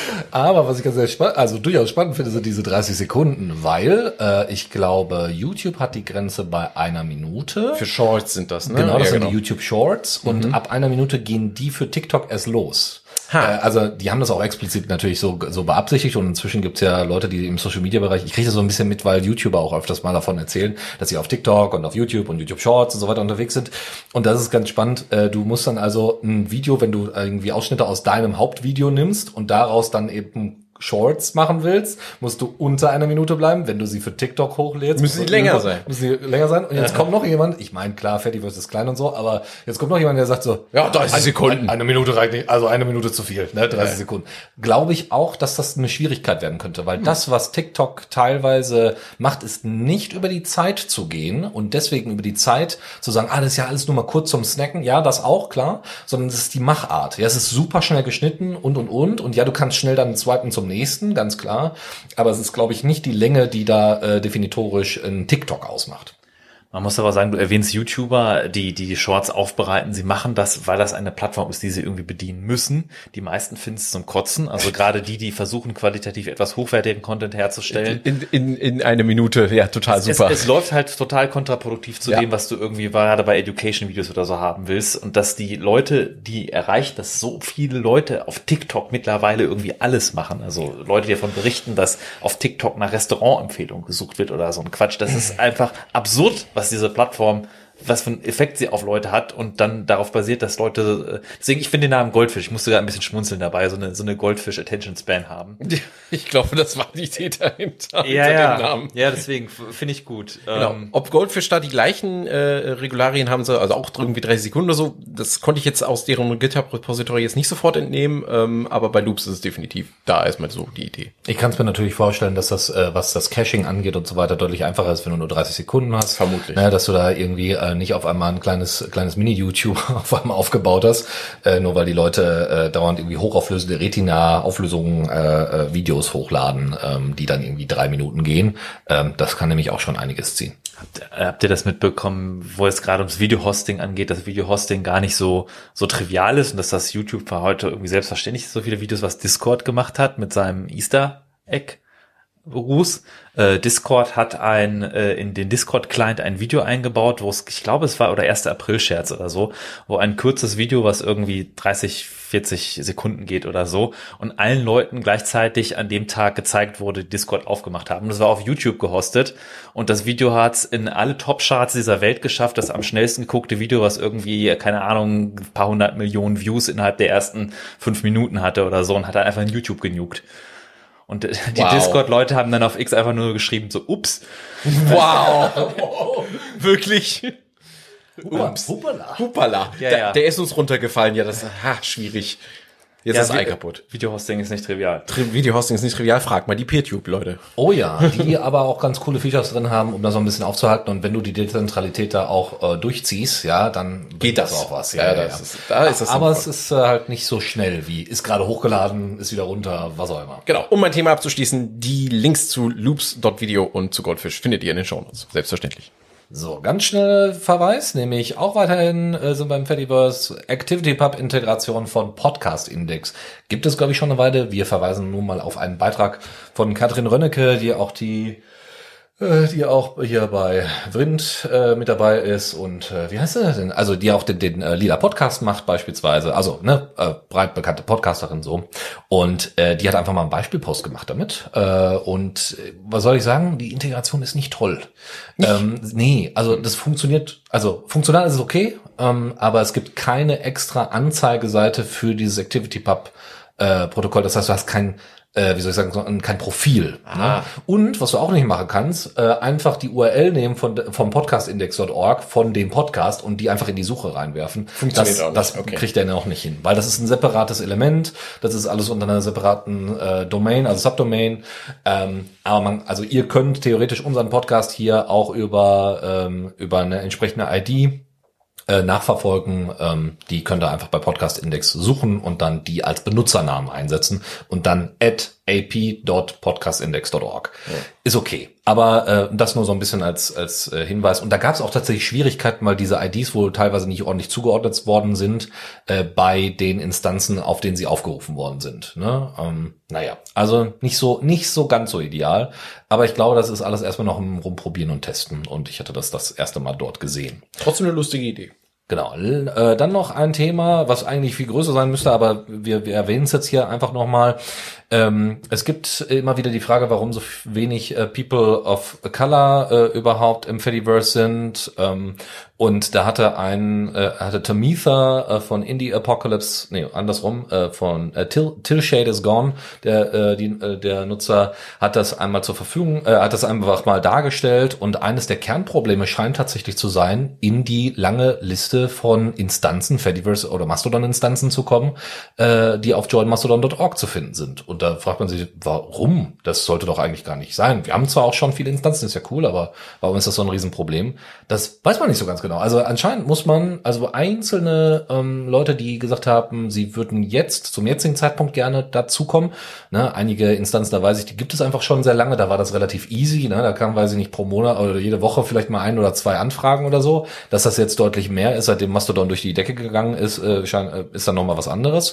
Speaker 2: Aber was ich ganz sehr spannend, also durchaus spannend finde, sind diese dreißig Sekunden, weil äh, ich glaube, YouTube hat die Grenze bei einer Minute.
Speaker 4: Für Shorts sind das, ne?
Speaker 2: Genau, das
Speaker 4: ja,
Speaker 2: sind
Speaker 4: genau.
Speaker 2: die YouTube Shorts und
Speaker 4: Mhm.
Speaker 2: ab einer Minute gehen die für TikTok erst los.
Speaker 4: Ha.
Speaker 2: Äh, also die haben das auch explizit natürlich so so beabsichtigt, und inzwischen gibt's ja Leute, die im Social Media Bereich, ich kriege das so ein bisschen mit, weil YouTuber auch öfters mal davon erzählen, dass sie auf TikTok und auf YouTube und YouTube Shorts und so weiter unterwegs sind, und das ist ganz spannend. Äh, du musst dann also ein Video, wenn du irgendwie Ausschnitte aus deinem Hauptvideo nimmst und daraus dann eben Shorts machen willst, musst du unter einer Minute bleiben. Wenn du sie für TikTok hochlädst,
Speaker 4: Müssen sie
Speaker 2: musst du
Speaker 4: länger
Speaker 2: über-
Speaker 4: sein.
Speaker 2: Müssen sie länger sein. Und jetzt kommt noch jemand, ich meine, klar, Fediverse ist klein und so, aber jetzt kommt noch jemand, der sagt so,
Speaker 4: Ja, dreißig Sekunden.
Speaker 2: Eine, eine Minute reicht nicht, also eine Minute zu viel, ne, dreißig
Speaker 4: Ja.
Speaker 2: Sekunden. Glaube ich auch, dass das eine Schwierigkeit werden könnte, weil das, was TikTok teilweise macht, ist nicht über die Zeit zu gehen und deswegen über die Zeit zu sagen, ah, das ist ja alles nur mal kurz zum Snacken, ja, das auch, klar, sondern es ist die Machart. Ja, es ist super schnell geschnitten und, und, und, und ja, du kannst schnell dann swipen zum nächsten, ganz klar. Klar, aber es ist, glaube ich, nicht die Länge, die da äh, definitorisch ein TikTok ausmacht.
Speaker 3: Man muss aber sagen, du erwähnst YouTuber, die die Shorts aufbereiten. Sie machen das, weil das eine Plattform ist, die sie irgendwie bedienen müssen. Die meisten finden es zum Kotzen. Also gerade die, die versuchen, qualitativ etwas hochwertigen Content herzustellen.
Speaker 4: In, in, in eine Minute, ja, total super.
Speaker 3: Es, es läuft halt total kontraproduktiv zu
Speaker 4: Ja.
Speaker 3: dem, was du irgendwie gerade bei Education-Videos oder so haben willst. Und dass die Leute, die erreichen, dass so viele Leute auf TikTok mittlerweile irgendwie alles machen. Also Leute, die davon berichten, dass auf TikTok nach Restaurantempfehlungen gesucht wird oder so ein Quatsch. Das ist einfach absurd, was diese Plattform, was für einen Effekt sie auf Leute hat und dann darauf basiert, dass Leute, deswegen, ich finde den Namen Goldfish, ich musste gerade ein bisschen schmunzeln dabei, so eine, so eine Goldfish-Attention-Span haben.
Speaker 4: Ich glaube, das war die Idee dahinter.
Speaker 3: Ja,
Speaker 4: hinter
Speaker 3: ja,
Speaker 4: dem Namen.
Speaker 3: ja, deswegen f- finde ich gut.
Speaker 4: Genau.
Speaker 3: Ähm,
Speaker 4: Ob Goldfish da die gleichen äh, Regularien haben soll, also auch irgendwie dreißig Sekunden oder so, das konnte ich jetzt aus deren GitHub-Repository jetzt nicht sofort entnehmen, ähm, aber bei Loops ist es definitiv da erstmal so die Idee.
Speaker 2: Ich kann es mir natürlich vorstellen, dass das, äh, was das Caching angeht und so weiter, deutlich einfacher ist, wenn du nur dreißig Sekunden hast.
Speaker 4: Vermutlich.
Speaker 2: Ne, dass du da irgendwie äh, nicht auf einmal ein kleines kleines Mini-YouTube auf einmal aufgebaut hast, äh, nur weil die Leute äh, dauernd irgendwie hochauflösende Retina-Auflösungen äh, äh, Videos hochladen, ähm, die dann irgendwie drei Minuten gehen. Ähm, das kann nämlich auch schon einiges ziehen.
Speaker 3: Habt, habt ihr das mitbekommen, wo es gerade ums Video-Hosting angeht, dass Video-Hosting gar nicht so so trivial ist und dass das YouTube für heute irgendwie selbstverständlich ist, so viele Videos, was Discord gemacht hat mit seinem Easter Egg Ruß. Äh, Discord hat ein äh, in den Discord-Client ein Video eingebaut, wo es, ich glaube, es war oder erster April-Scherz oder so, wo ein kurzes Video, was irgendwie dreißig, vierzig Sekunden geht oder so, und allen Leuten gleichzeitig an dem Tag gezeigt wurde, die Discord aufgemacht haben. Das war auf YouTube gehostet und das Video hat es in alle Top-Charts dieser Welt geschafft, das am schnellsten geguckte Video, was irgendwie, keine Ahnung, ein paar hundert Millionen Views innerhalb der ersten fünf Minuten hatte oder so, und hat dann einfach in YouTube genugt. Und die
Speaker 4: Wow.
Speaker 3: Discord-Leute haben dann auf X einfach nur geschrieben, so, ups.
Speaker 4: Wow! Wirklich?
Speaker 2: Ups. Hupala.
Speaker 4: Hupala.
Speaker 3: Ja,
Speaker 4: der,
Speaker 3: ja.
Speaker 4: der ist uns runtergefallen. Ja, das ha, schwierig. Jetzt
Speaker 3: Ja,
Speaker 4: ist das Ei
Speaker 3: Vi-
Speaker 4: kaputt.
Speaker 3: Videohosting ist nicht trivial.
Speaker 4: Tri- Videohosting ist nicht trivial. Frag mal die PeerTube, Leute.
Speaker 2: Oh ja, die aber auch ganz coole Features drin haben, um das so ein bisschen aufzuhalten. Und wenn du die Dezentralität da auch äh, durchziehst, ja, dann bringt
Speaker 4: Geht das.
Speaker 2: auch was.
Speaker 4: Ja, das ist- da ist das
Speaker 2: aber
Speaker 4: sinnvoll.
Speaker 2: es ist äh, halt nicht so schnell wie, ist gerade hochgeladen, ist wieder runter, was auch immer.
Speaker 4: Genau, um mein Thema abzuschließen, die Links zu loops dot video und zu Goldfish findet ihr in den Shownotes. Selbstverständlich.
Speaker 2: So, ganz schnell Verweis, nämlich auch weiterhin äh, sind beim Fediverse ActivityPub-Integration von Podcast Index. Gibt es, glaube ich, schon eine Weile. Wir verweisen nun mal auf einen Beitrag von Katrin Rönnecke, die auch die äh, die auch hier bei Vrind äh, mit dabei ist und äh, wie heißt sie denn? Also die auch den, den äh, Lila Podcast macht beispielsweise, also ne äh, breit bekannte Podcasterin so und äh, die hat einfach mal einen Beispielpost gemacht damit äh, und äh, was soll ich sagen? Die Integration ist nicht toll. Nicht? Ähm, nee, also das funktioniert, also funktional ist es okay, ähm, aber es gibt keine extra Anzeigeseite für dieses ActivityPub äh, Protokoll. Das heißt, du hast kein Äh, wie soll ich sagen, kein Profil. Ah. Ne? Und was du auch nicht machen kannst, äh, einfach die U R L nehmen von vom podcastindex Punkt org von dem Podcast und die einfach in die Suche reinwerfen.
Speaker 4: Funktioniert
Speaker 2: das,
Speaker 4: auch nicht.
Speaker 2: Das okay. kriegt er auch nicht hin, weil das ist ein separates Element, das ist alles unter einer separaten äh, Domain, also Subdomain. Ähm, aber man, also ihr könnt theoretisch unseren Podcast hier auch über ähm, über eine entsprechende I D Äh, nachverfolgen, ähm, die könnt ihr einfach bei Podcast Index suchen und dann die als Benutzernamen einsetzen und dann at a p dot podcastindex dot org. Ja. Ist okay. Aber äh, das nur so ein bisschen als als äh, Hinweis. Und da gab es auch tatsächlich Schwierigkeiten, weil diese I Ds wohl teilweise nicht ordentlich zugeordnet worden sind äh, bei den Instanzen, auf denen sie aufgerufen worden sind. Ne? Ähm, naja, also nicht so nicht so ganz so ideal. Aber ich glaube, das ist alles erstmal noch im Rumprobieren und Testen. Und ich hatte das das erste Mal dort gesehen.
Speaker 4: Trotzdem eine lustige Idee.
Speaker 2: Genau. Äh, dann noch ein Thema, was eigentlich viel größer sein müsste, aber wir, wir erwähnen es jetzt hier einfach nochmal. Ähm, es gibt immer wieder die Frage, warum so wenig äh, People of Color äh, überhaupt im Fediverse sind. Ähm, und da hatte ein, äh, hatte Tamitha äh, von Indie Apocalypse, nee, andersrum, äh, von äh, Till, Till Shade is Gone, der, äh, die, äh, der Nutzer hat das einmal zur Verfügung, äh, hat das einfach mal dargestellt und eines der Kernprobleme scheint tatsächlich zu sein, in die lange Liste von Instanzen, Fediverse oder Mastodon-Instanzen zu kommen, äh, die auf join mastodon dot org zu finden sind. Und da fragt man sich, warum? Das sollte doch eigentlich gar nicht sein. Wir haben zwar auch schon viele Instanzen, ist ja cool, aber warum ist das so ein Riesenproblem? Das weiß man nicht so ganz genau. Also anscheinend muss man, also einzelne ähm, Leute, die gesagt haben, sie würden jetzt, zum jetzigen Zeitpunkt gerne dazukommen, ne, einige Instanzen, da weiß ich, die gibt es einfach schon sehr lange, da war das relativ easy, ne, da kam, weiß ich nicht, pro Monat oder jede Woche vielleicht mal ein oder zwei Anfragen oder so. Dass das jetzt deutlich mehr ist, seitdem Mastodon durch die Decke gegangen ist, äh, scheint, äh, ist dann nochmal was anderes.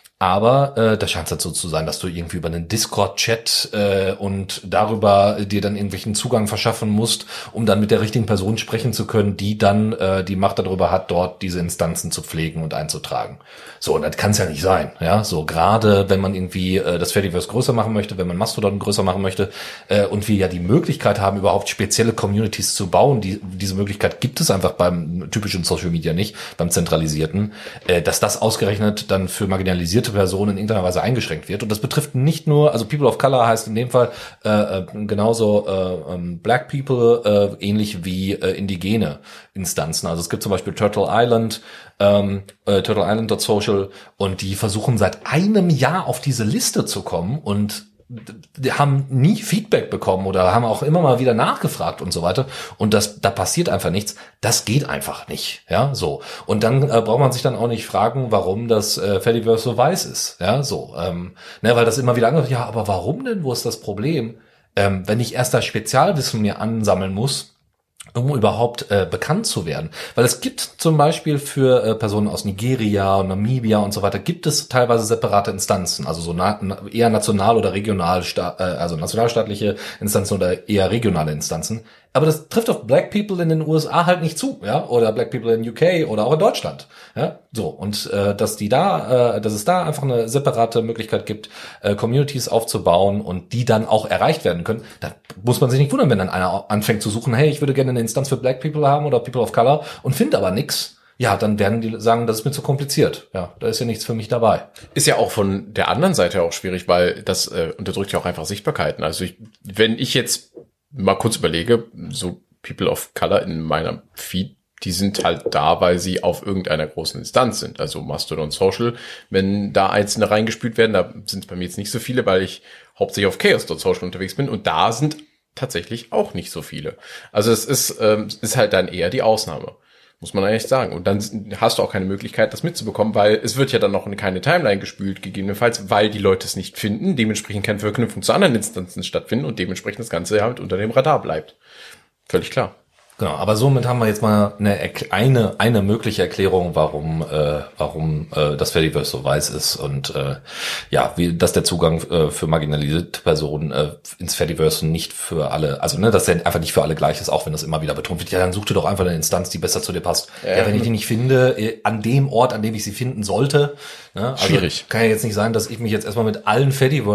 Speaker 2: Aber äh, da scheint es halt so zu sein, dass du irgendwie über einen Discord-Chat äh, und darüber dir dann irgendwelchen Zugang verschaffen musst, um dann mit der richtigen Person sprechen zu können, die dann äh, die Macht darüber hat, dort diese Instanzen zu pflegen und einzutragen. So, und das kann es ja nicht sein. Ja, so gerade wenn man irgendwie äh, das Fediverse größer machen möchte, wenn man Mastodon größer machen möchte äh, und wir ja die Möglichkeit haben, überhaupt spezielle Communities zu bauen, die, diese Möglichkeit gibt es einfach beim typischen Social Media nicht, beim zentralisierten, äh, dass das ausgerechnet dann für marginalisierte Personen in irgendeiner Weise eingeschränkt wird. Und das betrifft nicht nur, also People of Color heißt in dem Fall äh, genauso äh, Black People, äh, ähnlich wie äh, indigene Instanzen. Also es gibt zum Beispiel Turtle Island, ähm, äh, turtle island dot social und die versuchen seit einem Jahr auf diese Liste zu kommen und die haben nie Feedback bekommen oder haben auch immer mal wieder nachgefragt und so weiter und das da passiert einfach nichts. Das geht einfach nicht, ja, so. Und dann äh, braucht man sich dann auch nicht fragen, warum das äh, Fediverse so weiß ist, ja, so, ähm, ne, weil das immer wieder angehört, ja, aber warum denn? Wo ist das Problem? Ähm, wenn ich erst das Spezialwissen mir ansammeln muss, um überhaupt äh, bekannt zu werden. Weil es gibt zum Beispiel für äh, Personen aus Nigeria und Namibia und so weiter, gibt es teilweise separate Instanzen, also so na, eher national oder regional, äh, also nationalstaatliche Instanzen oder eher regionale Instanzen. Aber das trifft auf Black People in den U S A halt nicht zu, ja, oder Black People in U K oder auch in Deutschland, ja, so und äh, dass die da, äh, dass es da einfach eine separate Möglichkeit gibt, äh, Communities aufzubauen und die dann auch erreicht werden können. Da muss man sich nicht wundern, wenn dann einer anfängt zu suchen, hey, ich würde gerne eine Instanz für Black People haben oder People of Color und findet aber nix. Ja, dann werden die sagen, das ist mir zu kompliziert. Ja, da ist ja nichts für mich dabei.
Speaker 4: Ist ja auch von der anderen Seite auch schwierig, weil das äh, unterdrückt ja auch einfach Sichtbarkeiten. Also ich, wenn ich jetzt mal kurz überlege, so People of Color in meiner Feed, die sind halt da, weil sie auf irgendeiner großen Instanz sind. Also Mastodon Social, wenn da einzelne reingespült werden, da sind es bei mir jetzt nicht so viele, weil ich hauptsächlich auf chaos dot social unterwegs bin und da sind tatsächlich auch nicht so viele. Also es ist, ähm, ist halt dann eher die Ausnahme. Muss man eigentlich sagen. Und dann hast du auch keine Möglichkeit, das mitzubekommen, weil es wird ja dann noch in keine Timeline gespült, gegebenenfalls, weil die Leute es nicht finden, dementsprechend keine Verknüpfung zu anderen Instanzen stattfinden und dementsprechend das Ganze halt unter dem Radar bleibt. Völlig klar.
Speaker 2: Genau, aber somit haben wir jetzt mal eine eine, eine mögliche Erklärung, warum äh, warum äh, das Fediverse so weiß ist und äh, ja, wie dass der Zugang äh, für marginalisierte Personen äh, ins Fediverse nicht für alle, also ne, dass der einfach nicht für alle gleich ist, auch wenn das immer wieder betont wird. Ja, dann such dir doch einfach eine Instanz, die besser zu dir passt. Ja, ja wenn ich die nicht finde, äh, an dem Ort, an dem ich sie finden sollte, ne, also
Speaker 4: schwierig.
Speaker 2: Kann ja jetzt nicht sein, dass ich mich jetzt erstmal mit allen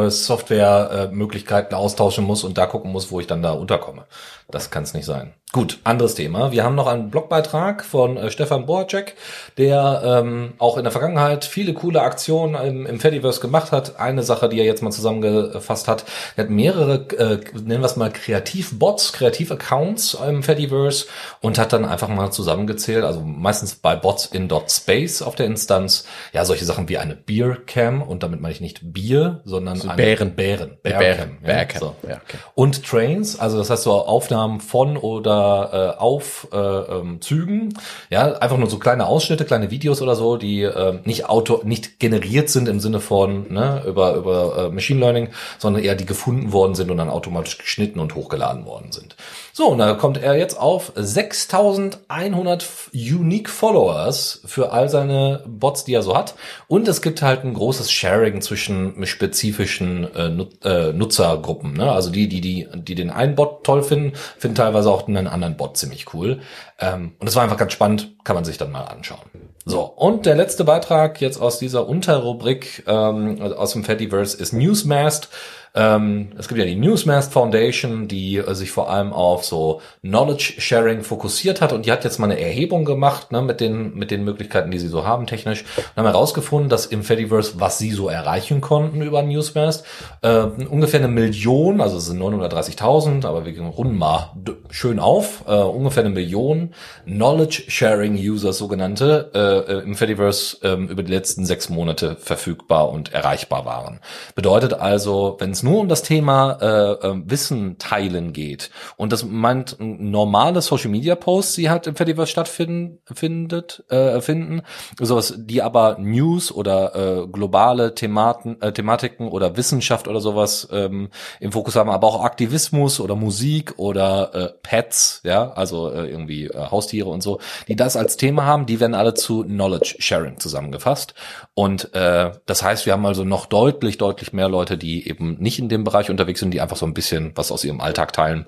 Speaker 2: Fediverse-Software-Möglichkeiten austauschen muss und da gucken muss, wo ich dann da unterkomme. Das kann es nicht sein. Gut, anderes Thema. Wir haben noch einen Blogbeitrag von äh, Stefan Boacek, der ähm, auch in der Vergangenheit viele coole Aktionen im, im Fediverse gemacht hat. Eine Sache, die er jetzt mal zusammengefasst hat, er hat mehrere, äh, nennen wir es mal Kreativbots, Kreativaccounts im Fediverse und hat dann einfach mal zusammengezählt, also meistens bei Bots in .space auf der Instanz, ja, solche Sachen wie eine Beercam, und damit meine ich nicht Bier, sondern
Speaker 4: so
Speaker 2: eine
Speaker 4: Bären.
Speaker 2: Bären.
Speaker 4: Bären.
Speaker 2: Ja,
Speaker 4: Bären.
Speaker 2: so.
Speaker 4: Ja, okay.
Speaker 2: Und Trains, also das heißt so Aufnahmen von oder äh, auf äh, ähm, Zügen, ja, einfach nur so kleine Ausschnitte, kleine Videos oder so, die äh, nicht auto, nicht generiert sind im Sinne von ne, über über äh, Machine Learning, sondern eher die gefunden worden sind und dann automatisch geschnitten und hochgeladen worden sind. So, und da kommt er jetzt auf sechstausendeinhund Unique Followers für all seine Bots, die er so hat. Und es gibt halt ein großes Sharing zwischen spezifischen äh, Nut- äh, Nutzergruppen. Ne? Also die, die, die, die den einen Bot toll finden, finden teilweise auch einen anderen Bot ziemlich cool. Ähm, und es war einfach ganz spannend, kann man sich dann mal anschauen. So, und der letzte Beitrag jetzt aus dieser Unterrubrik ähm, aus dem Fediverse ist Newsmast. Ähm, es gibt ja die Newsmast Foundation, die äh, sich vor allem auf so Knowledge Sharing fokussiert hat, und die hat jetzt mal eine Erhebung gemacht, ne, mit den mit den Möglichkeiten, die sie so haben technisch, und haben herausgefunden, dass im Fediverse, was sie so erreichen konnten über Newsmast, äh, ungefähr eine Million, also es sind neunhundertdreißigtausend, aber wir runden mal d- schön auf, äh, ungefähr eine Million Knowledge Sharing Users, sogenannte, äh, im Fediverse äh, über die letzten sechs Monate verfügbar und erreichbar waren. Bedeutet also, wenn es nur um das Thema äh, äh, Wissen teilen geht, und das meint normale Social Media Posts, die halt im Fediverse stattfinden, findet, äh, finden, sowas, die aber News oder äh, globale Thematen, äh, Thematiken oder Wissenschaft oder sowas ähm, im Fokus haben, aber auch Aktivismus oder Musik oder äh, Pets, ja, also äh, irgendwie äh, Haustiere und so, die das als Thema haben, die werden alle zu Knowledge Sharing zusammengefasst. Und äh, das heißt, wir haben also noch deutlich, deutlich mehr Leute, die eben nicht in dem Bereich unterwegs sind, die einfach so ein bisschen was aus ihrem Alltag teilen.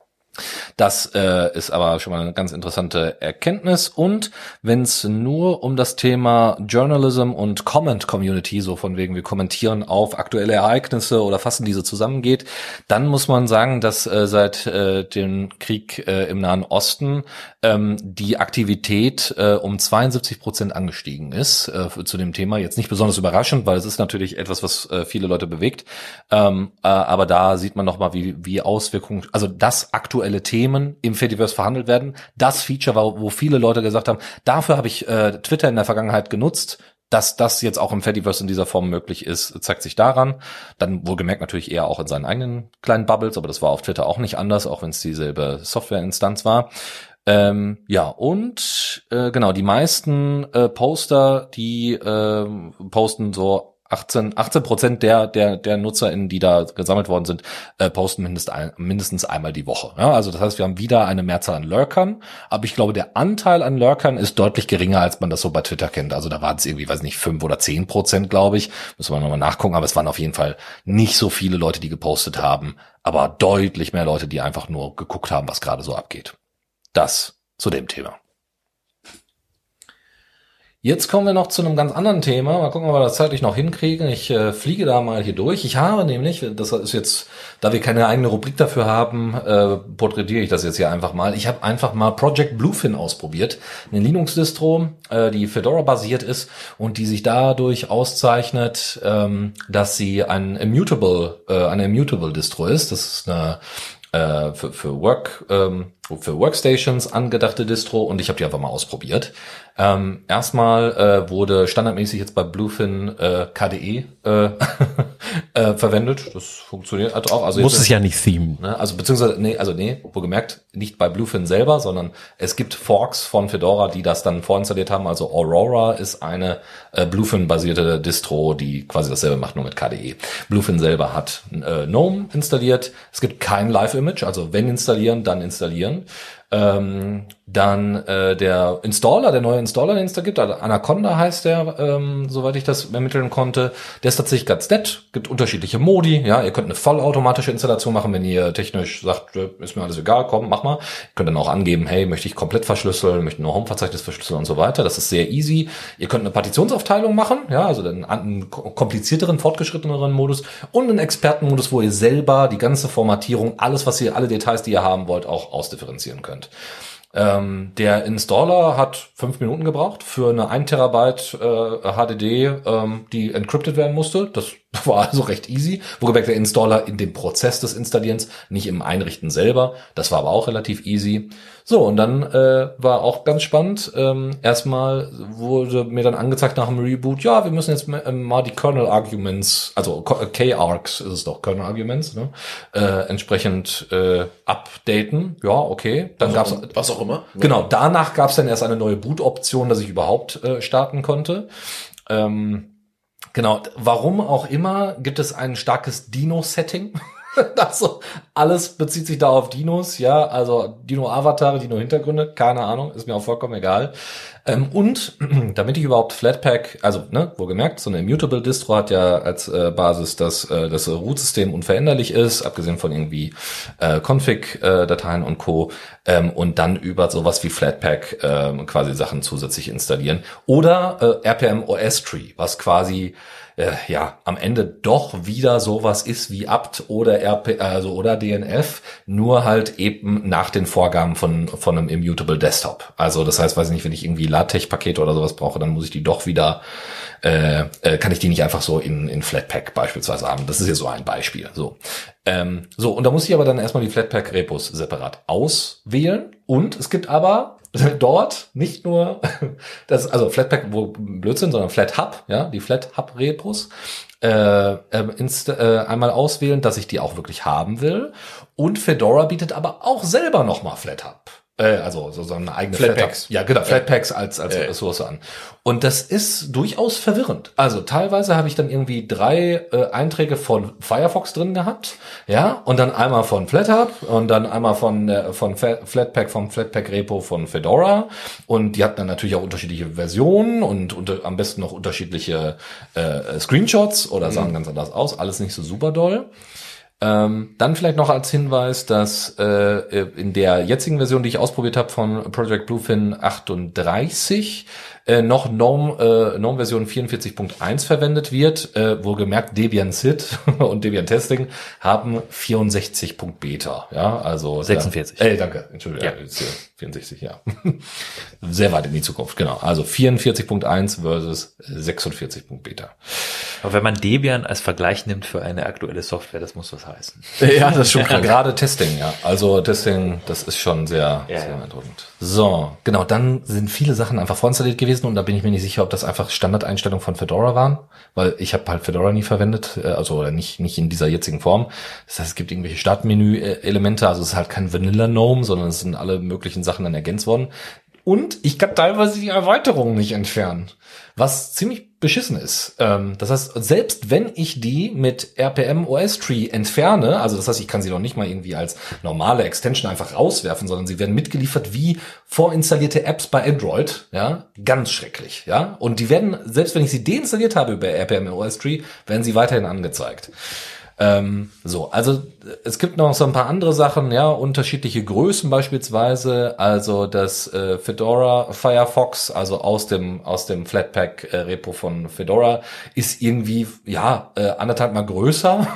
Speaker 2: Das äh, ist aber schon mal eine ganz interessante Erkenntnis. Und wenn es nur um das Thema Journalism und Comment Community, so von wegen wir kommentieren auf aktuelle Ereignisse oder fassen diese zusammen geht, dann muss man sagen, dass äh, seit äh, dem Krieg äh, im Nahen Osten ähm, die Aktivität äh, um zweiundsiebzig Prozent angestiegen ist äh, zu dem Thema. Jetzt nicht besonders überraschend, weil es ist natürlich etwas, was äh, viele Leute bewegt. Ähm, äh, aber da sieht man nochmal, wie, wie Auswirkungen, also das aktuelle Themen im Fediverse verhandelt werden. Das Feature war, wo viele Leute gesagt haben, dafür habe ich äh, Twitter in der Vergangenheit genutzt. Dass das jetzt auch im Fediverse in dieser Form möglich ist, zeigt sich daran. Dann wohlgemerkt natürlich eher auch in seinen eigenen kleinen Bubbles, aber das war auf Twitter auch nicht anders, auch wenn es dieselbe Softwareinstanz war. Ähm, ja, und äh, genau, die meisten äh, Poster, die äh, posten so achtzehn Prozent der, der, der NutzerInnen, die da gesammelt worden sind, äh, posten mindest ein, mindestens einmal die Woche. Ja, also das heißt, wir haben wieder eine Mehrzahl an Lurkern, aber ich glaube, der Anteil an Lurkern ist deutlich geringer, als man das so bei Twitter kennt. Also da waren es irgendwie, weiß nicht, fünf oder zehn Prozent, glaube ich. Müssen wir nochmal nachgucken, aber es waren auf jeden Fall nicht so viele Leute, die gepostet haben, aber deutlich mehr Leute, die einfach nur geguckt haben, was gerade so abgeht. Das zu dem Thema. Jetzt kommen wir noch zu einem ganz anderen Thema. Mal gucken, ob wir das zeitlich noch hinkriegen. Ich äh, fliege da mal hier durch. Ich habe nämlich, das ist jetzt, da wir keine eigene Rubrik dafür haben, äh, porträtiere ich das jetzt hier einfach mal. Ich habe einfach mal Project Bluefin ausprobiert. Eine Linux-Distro, äh, die Fedora-basiert ist und die sich dadurch auszeichnet, ähm, dass sie ein Immutable, äh, eine Immutable-Distro ist. Das ist eine äh, für, für Work, ähm, für Workstations angedachte Distro, und ich habe die einfach mal ausprobiert. Ähm, erstmal äh, wurde standardmäßig jetzt bei Bluefin äh, K D E äh, äh, verwendet. Das funktioniert halt auch. Also
Speaker 4: muss
Speaker 2: jetzt,
Speaker 4: es ja nicht themen.
Speaker 2: Ne, also beziehungsweise nee, also nee, wohlgemerkt nicht bei Bluefin selber, sondern es gibt Forks von Fedora, die das dann vorinstalliert haben. Also Aurora ist eine äh, Bluefin-basierte Distro, die quasi dasselbe macht, nur mit K D E. Bluefin selber hat äh, GNOME installiert. Es gibt kein Live-Image, also wenn installieren, dann installieren. Ähm, dann äh, der Installer, der neue Installer, den es da gibt, also Anaconda heißt der, ähm, soweit ich das ermitteln konnte. Der ist tatsächlich ganz nett, gibt unterschiedliche Modi. Ja, ihr könnt eine vollautomatische Installation machen, wenn ihr technisch sagt, ist mir alles egal, komm, mach mal. Ihr könnt dann auch angeben, hey, möchte ich komplett verschlüsseln, möchte nur Home-Verzeichnis verschlüsseln und so weiter. Das ist sehr easy. Ihr könnt eine Partitionsaufteilung machen, ja, also einen, einen komplizierteren, fortgeschritteneren Modus und einen Expertenmodus, wo ihr selber die ganze Formatierung, alles, was ihr, alle Details, die ihr haben wollt, auch ausdifferenzieren könnt. Ähm, der Installer hat fünf Minuten gebraucht für eine ein Terabyte äh, H D D, ähm, die encrypted werden musste. Das war also recht easy. Wohlgemerkt der Installer in dem Prozess des Installierens, nicht im Einrichten selber. Das war aber auch relativ easy. So, und dann äh, war auch ganz spannend. Ähm, erstmal wurde mir dann angezeigt nach dem Reboot, ja, wir müssen jetzt mal die Kernel Arguments, also K-Args ist es doch, Kernel Arguments, ne, äh, entsprechend äh, updaten. Ja, okay. Dann
Speaker 6: was,
Speaker 2: gab's
Speaker 6: was auch immer.
Speaker 2: Genau, danach gab es dann erst eine neue Boot-Option, dass ich überhaupt äh, starten konnte. Ähm, genau, warum auch immer gibt es ein starkes Dino-Setting. Also alles bezieht sich da auf Dinos, ja, also Dino-Avatare, Dino-Hintergründe, keine Ahnung, ist mir auch vollkommen egal. Ähm, und damit ich überhaupt Flatpak, also ne, wohlgemerkt, so eine Immutable Distro hat ja als äh, Basis, dass äh, das Root-System unveränderlich ist, abgesehen von irgendwie äh, Config-Dateien und Co. Ähm, und dann über sowas wie Flatpak äh, quasi Sachen zusätzlich installieren. Oder äh, R P M O S Tree, was quasi Äh, ja, am Ende doch wieder sowas ist wie apt oder R P, also oder D N F, nur halt eben nach den Vorgaben von von einem Immutable Desktop. Also das heißt, weiß ich nicht, wenn ich irgendwie LaTeX-Pakete oder sowas brauche, dann muss ich die doch wieder, äh, äh, kann ich die nicht einfach so in in Flatpak beispielsweise haben. Das ist jetzt so ein Beispiel. So, ähm, so und da muss ich aber dann erstmal die Flatpak-Repos separat auswählen. Und es gibt aber dort nicht nur das, also Flatpak, wo Blödsinn, sondern FlatHub, ja, die FlatHub-Repos äh, äh, inst, äh, einmal auswählen, dass ich die auch wirklich haben will. Und Fedora bietet aber auch selber nochmal FlatHub. Äh, also so, so eine eigene
Speaker 6: Flatpaks.
Speaker 2: FlatHub. Ja, genau, Flatpaks als als
Speaker 6: Äh.
Speaker 2: Ressource an. Und das ist durchaus verwirrend. Also teilweise habe ich dann irgendwie drei äh, Einträge von Firefox drin gehabt, ja, und dann einmal von FlatHub und dann einmal von äh, von Flatpak vom Flatpak Repo von Fedora und die hatten dann natürlich auch unterschiedliche Versionen und unter, am besten noch unterschiedliche äh, Screenshots oder sahen mhm. ganz anders aus, alles nicht so super doll. Ähm, dann vielleicht noch als Hinweis, dass äh, in der jetzigen Version, die ich ausprobiert habe von Project Bluefin achtunddreißig, äh, noch GNOME, äh, GNOME-Version vierundvierzig Punkt eins verwendet wird. Äh, wohlgemerkt Debian S I D und Debian Testing haben vierundsechzig Punkt Beta. Ja, also
Speaker 3: sechsundvierzig.
Speaker 2: Äh, danke, Entschuldigung.
Speaker 3: Ja.
Speaker 2: Ja, vierundsechzig, ja. Sehr weit in die Zukunft, genau. Also vierundvierzig Punkt eins versus sechsundvierzig Punkt Beta.
Speaker 3: Aber wenn man Debian als Vergleich nimmt für eine aktuelle Software, das muss was heißen.
Speaker 2: Ja, das ist schon klar. Gerade Testing, ja. Also Testing, das ist schon sehr,
Speaker 3: ja,
Speaker 2: sehr
Speaker 3: ja.
Speaker 2: beeindruckend. So, genau, dann sind viele Sachen einfach vorinstalliert gewesen und da bin ich mir nicht sicher, ob das einfach Standardeinstellungen von Fedora waren, weil ich habe halt Fedora nie verwendet, also oder nicht nicht in dieser jetzigen Form. Das heißt, es gibt irgendwelche Startmenü-Elemente, also es ist halt kein Vanilla GNOME, sondern es sind alle möglichen Sachen dann ergänzt worden. Und ich kann teilweise die Erweiterungen nicht entfernen, was ziemlich beschissen ist. Ähm, das heißt, selbst wenn ich die mit R P M O S Tree entferne, also das heißt, ich kann sie noch nicht mal irgendwie als normale Extension einfach rauswerfen, sondern sie werden mitgeliefert wie vorinstallierte Apps bei Android, ja, ganz schrecklich, ja. Und die werden, selbst wenn ich sie deinstalliert habe über R P M O S Tree, werden sie weiterhin angezeigt. Ähm, so, also es gibt noch so ein paar andere Sachen, ja, unterschiedliche Größen beispielsweise, also das äh, Fedora Firefox, also aus dem aus dem Flatpak äh, Repo von Fedora, ist irgendwie ja äh, anderthalb mal größer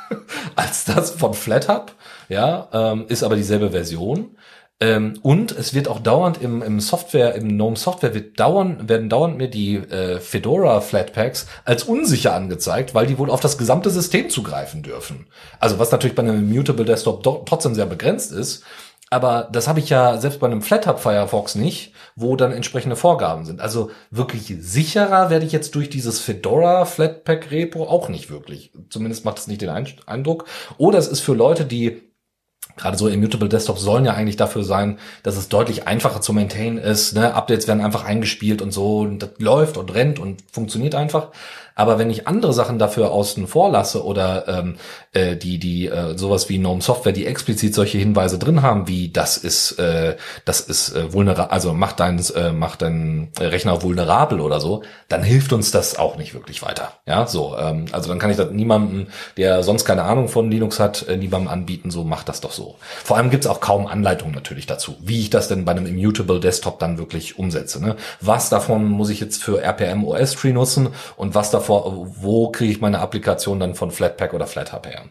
Speaker 2: als das von FlatHub, ja, ähm, ist aber dieselbe Version. Ähm, und es wird auch dauernd im, im Software, im GNOME Software wird dauernd, werden dauernd mir die äh, Fedora Flatpaks als unsicher angezeigt, weil die wohl auf das gesamte System zugreifen dürfen. Also was natürlich bei einem Immutable Desktop do- trotzdem sehr begrenzt ist. Aber das habe ich ja selbst bei einem FlatHub Firefox nicht, wo dann entsprechende Vorgaben sind. Also wirklich sicherer werde ich jetzt durch dieses Fedora Flatpak Repo auch nicht wirklich. Zumindest macht es nicht den Eindruck. Oder es ist für Leute, die Gerade so Immutable Desktops sollen ja eigentlich dafür sein, dass es deutlich einfacher zu maintainen ist. Ne? Updates werden einfach eingespielt und so. Und das läuft und rennt und funktioniert einfach. Aber wenn ich andere Sachen dafür außen vor lasse oder ähm, äh, die die äh, sowas wie GNOME Software, die explizit solche Hinweise drin haben, wie das ist äh, das ist äh, vulnerabel, also macht dein äh, macht dein Rechner vulnerabel oder so, dann hilft uns das auch nicht wirklich weiter. Ja, so ähm, also dann kann ich das niemandem, der sonst keine Ahnung von Linux hat, äh, niemandem anbieten. So macht das doch so. Vor allem gibt's auch kaum Anleitungen natürlich dazu, wie ich das denn bei einem Immutable Desktop dann wirklich umsetze. Ne? Was davon muss ich jetzt für R P M O S Tree nutzen und was davon wo kriege ich meine Applikation dann von Flatpak oder FlatHub her?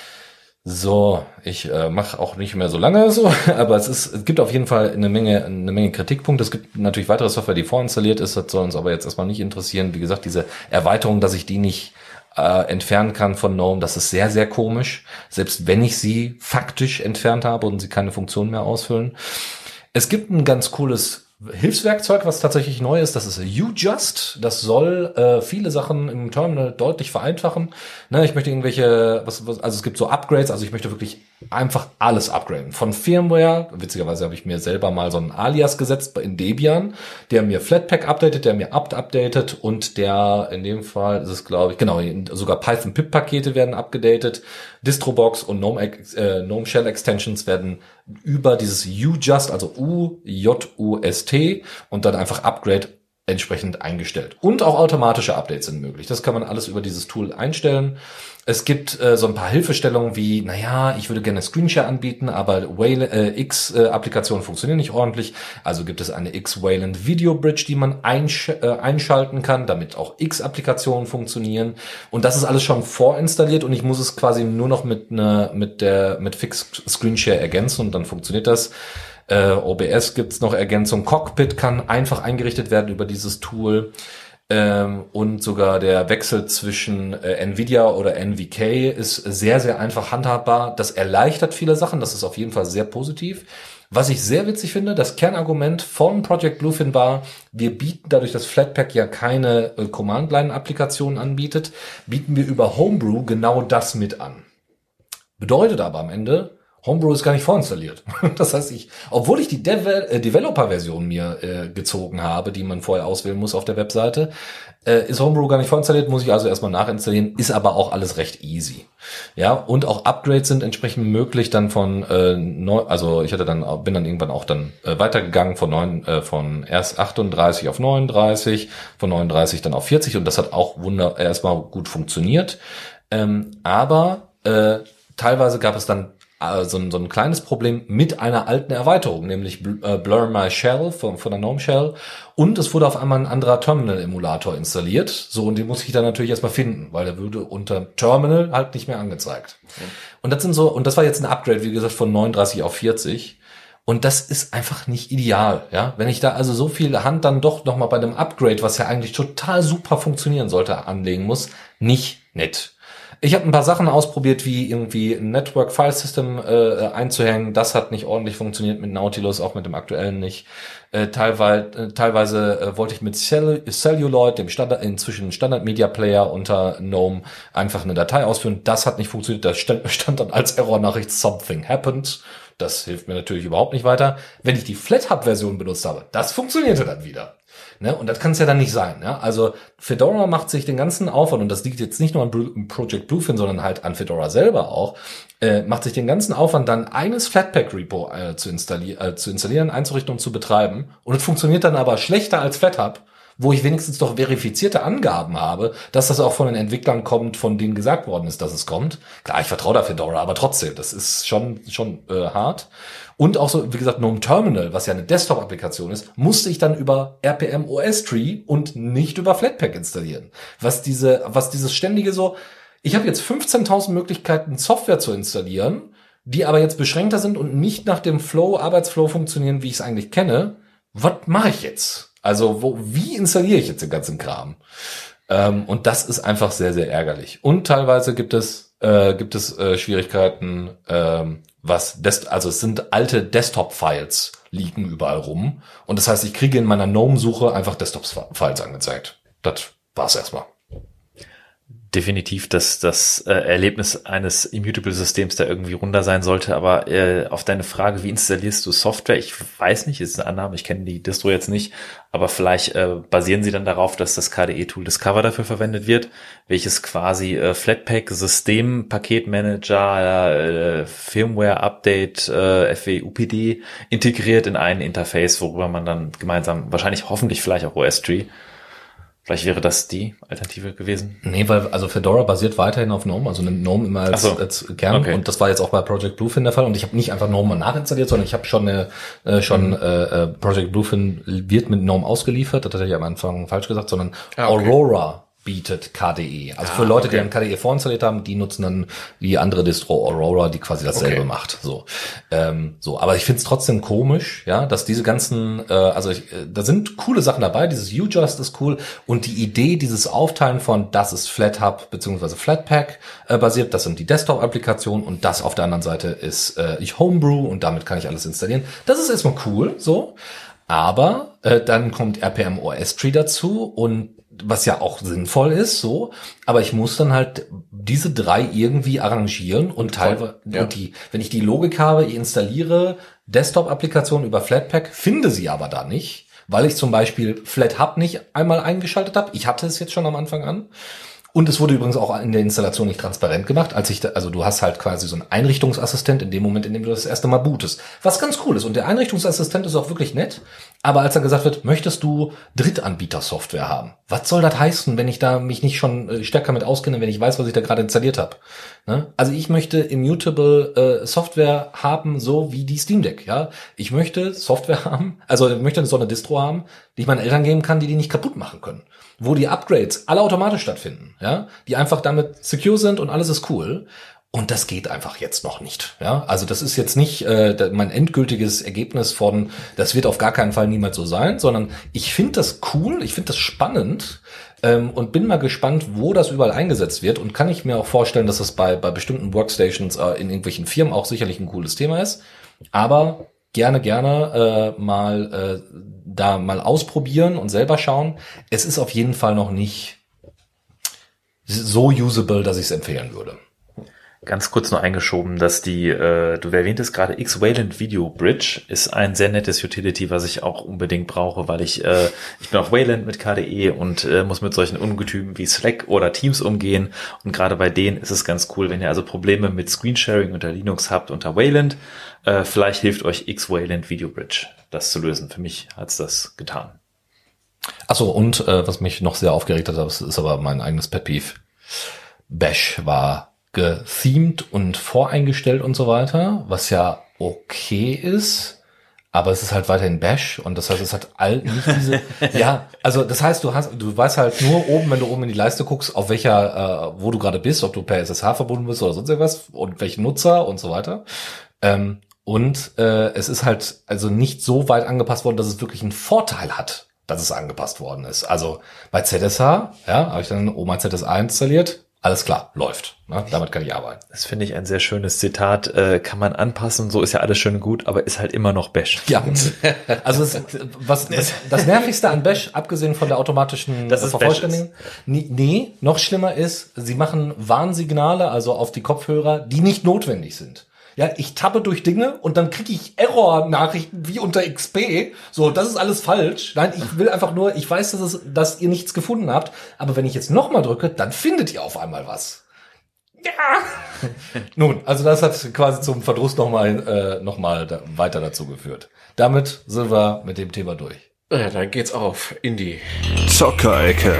Speaker 2: So, ich äh, mache auch nicht mehr so lange so, aber es ist, es gibt auf jeden Fall eine Menge, eine Menge Kritikpunkte. Es gibt natürlich weitere Software, die vorinstalliert ist, das soll uns aber jetzt erstmal nicht interessieren. Wie gesagt, diese Erweiterung, dass ich die nicht äh, entfernen kann von GNOME, das ist sehr, sehr komisch. Selbst wenn ich sie faktisch entfernt habe und sie keine Funktion mehr ausfüllen. Es gibt ein ganz cooles Hilfswerkzeug, was tatsächlich neu ist, das ist UJust. Das soll äh, viele Sachen im Terminal deutlich vereinfachen. Ne, ich möchte irgendwelche, was, was, also es gibt so Upgrades, also ich möchte wirklich einfach alles upgraden. Von Firmware, witzigerweise habe ich mir selber mal so einen Alias gesetzt in Debian, der mir Flatpak updatet, der mir apt updatet und der, in dem Fall ist es, glaube ich, genau, sogar Python-Pip-Pakete werden abgedatet, Distrobox und GNOME, äh, GNOME Shell Extensions werden über dieses UJust, also U J U S T und dann einfach Upgrade entsprechend eingestellt. Und auch automatische Updates sind möglich. Das kann man alles über dieses Tool einstellen. Es gibt äh, so ein paar Hilfestellungen wie, naja, ich würde gerne Screenshare anbieten, aber Wayland, äh, X-Applikationen äh, funktionieren nicht ordentlich. Also gibt es eine X-Wayland Video Bridge, die man einsch- äh, einschalten kann, damit auch X-Applikationen funktionieren. Und das ist alles schon vorinstalliert und ich muss es quasi nur noch mit ne, mit der mit Fix Screenshare ergänzen und dann funktioniert das. Äh, O B S gibt's noch Ergänzung. Cockpit kann einfach eingerichtet werden über dieses Tool. Ähm, und sogar der Wechsel zwischen äh, Nvidia oder N V K ist sehr, sehr einfach handhabbar. Das erleichtert viele Sachen. Das ist auf jeden Fall sehr positiv. Was ich sehr witzig finde, das Kernargument von Project Bluefin war, wir bieten dadurch, dass Flatpak ja keine äh, Command-Line-Applikationen anbietet, bieten wir über Homebrew genau das mit an. Bedeutet aber am Ende, Homebrew ist gar nicht vorinstalliert. Das heißt, ich, obwohl ich die Deve- äh, Developer-Version mir äh, gezogen habe, die man vorher auswählen muss auf der Webseite, äh, ist Homebrew gar nicht vorinstalliert, muss ich also erstmal nachinstallieren, ist aber auch alles recht easy. Ja, und auch Upgrades sind entsprechend möglich dann von äh, neu, also ich hatte dann bin dann irgendwann auch dann äh, weitergegangen von neun äh, von erst achtunddreißig auf neununddreißig, von neununddreißig dann auf vierzig und das hat auch wunder erstmal gut funktioniert. Ähm, aber äh, teilweise gab es dann so ein, so ein kleines Problem mit einer alten Erweiterung, nämlich Blur My Shell von, von der GNOME Shell. Und es wurde auf einmal ein anderer Terminal-Emulator installiert. So, und den muss ich dann natürlich erstmal finden, weil der würde unter Terminal halt nicht mehr angezeigt. Okay. Und das sind so, und das war jetzt ein Upgrade, wie gesagt, von neununddreißig auf vierzig. Und das ist einfach nicht ideal, ja. Wenn ich da also so viel Hand dann doch nochmal bei dem Upgrade, was ja eigentlich total super funktionieren sollte, anlegen muss, nicht nett. Ich habe ein paar Sachen ausprobiert, wie irgendwie ein Network File System äh, einzuhängen. Das hat nicht ordentlich funktioniert mit Nautilus, auch mit dem aktuellen nicht. Äh, teilweise äh, teilweise äh, wollte ich mit Cell- Celluloid, dem Standard, inzwischen Standard Media Player unter GNOME, einfach eine Datei ausführen. Das hat nicht funktioniert. Da stand, stand dann als Error-Nachricht Something happened. Das hilft mir natürlich überhaupt nicht weiter. Wenn ich die FlatHub-Version benutzt habe, das funktionierte dann wieder. Ne? Und das kann es ja dann nicht sein. Ne? Also Fedora macht sich den ganzen Aufwand, und das liegt jetzt nicht nur an Project Bluefin, sondern halt an Fedora selber auch, äh, macht sich den ganzen Aufwand, dann eines Flatpak-Repo äh, zu, installi- äh, zu installieren, einzurichten und zu betreiben. Und es funktioniert dann aber schlechter als FlatHub, wo ich wenigstens doch verifizierte Angaben habe, dass das auch von den Entwicklern kommt, von denen gesagt worden ist, dass es kommt. Klar, ich vertraue da Fedora, aber trotzdem, das ist schon schon äh, hart. Und auch so, wie gesagt, GNOME Terminal, was ja eine Desktop-Applikation ist, musste ich dann über R P M O S Tree und nicht über Flatpak installieren. Was diese, was dieses ständige so, ich habe jetzt fünfzehntausend Möglichkeiten, Software zu installieren, die aber jetzt beschränkter sind und nicht nach dem Flow, Arbeitsflow funktionieren, wie ich es eigentlich kenne. Was mache ich jetzt? Also wo, wie installiere ich jetzt den ganzen Kram? Ähm, und das ist einfach sehr, sehr ärgerlich. Und teilweise gibt es äh, gibt es äh, Schwierigkeiten, ähm, was Des- also es sind alte Desktop-Files liegen überall rum. Und das heißt, ich kriege in meiner GNOME-Suche einfach Desktop-Files angezeigt. Das war's erstmal.
Speaker 3: definitiv, dass das äh, Erlebnis eines Immutable-Systems da irgendwie runder sein sollte, aber äh, auf deine Frage, wie installierst du Software? Ich weiß nicht, ist eine Annahme, ich kenne die Distro jetzt nicht, aber vielleicht äh, basieren sie dann darauf, dass das K D E-Tool Discover dafür verwendet wird, welches quasi äh, Flatpak, System, Paketmanager, äh, Firmware-Update, äh, F W U P D integriert in ein Interface, worüber man dann gemeinsam, wahrscheinlich hoffentlich vielleicht auch O S-Tree. Vielleicht wäre das die Alternative gewesen?
Speaker 2: Nee, weil also Fedora basiert weiterhin auf GNOME, also nimmt GNOME immer als, so. als Kern. Okay. Und das war jetzt auch bei Project Bluefin der Fall. Und ich habe nicht einfach GNOME nachinstalliert, sondern ich habe schon eine, äh, schon mhm. äh, Project Bluefin wird mit GNOME ausgeliefert. Das hatte ich am Anfang falsch gesagt, sondern ah, okay. Aurora bietet K D E. Also ah, für Leute, okay. die ein K D E vorinstalliert haben, die nutzen dann die andere Distro Aurora, die quasi dasselbe okay. macht. So, ähm, so. Aber ich finde es trotzdem komisch, ja, dass diese ganzen, äh, also ich, äh, da sind coole Sachen dabei. Dieses UJust ist cool und die Idee, dieses Aufteilen von, das ist FlatHub beziehungsweise Flatpak äh, basiert, das sind die Desktop-Applikationen und das auf der anderen Seite ist äh, ich Homebrew und damit kann ich alles installieren. Das ist erstmal cool, so. Aber äh, dann kommt R P M O S-Tree dazu und was ja auch sinnvoll ist, so, aber ich muss dann halt diese drei irgendwie arrangieren und teilweise, ja. und die, wenn ich die Logik habe, ich installiere Desktop-Applikationen über Flatpak, finde sie aber da nicht, weil ich zum Beispiel FlatHub nicht einmal eingeschaltet habe. Ich hatte es jetzt schon am Anfang an. Und es wurde übrigens auch in der Installation nicht transparent gemacht, als ich da, also du hast halt quasi so einen Einrichtungsassistent in dem Moment, in dem du das erste Mal bootest. Was ganz cool ist. Und der Einrichtungsassistent ist auch wirklich nett. Aber als dann gesagt wird, möchtest du Drittanbieter-Software haben? Was soll das heißen, wenn ich da mich nicht schon stärker mit auskenne, wenn ich weiß, was ich da gerade installiert habe? Ne? Also ich möchte immutable äh, Software haben, so wie die Steam Deck. Ja, ich möchte Software haben, also ich möchte so eine Distro haben, die ich meinen Eltern geben kann, die die nicht kaputt machen können. Wo die Upgrades alle automatisch stattfinden, ja, die einfach damit secure sind und alles ist cool. Und das geht einfach jetzt noch nicht, ja. Also das ist jetzt nicht äh, mein endgültiges Ergebnis von, das wird auf gar keinen Fall niemals so sein, sondern ich finde das cool, ich finde das spannend ähm, und bin mal gespannt, wo das überall eingesetzt wird und kann ich mir auch vorstellen, dass das bei bei bestimmten Workstations äh, in irgendwelchen Firmen auch sicherlich ein cooles Thema ist. Aber gerne, gerne äh, mal äh, da mal ausprobieren und selber schauen. Es ist auf jeden Fall noch nicht so usable, dass ich es empfehlen würde.
Speaker 3: Ganz kurz nur eingeschoben, dass die, äh, du erwähntest gerade X-Wayland Video Bridge, ist ein sehr nettes Utility, was ich auch unbedingt brauche, weil ich, äh, ich bin auf Wayland mit K D E und äh, muss mit solchen Ungetümen wie Slack oder Teams umgehen und gerade bei denen ist es ganz cool, wenn ihr also Probleme mit Screensharing unter Linux habt unter Wayland, äh, vielleicht hilft euch X-Wayland Video Bridge, das zu lösen. Für mich hat's das getan.
Speaker 2: Ach so, und äh, was mich noch sehr aufgeregt hat, das ist aber mein eigenes Pet Peeve. Bash war gethemed und voreingestellt und so weiter, was ja okay ist, aber es ist halt weiterhin Bash und das heißt, es hat all nicht diese, ja, also das heißt, du hast, du weißt halt nur oben, wenn du oben in die Leiste guckst, auf welcher, äh, wo du gerade bist, ob du per S S H verbunden bist oder sonst irgendwas und welchen Nutzer und so weiter. Ähm, und äh, es ist halt also nicht so weit angepasst worden, dass es wirklich einen Vorteil hat, dass es angepasst worden ist. Also bei Z S H, ja, habe ich dann oben Z S H installiert. Alles klar, läuft. Ne? Damit kann ich arbeiten.
Speaker 3: Das finde ich ein sehr schönes Zitat. Äh, kann man anpassen, so ist ja alles schön und gut, aber ist halt immer noch Bash.
Speaker 2: Ja, also es, was das, das Nervigste an Bash, abgesehen von der automatischen
Speaker 3: das ist
Speaker 2: Vervollständigung, nee, nee, noch schlimmer ist, sie machen Warnsignale, also auf die Kopfhörer, die nicht notwendig sind. Ja, ich tappe durch Dinge und dann kriege ich Error-Nachrichten wie unter X P. So, das ist alles falsch. Nein, ich will einfach nur, ich weiß, dass, es, dass ihr nichts gefunden habt, aber wenn ich jetzt nochmal drücke, dann findet ihr auf einmal was. Ja. Nun, also das hat quasi zum Verdruss nochmal äh, noch mal da, weiter dazu geführt. Damit sind wir mit dem Thema durch.
Speaker 4: Ja, dann geht's auf in die
Speaker 1: Zockerecke.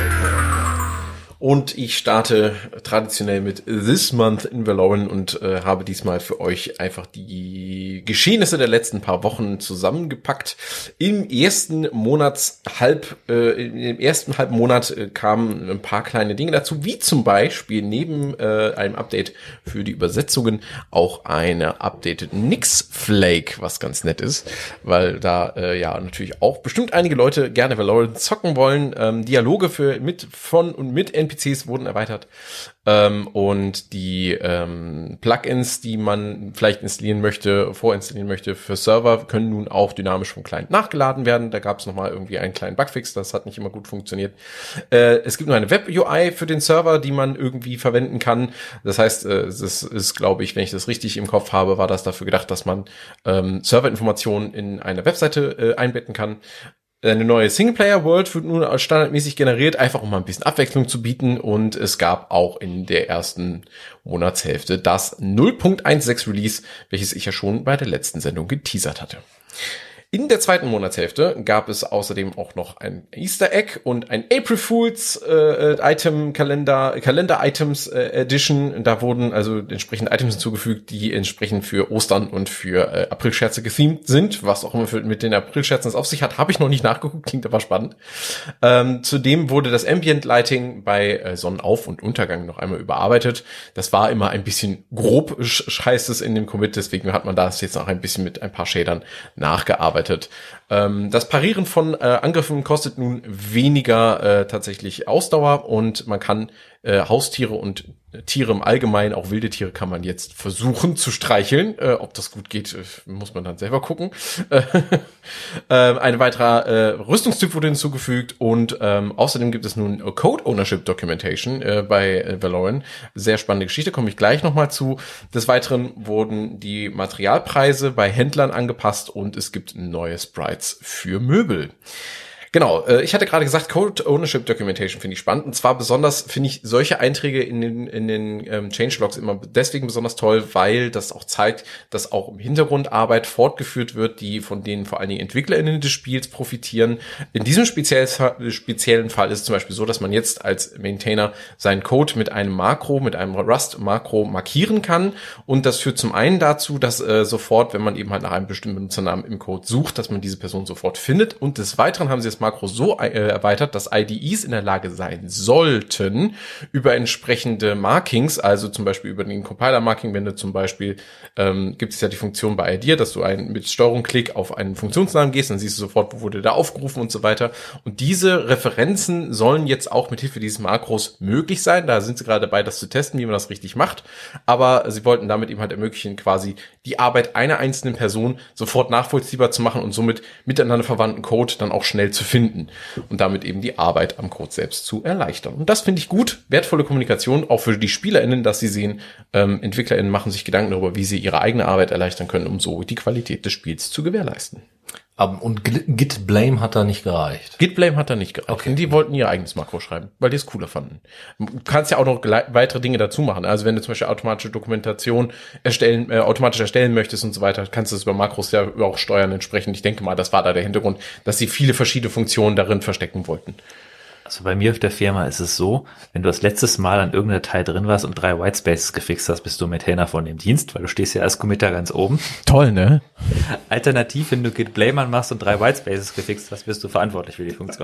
Speaker 4: Und ich starte traditionell mit This Month in Valorant und äh, habe diesmal für euch einfach die Geschehnisse der letzten paar Wochen zusammengepackt. Im ersten Monatshalb, äh, im ersten Halbmonat äh, kamen ein paar kleine Dinge dazu, wie zum Beispiel neben äh, einem Update für die Übersetzungen auch eine updated Nix-Flake, was ganz nett ist, weil da äh, ja natürlich auch bestimmt einige Leute gerne Valorant zocken wollen. Ähm, Dialoge für mit von und mit N P Cs wurden erweitert. Ähm, und die ähm, Plugins, die man vielleicht installieren möchte, vorinstallieren möchte für Server, können nun auch dynamisch vom Client nachgeladen werden. Da gab es nochmal irgendwie einen kleinen Bugfix, das hat nicht immer gut funktioniert. Äh, es gibt nur eine Web-U I für den Server, die man irgendwie verwenden kann. Das heißt, äh, es ist, ist glaube ich, wenn ich das richtig im Kopf habe, war das dafür gedacht, dass man ähm, Serverinformationen in eine Webseite äh, einbetten kann. Eine neue Singleplayer-World wird nun als standardmäßig generiert, einfach um mal ein bisschen Abwechslung zu bieten. Und es gab auch in der ersten Monatshälfte das null Punkt sechzehn Release, welches ich ja schon bei der letzten Sendung geteasert hatte. In der zweiten Monatshälfte gab es außerdem auch noch ein Easter Egg und ein April Fools äh, Item Kalender Kalender Items äh, Edition. Da wurden also entsprechend Items hinzugefügt, die entsprechend für Ostern und für äh, Aprilscherze gethemed sind. Was auch immer für, mit den Aprilscherzen es auf sich hat, habe ich noch nicht nachgeguckt, klingt aber spannend. Ähm, zudem wurde das Ambient Lighting bei äh, Sonnenauf- und Untergang noch einmal überarbeitet. Das war immer ein bisschen grob, heißt es in dem Commit, deswegen hat man das jetzt auch ein bisschen mit ein paar Shadern nachgearbeitet. Das Parieren von äh, Angriffen kostet nun weniger äh, tatsächlich Ausdauer und man kann äh, Haustiere und äh, Tiere im Allgemeinen, auch wilde Tiere, kann man jetzt versuchen zu streicheln. Äh, ob das gut geht, äh, muss man dann selber gucken. äh, ein weiterer äh, Rüstungstyp wurde hinzugefügt und ähm, außerdem gibt es nun Code Ownership Documentation äh, bei äh, Valorant. Sehr spannende Geschichte, komme ich gleich nochmal zu. Des Weiteren wurden die Materialpreise bei Händlern angepasst und es gibt neue Sprites für Möbel. Genau, äh, ich hatte gerade gesagt, Code Ownership Documentation finde ich spannend. Und zwar besonders finde ich solche Einträge in den in den ähm, Changelogs immer deswegen besonders toll, weil das auch zeigt, dass auch im Hintergrund Arbeit fortgeführt wird, die von denen vor allen Dingen EntwicklerInnen des Spiels profitieren. In diesem speziell, speziellen Fall ist es zum Beispiel so, dass man jetzt als Maintainer seinen Code mit einem Makro, mit einem Rust-Makro markieren kann. Und das führt zum einen dazu, dass äh, sofort, wenn man eben halt nach einem bestimmten Benutzernamen im Code sucht, dass man diese Person sofort findet. Und des Weiteren haben sie das Makro so äh, erweitert, dass I D Es in der Lage sein sollten, über entsprechende Markings, also zum Beispiel über den Compiler-Marking, wenn du zum Beispiel, ähm, gibt es ja die Funktion bei I D E A, dass du ein, mit Steuerung-Klick auf einen Funktionsnamen gehst, dann siehst du sofort, wo wurde der aufgerufen und so weiter. Und diese Referenzen sollen jetzt auch mit Hilfe dieses Makros möglich sein. Da sind sie gerade dabei, das zu testen, wie man das richtig macht. Aber sie wollten damit eben halt ermöglichen, quasi die Arbeit einer einzelnen Person sofort nachvollziehbar zu machen und somit miteinander verwandten Code dann auch schnell zu finden und damit eben die Arbeit am Code selbst zu erleichtern. Und das finde ich gut, wertvolle Kommunikation, auch für die SpielerInnen, dass sie sehen, ähm, EntwicklerInnen machen sich Gedanken darüber, wie sie ihre eigene Arbeit erleichtern können, um so die Qualität des Spiels zu gewährleisten.
Speaker 2: Und Git Blame hat da nicht gereicht.
Speaker 4: Git Blame hat da nicht gereicht. Okay. Und die wollten ihr eigenes Makro schreiben, weil die es cooler fanden. Du kannst ja auch noch weitere Dinge dazu machen. Also wenn du zum Beispiel automatische Dokumentation erstellen, äh, automatisch erstellen möchtest und so weiter, kannst du es über Makros ja auch steuern entsprechend. Ich denke mal, das war da der Hintergrund, dass sie viele verschiedene Funktionen darin verstecken wollten.
Speaker 3: Also bei mir auf der Firma ist es so, wenn du das letztes Mal an irgendeiner Datei drin warst und drei Whitespaces gefixt hast, bist du Maintainer von dem Dienst, weil du stehst ja als Committer ganz oben.
Speaker 4: Toll, ne?
Speaker 3: Alternativ, wenn du Git Blame anmachst und drei Whitespaces gefixt hast, bist du verantwortlich für die Funktion.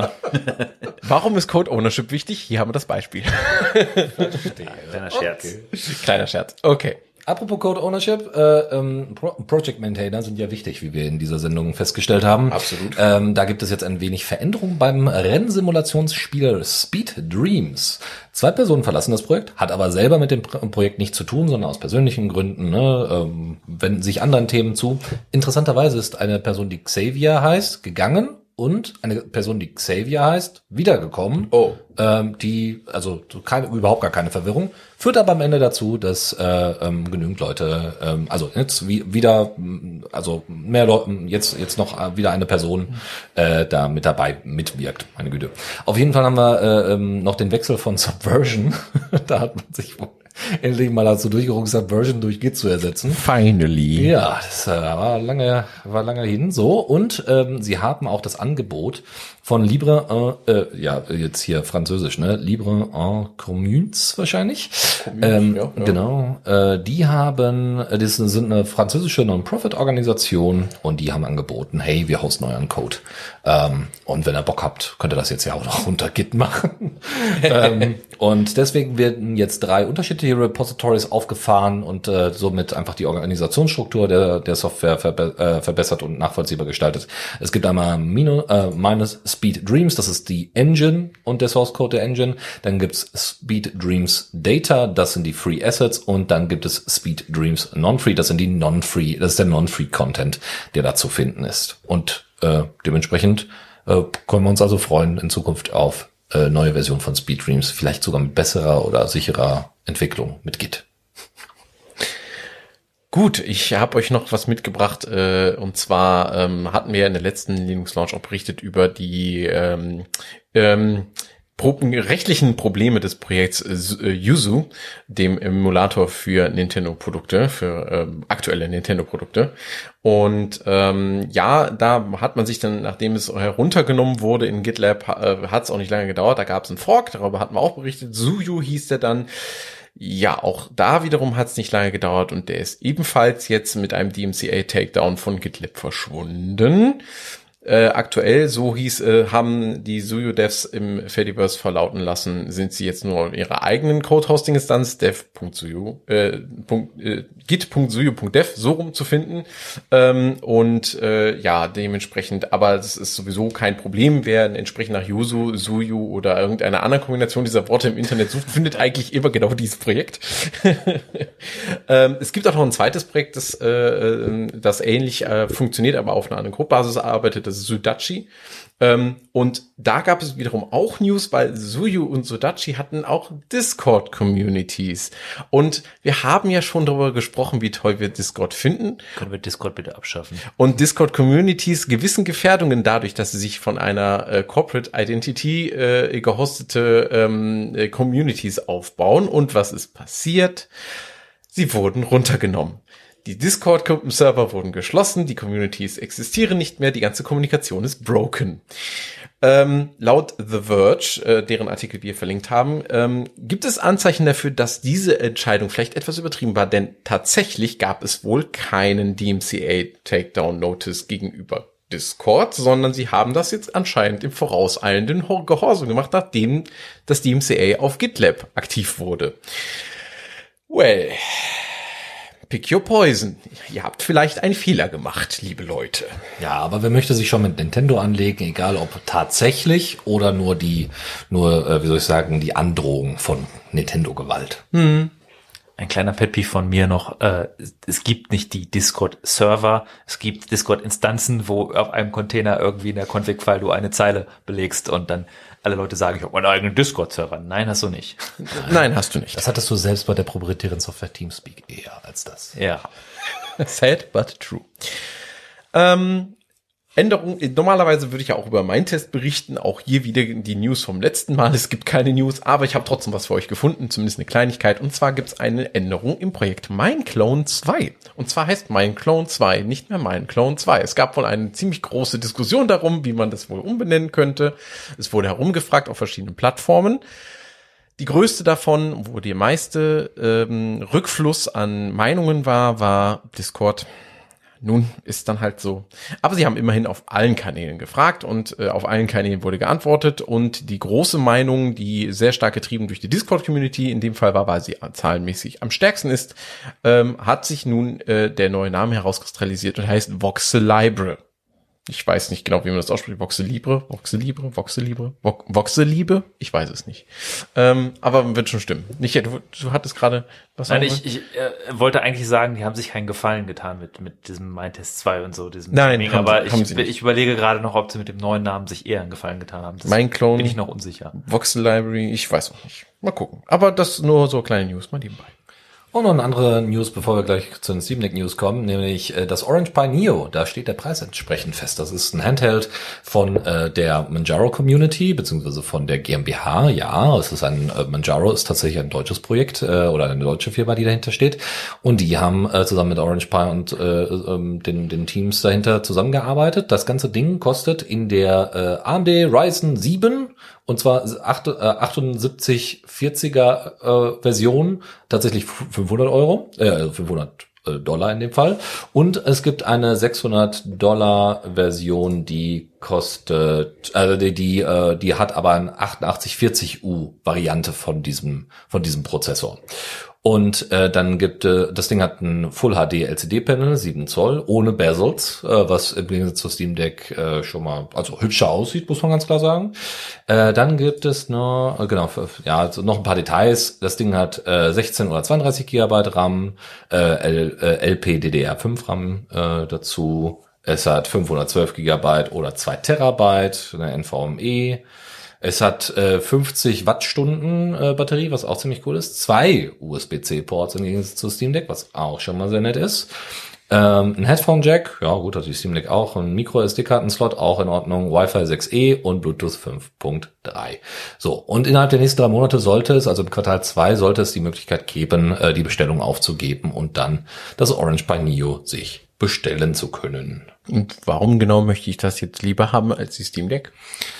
Speaker 4: Warum ist Code Ownership wichtig? Hier haben wir das Beispiel.
Speaker 3: Verstehe. Kleiner Scherz.
Speaker 4: Okay. Kleiner Scherz. Okay.
Speaker 2: Apropos Code Ownership, äh, ähm, Pro- Project Maintainer sind ja wichtig, wie wir in dieser Sendung festgestellt haben.
Speaker 4: Absolut.
Speaker 2: Ähm, da gibt es jetzt ein wenig Veränderung beim Rennsimulationsspiel Speed Dreams. Zwei Personen verlassen das Projekt, hat aber selber mit dem Pro- Projekt nichts zu tun, sondern aus persönlichen Gründen, ne, ähm, wenden sich anderen Themen zu. Interessanterweise ist eine Person, die Xavier heißt, gegangen. Und eine Person, die Xavier heißt, wiedergekommen.
Speaker 4: Oh.
Speaker 2: Ähm, die, also keine, überhaupt gar keine Verwirrung, führt aber am Ende dazu, dass äh, ähm, genügend Leute, ähm, also jetzt wie, wieder, also mehr Leute, jetzt jetzt noch wieder eine Person äh, da mit dabei mitwirkt. Meine Güte. Auf jeden Fall haben wir äh, ähm, noch den Wechsel von Subversion. Da hat man sich wohl endlich mal dazu durchgerungen, Subversion durch Git zu ersetzen.
Speaker 4: Finally.
Speaker 2: Ja, das äh, war lange, war lange hin so. Und ähm, sie haben auch das Angebot von Libre, äh, äh, ja, jetzt hier französisch, ne? Libre en Communes wahrscheinlich. Communes, ähm, ja, ja. Genau. Äh, die haben, das sind eine französische Non-Profit-Organisation und die haben angeboten, hey, wir hosten euren Code. Ähm, und wenn ihr Bock habt, könnt ihr das jetzt ja auch noch unter Git machen. ähm, und deswegen werden jetzt drei unterschiedliche sämtliche Repositories aufgefahren und äh, somit einfach die Organisationsstruktur der der Software verbe äh, verbessert und nachvollziehbar gestaltet. Es gibt einmal Mino, äh, minus Speed Dreams, das ist die Engine und der Source Code der Engine. Dann gibt's Speed Dreams Data, das sind die Free Assets, und dann gibt es Speed Dreams Non-Free, das sind die Non-Free, das ist der Non-Free Content, der da zu finden ist. Und äh, dementsprechend äh, können wir uns also freuen in Zukunft auf äh, neue Version von Speed Dreams, vielleicht sogar mit besserer oder sicherer Entwicklung mit Git.
Speaker 4: Gut, ich habe euch noch was mitgebracht, äh, und zwar ähm, hatten wir in der letzten Linux Launch auch berichtet über die ähm, ähm, Pro- rechtlichen Probleme des Projekts äh, Yuzu, dem Emulator für Nintendo-Produkte, für ähm, aktuelle Nintendo-Produkte. Und ähm, ja, da hat man sich dann, nachdem es heruntergenommen wurde in GitLab, äh, hat es auch nicht lange gedauert, da gab es einen Fork, darüber hatten wir auch berichtet, Zuyu hieß der dann. Ja, auch da wiederum hat es nicht lange gedauert und der ist ebenfalls jetzt mit einem D M C A-Takedown von GitLab verschwunden. Äh, aktuell, so hieß, äh, haben die Zuyu-Devs im Fediverse verlauten lassen, sind sie jetzt nur in ihrer eigenen Code-Hosting-Instanz, dev.zuyu, äh, äh, git.zuyu.dev, so rum zu finden. Ähm, und äh, ja, dementsprechend, aber das ist sowieso kein Problem. Wer entsprechend nach Yuzu, Zuyu oder irgendeiner anderen Kombination dieser Worte im Internet sucht, findet eigentlich immer genau dieses Projekt. ähm, es gibt auch noch ein zweites Projekt, das, äh, das ähnlich äh, funktioniert, aber auf einer anderen Codebasis arbeitet. Das ist Sudachi. Ähm, und da gab es wiederum auch News, weil Zuyu und Sudachi hatten auch Discord-Communities. Und wir haben ja schon darüber gesprochen, wie toll wir Discord finden.
Speaker 3: Können wir Discord bitte abschaffen?
Speaker 4: Und Discord-Communities gewissen Gefährdungen dadurch, dass sie sich von einer äh, Corporate Identity äh, gehostete ähm, äh, Communities aufbauen. Und was ist passiert? Sie wurden runtergenommen. Die Discord-Server wurden geschlossen, die Communities existieren nicht mehr, die ganze Kommunikation ist broken. Ähm, laut The Verge, äh, deren Artikel wir verlinkt haben, ähm, gibt es Anzeichen dafür, dass diese Entscheidung vielleicht etwas übertrieben war, denn tatsächlich gab es wohl keinen D M C A-Takedown-Notice gegenüber Discord, sondern sie haben das jetzt anscheinend im vorauseilenden Gehorsam gemacht, nachdem das D M C A auf GitLab aktiv wurde. Well... Pick your poison. Ihr habt vielleicht einen Fehler gemacht, liebe Leute.
Speaker 2: Ja, aber wer möchte sich schon mit Nintendo anlegen, egal ob tatsächlich oder nur die, nur, äh, wie soll ich sagen, die Androhung von Nintendo-Gewalt.
Speaker 3: Hm. Ein kleiner Pet-Peeve von mir noch, äh, es gibt nicht die Discord-Server, es gibt Discord-Instanzen, wo auf einem Container irgendwie in der Config-File du eine Zeile belegst und dann alle Leute sagen, ich habe meinen eigenen Discord-Server. Nein, hast du nicht.
Speaker 4: Nein, hast du nicht.
Speaker 2: Das hattest du selbst bei der proprietären Software Teamspeak eher als das.
Speaker 3: Ja.
Speaker 4: Sad but true. Ähm, Änderung, normalerweise würde ich ja auch über meinen Test berichten, auch hier wieder die News vom letzten Mal. Es gibt keine News, aber ich habe trotzdem was für euch gefunden, zumindest eine Kleinigkeit. Und zwar gibt es eine Änderung im Projekt MineClone zwei. Und zwar heißt MineClone zwei nicht mehr MineClone zwei. Es gab wohl eine ziemlich große Diskussion darum, wie man das wohl umbenennen könnte. Es wurde herumgefragt auf verschiedenen Plattformen. Die größte davon, wo der meiste ähm, Rückfluss an Meinungen war, war Discord. Nun, ist dann halt so. Aber sie haben immerhin auf allen Kanälen gefragt und äh, auf allen Kanälen wurde geantwortet. Und die große Meinung, die sehr stark getrieben durch die Discord-Community, in dem Fall war, weil sie zahlenmäßig am stärksten ist, ähm, hat sich nun äh, der neue Name herauskristallisiert und heißt Voxelibre. Ich weiß nicht genau, wie man das ausspricht. Voxelibre, Voxelibre, Voxelibre, Vo- Voxelibre? Ich weiß es nicht. Ähm, aber wird schon stimmen. Nicht, du, du hattest gerade was
Speaker 3: Nein,
Speaker 4: sagen
Speaker 3: ich, ich äh, wollte eigentlich sagen, die haben sich keinen Gefallen getan mit mit diesem MineTest zwei und so. Diesem
Speaker 4: Nein,
Speaker 3: Ding,
Speaker 4: haben
Speaker 3: aber
Speaker 4: sie- haben
Speaker 3: ich,
Speaker 4: sie nicht.
Speaker 3: ich überlege gerade noch, ob sie mit dem neuen Namen sich eher einen Gefallen getan haben. Das
Speaker 4: MineClone.
Speaker 3: bin ich noch unsicher.
Speaker 4: Voxel Library, ich weiß auch nicht. Mal gucken. Aber das nur so kleine News mal nebenbei.
Speaker 2: Und noch eine andere News, bevor wir gleich zu den Steam Deck News kommen, nämlich äh, das Orange Pi Neo. Da steht der Preis entsprechend fest. Das ist ein Handheld von äh, der Manjaro Community, beziehungsweise von der GmbH. Ja, es ist ein, äh, Manjaro ist tatsächlich ein deutsches Projekt äh, oder eine deutsche Firma, die dahinter steht. Und die haben äh, zusammen mit Orange Pi und äh, ähm, den, den Teams dahinter zusammengearbeitet. Das ganze Ding kostet in der äh, A M D Ryzen sieben und zwar achtundsiebzig vierziger äh, Version tatsächlich fünfhundert Euro, äh, fünfhundert Dollar in dem Fall. Und es gibt eine sechshundert Dollar Version, die kostet, also die, die, äh, die hat aber eine achtundachtzig vierzig U Variante von diesem, von diesem Prozessor. Und äh, dann gibt äh, das Ding hat ein Full H D L C D-Panel, sieben Zoll, ohne Bezels, äh, was im Gegensatz zu Steam Deck äh, schon mal also hübscher aussieht, muss man ganz klar sagen. Äh, dann gibt es noch, äh, genau, für, ja, also noch ein paar Details. Das Ding hat äh, sechzehn oder zweiunddreißig Gigabyte RAM, äh, L, äh, L P D D R fünf RAM äh, dazu. Es hat fünfhundertzwölf Gigabyte oder zwei Terabyte, eine N V M e. Es hat äh, fünfzig Wattstunden äh, Batterie, was auch ziemlich cool ist. Zwei U S B C Ports im Gegensatz zu Steam Deck, was auch schon mal sehr nett ist. Ähm, ein Headphone Jack, ja gut, hat die Steam Deck auch. Ein Micro S D-Karten-Slot, auch in Ordnung. Wi-Fi sechs E und Bluetooth fünf Punkt drei. So, und innerhalb der nächsten drei Monate sollte es, also im Quartal zwei, sollte es die Möglichkeit geben, äh, die Bestellung aufzugeben und dann das Orange Pi Neo sich bestellen zu können.
Speaker 4: Und warum genau möchte ich das jetzt lieber haben als die Steam Deck?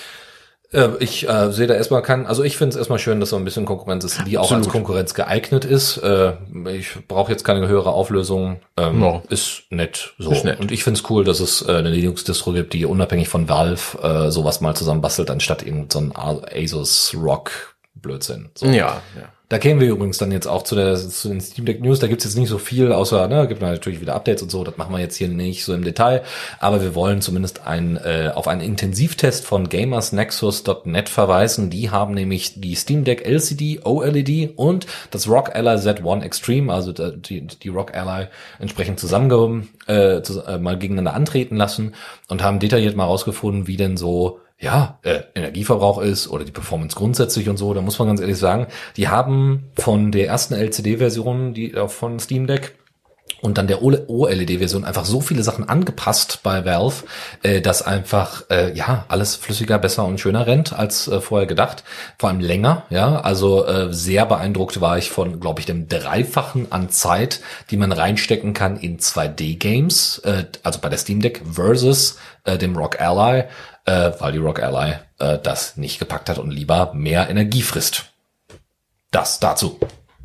Speaker 2: Ich äh, sehe da erstmal keinen, also ich finde es erstmal schön, dass so ein bisschen Konkurrenz ist, die auch
Speaker 4: Absolut.
Speaker 2: als Konkurrenz geeignet ist. Äh, ich brauche jetzt keine höhere Auflösung. Ähm,
Speaker 4: No.
Speaker 2: Ist nett so.
Speaker 4: Ist nett.
Speaker 2: Und ich finde es cool, dass es äh, eine Linux-Distro gibt, die unabhängig von Valve äh, sowas mal zusammenbastelt, anstatt irgend so ein Asus Rock Blödsinn. So.
Speaker 4: Ja, ja.
Speaker 2: Da kämen wir übrigens dann jetzt auch zu der zu den Steam Deck News. Da gibt's jetzt nicht so viel, außer, ne, gibt natürlich wieder Updates und so. Das machen wir jetzt hier nicht so im Detail. Aber wir wollen zumindest ein, äh, auf einen Intensivtest von gamersnexus Punkt net verweisen. Die haben nämlich die Steam Deck L C D, O L E D und das Rock Ally Z eins Extreme, also die, die Rock Ally entsprechend zusammen äh, zu, äh, mal gegeneinander antreten lassen und haben detailliert mal rausgefunden, wie denn so ja, äh, Energieverbrauch ist oder die Performance grundsätzlich und so, da muss man ganz ehrlich sagen, die haben von der ersten L C D-Version, die äh, von Steam Deck und dann der O L E D-Version einfach so viele Sachen angepasst bei Valve, äh, dass einfach äh, ja alles flüssiger, besser und schöner rennt als äh, vorher gedacht. Vor allem länger, ja. Also äh, sehr beeindruckt war ich von, glaube ich, dem Dreifachen an Zeit, die man reinstecken kann in zwei D-Games, äh, also bei der Steam Deck versus äh, dem Rock Ally, äh, weil die Rock Ally äh, das nicht gepackt hat und lieber mehr Energie frisst. Das dazu.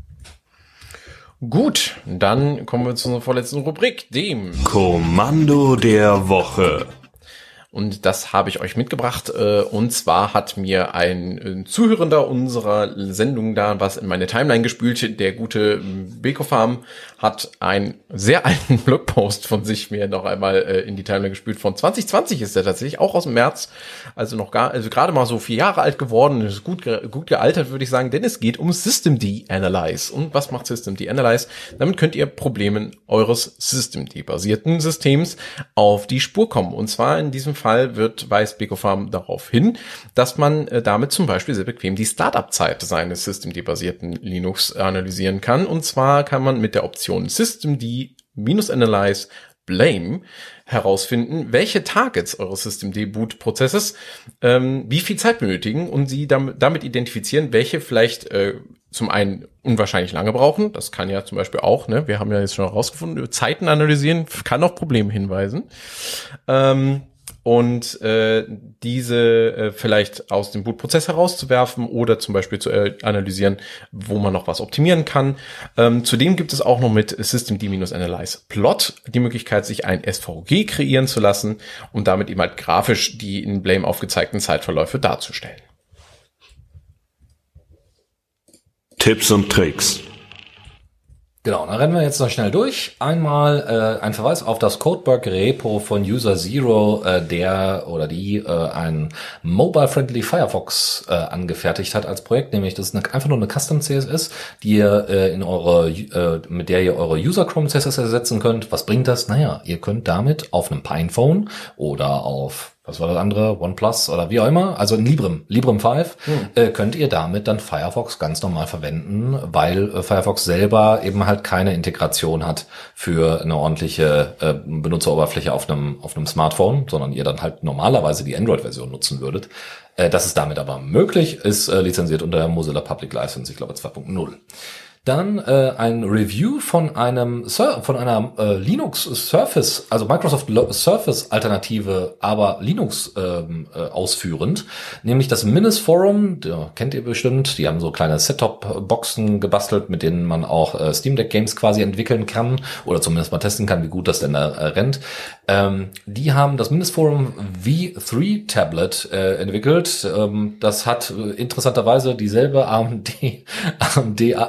Speaker 4: Gut, dann kommen wir zu unserer vorletzten Rubrik, dem
Speaker 1: Kommando der Woche.
Speaker 4: Und das habe ich euch mitgebracht. Und zwar hat mir ein Zuhörender unserer Sendung da was in meine Timeline gespült. Der gute Bekofarm hat einen sehr alten Blogpost von sich mir noch einmal in die Timeline gespült. Von zwanzig zwanzig ist der tatsächlich, auch aus dem März. Also noch gar, also gerade mal so vier Jahre alt geworden. Ist gut, gut gealtert, würde ich sagen. Denn es geht um Systemd Analyze. Und was macht Systemd Analyze? Damit könnt ihr Problemen eures Systemd-basierten Systems auf die Spur kommen. Und zwar in diesem Fall wird, weist Bekofarm darauf hin, dass man äh, damit zum Beispiel sehr bequem die Startup-Zeit seines Systemd-basierten Linux analysieren kann. Und zwar kann man mit der Option Systemd-Analyze Blame herausfinden, welche Targets eures Systemd-Boot-Prozesses ähm, wie viel Zeit benötigen und sie damit, damit identifizieren, welche vielleicht äh, zum einen unwahrscheinlich lange brauchen. Das kann ja zum Beispiel auch, ne, wir haben ja jetzt schon herausgefunden, Zeiten analysieren kann auf Probleme hinweisen. Ähm, und äh, diese äh, vielleicht aus dem Bootprozess herauszuwerfen oder zum Beispiel zu äh, analysieren, wo man noch was optimieren kann. Ähm, zudem gibt es auch noch mit Systemd-Analyze Plot die Möglichkeit, sich ein S V G kreieren zu lassen und damit eben halt grafisch die in Blame aufgezeigten Zeitverläufe darzustellen.
Speaker 1: Tipps und Tricks.
Speaker 2: Genau, dann rennen wir jetzt noch schnell durch. Einmal äh, ein Verweis auf das Codebug-Repo von User Zero, äh, der oder die äh, ein Mobile-Friendly Firefox äh, angefertigt hat als Projekt, nämlich das ist eine, einfach nur eine Custom-C S S, die ihr äh, in eure, äh, mit der ihr eure User-Chrome-C S S ersetzen könnt. Was bringt das? Naja, ihr könnt damit auf einem Pinephone oder auf was war das andere? OnePlus oder wie auch immer, also in Librem, Librem fünf, hm. äh, könnt ihr damit dann Firefox ganz normal verwenden, weil äh, Firefox selber eben halt keine Integration hat für eine ordentliche äh, Benutzeroberfläche auf einem auf einem Smartphone, sondern ihr dann halt normalerweise die Android-Version nutzen würdet. Äh, das ist damit aber möglich, ist äh, lizenziert unter der Mozilla Public License, ich glaube zwei Punkt null. Dann äh, ein Review von einem von einer äh, Linux Surface, also Microsoft Surface Alternative, aber Linux ähm, äh, ausführend, nämlich das Minis Forum, der kennt ihr bestimmt, die haben so kleine Set-Top-Boxen gebastelt, mit denen man auch äh, Steam Deck Games quasi entwickeln kann oder zumindest mal testen kann, wie gut das denn da äh, rennt. Ähm, die haben das Minis Forum V drei Tablet äh, entwickelt. Ähm, das hat äh, interessanterweise dieselbe A M D A M D ähm,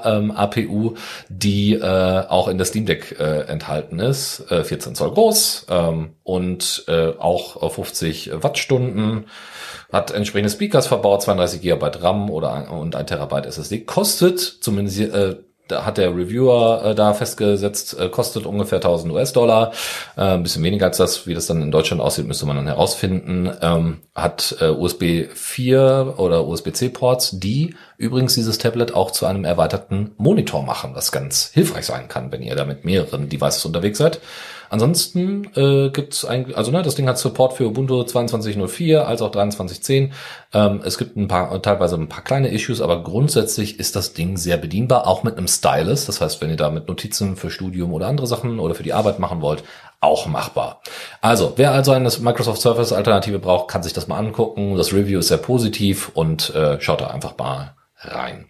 Speaker 2: A P U, die äh, auch in der Steam Deck äh, enthalten ist. Äh, vierzehn Zoll groß ähm, und äh, auch fünfzig Wattstunden. Hat entsprechende Speakers verbaut, zweiunddreißig Gigabyte RAM oder ein, und ein Terabyte S S D. Kostet, zumindest äh, da hat der Reviewer äh, da festgesetzt, äh, kostet ungefähr tausend US-Dollar. Äh, ein bisschen weniger als das. Wie das dann in Deutschland aussieht, müsste man dann herausfinden. Ähm, hat äh, U S B vier oder U S B C Ports, die übrigens dieses Tablet auch zu einem erweiterten Monitor machen, was ganz hilfreich sein kann, wenn ihr da mit mehreren Devices unterwegs seid. Ansonsten äh, gibt's eigentlich, also ne, das Ding hat Support für Ubuntu zweiundzwanzig null vier als auch dreiundzwanzig zehn. Ähm, es gibt ein paar, teilweise ein paar kleine Issues, aber grundsätzlich ist das Ding sehr bedienbar, auch mit einem Stylus. Das heißt, wenn ihr da mit Notizen für Studium oder andere Sachen oder für die Arbeit machen wollt, auch machbar. Also, wer also eine Microsoft Surface Alternative braucht, kann sich das mal angucken. Das Review ist sehr positiv und äh, schaut da einfach mal rein.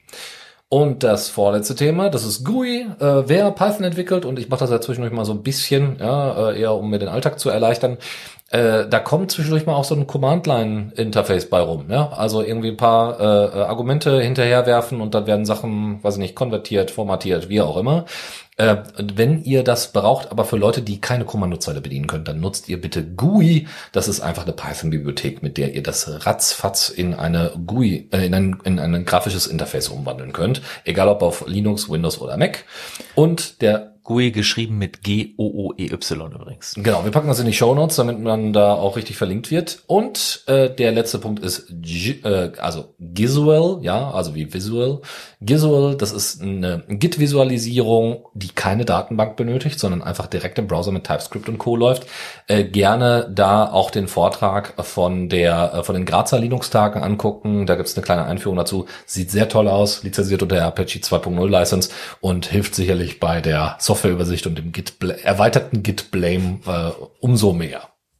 Speaker 2: Und das vorletzte Thema, das ist G U I. Äh, wer Python entwickelt, und ich mache das ja zwischendurch mal so ein bisschen, ja, äh, eher um mir den Alltag zu erleichtern, äh, da kommt zwischendurch mal auch so ein Command-Line-Interface bei rum. Ja? Also irgendwie ein paar äh, Argumente hinterherwerfen und dann werden Sachen, weiß ich nicht, konvertiert, formatiert, wie auch immer. Äh, wenn ihr das braucht, aber für Leute, die keine Kommandozeile bedienen können, dann nutzt ihr bitte G U I. Das ist einfach eine Python-Bibliothek, mit der ihr das ratzfatz in eine G U I, äh, in ein, in ein grafisches Interface umwandeln könnt. Egal ob auf Linux, Windows oder Mac. Und der
Speaker 6: G U I geschrieben mit G O O E Y übrigens.
Speaker 2: Genau, wir packen das in die Shownotes, damit man da auch richtig verlinkt wird. Und äh, der letzte Punkt ist G, äh, also Gisual, ja, also wie Visual. Gisual, das ist eine Git-Visualisierung, die keine Datenbank benötigt, sondern einfach direkt im Browser mit TypeScript und Co. läuft. Äh, gerne da auch den Vortrag von der äh, von den Grazer Linux-Tagen angucken. Da gibt's eine kleine Einführung dazu. Sieht sehr toll aus, lizenziert unter der Apache zwei Punkt null License und hilft sicherlich bei der Softwareübersicht und dem Git erweiterten Git Blame äh, umso mehr.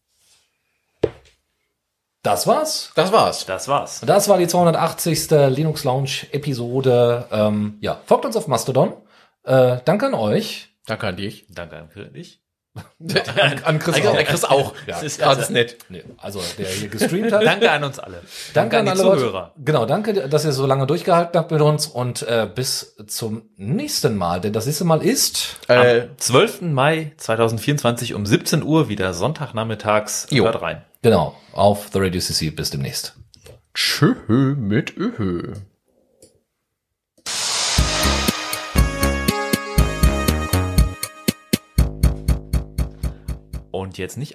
Speaker 2: Das war's.
Speaker 4: Das war's.
Speaker 6: Das war's.
Speaker 2: Das war die zweihundertachtzigste Linux Lounge Episode. Ähm, ja, folgt uns auf Mastodon. Äh, danke an euch.
Speaker 4: Danke an dich.
Speaker 6: Danke an dich.
Speaker 2: An, an Chris
Speaker 4: Danke
Speaker 2: auch.
Speaker 4: an Chris auch.
Speaker 2: Ja,
Speaker 6: Das ist
Speaker 4: Ja, das ist nett.
Speaker 2: nee, also der hier gestreamt hat.
Speaker 6: Danke an uns alle.
Speaker 2: Danke an
Speaker 6: die
Speaker 2: alle Leute.
Speaker 6: Zuhörer.
Speaker 2: Genau, danke, dass ihr so lange durchgehalten habt mit uns und äh, bis zum nächsten Mal. Denn das nächste Mal ist
Speaker 4: Äh,
Speaker 6: Am zwölften Mai zweitausendvierundzwanzig um siebzehn Uhr wieder Sonntagnachmittags.
Speaker 4: Jo.
Speaker 6: Hört rein.
Speaker 2: genau auf The Radio C C. Bis demnächst.
Speaker 4: tschö mit Öhö.
Speaker 6: Und jetzt nicht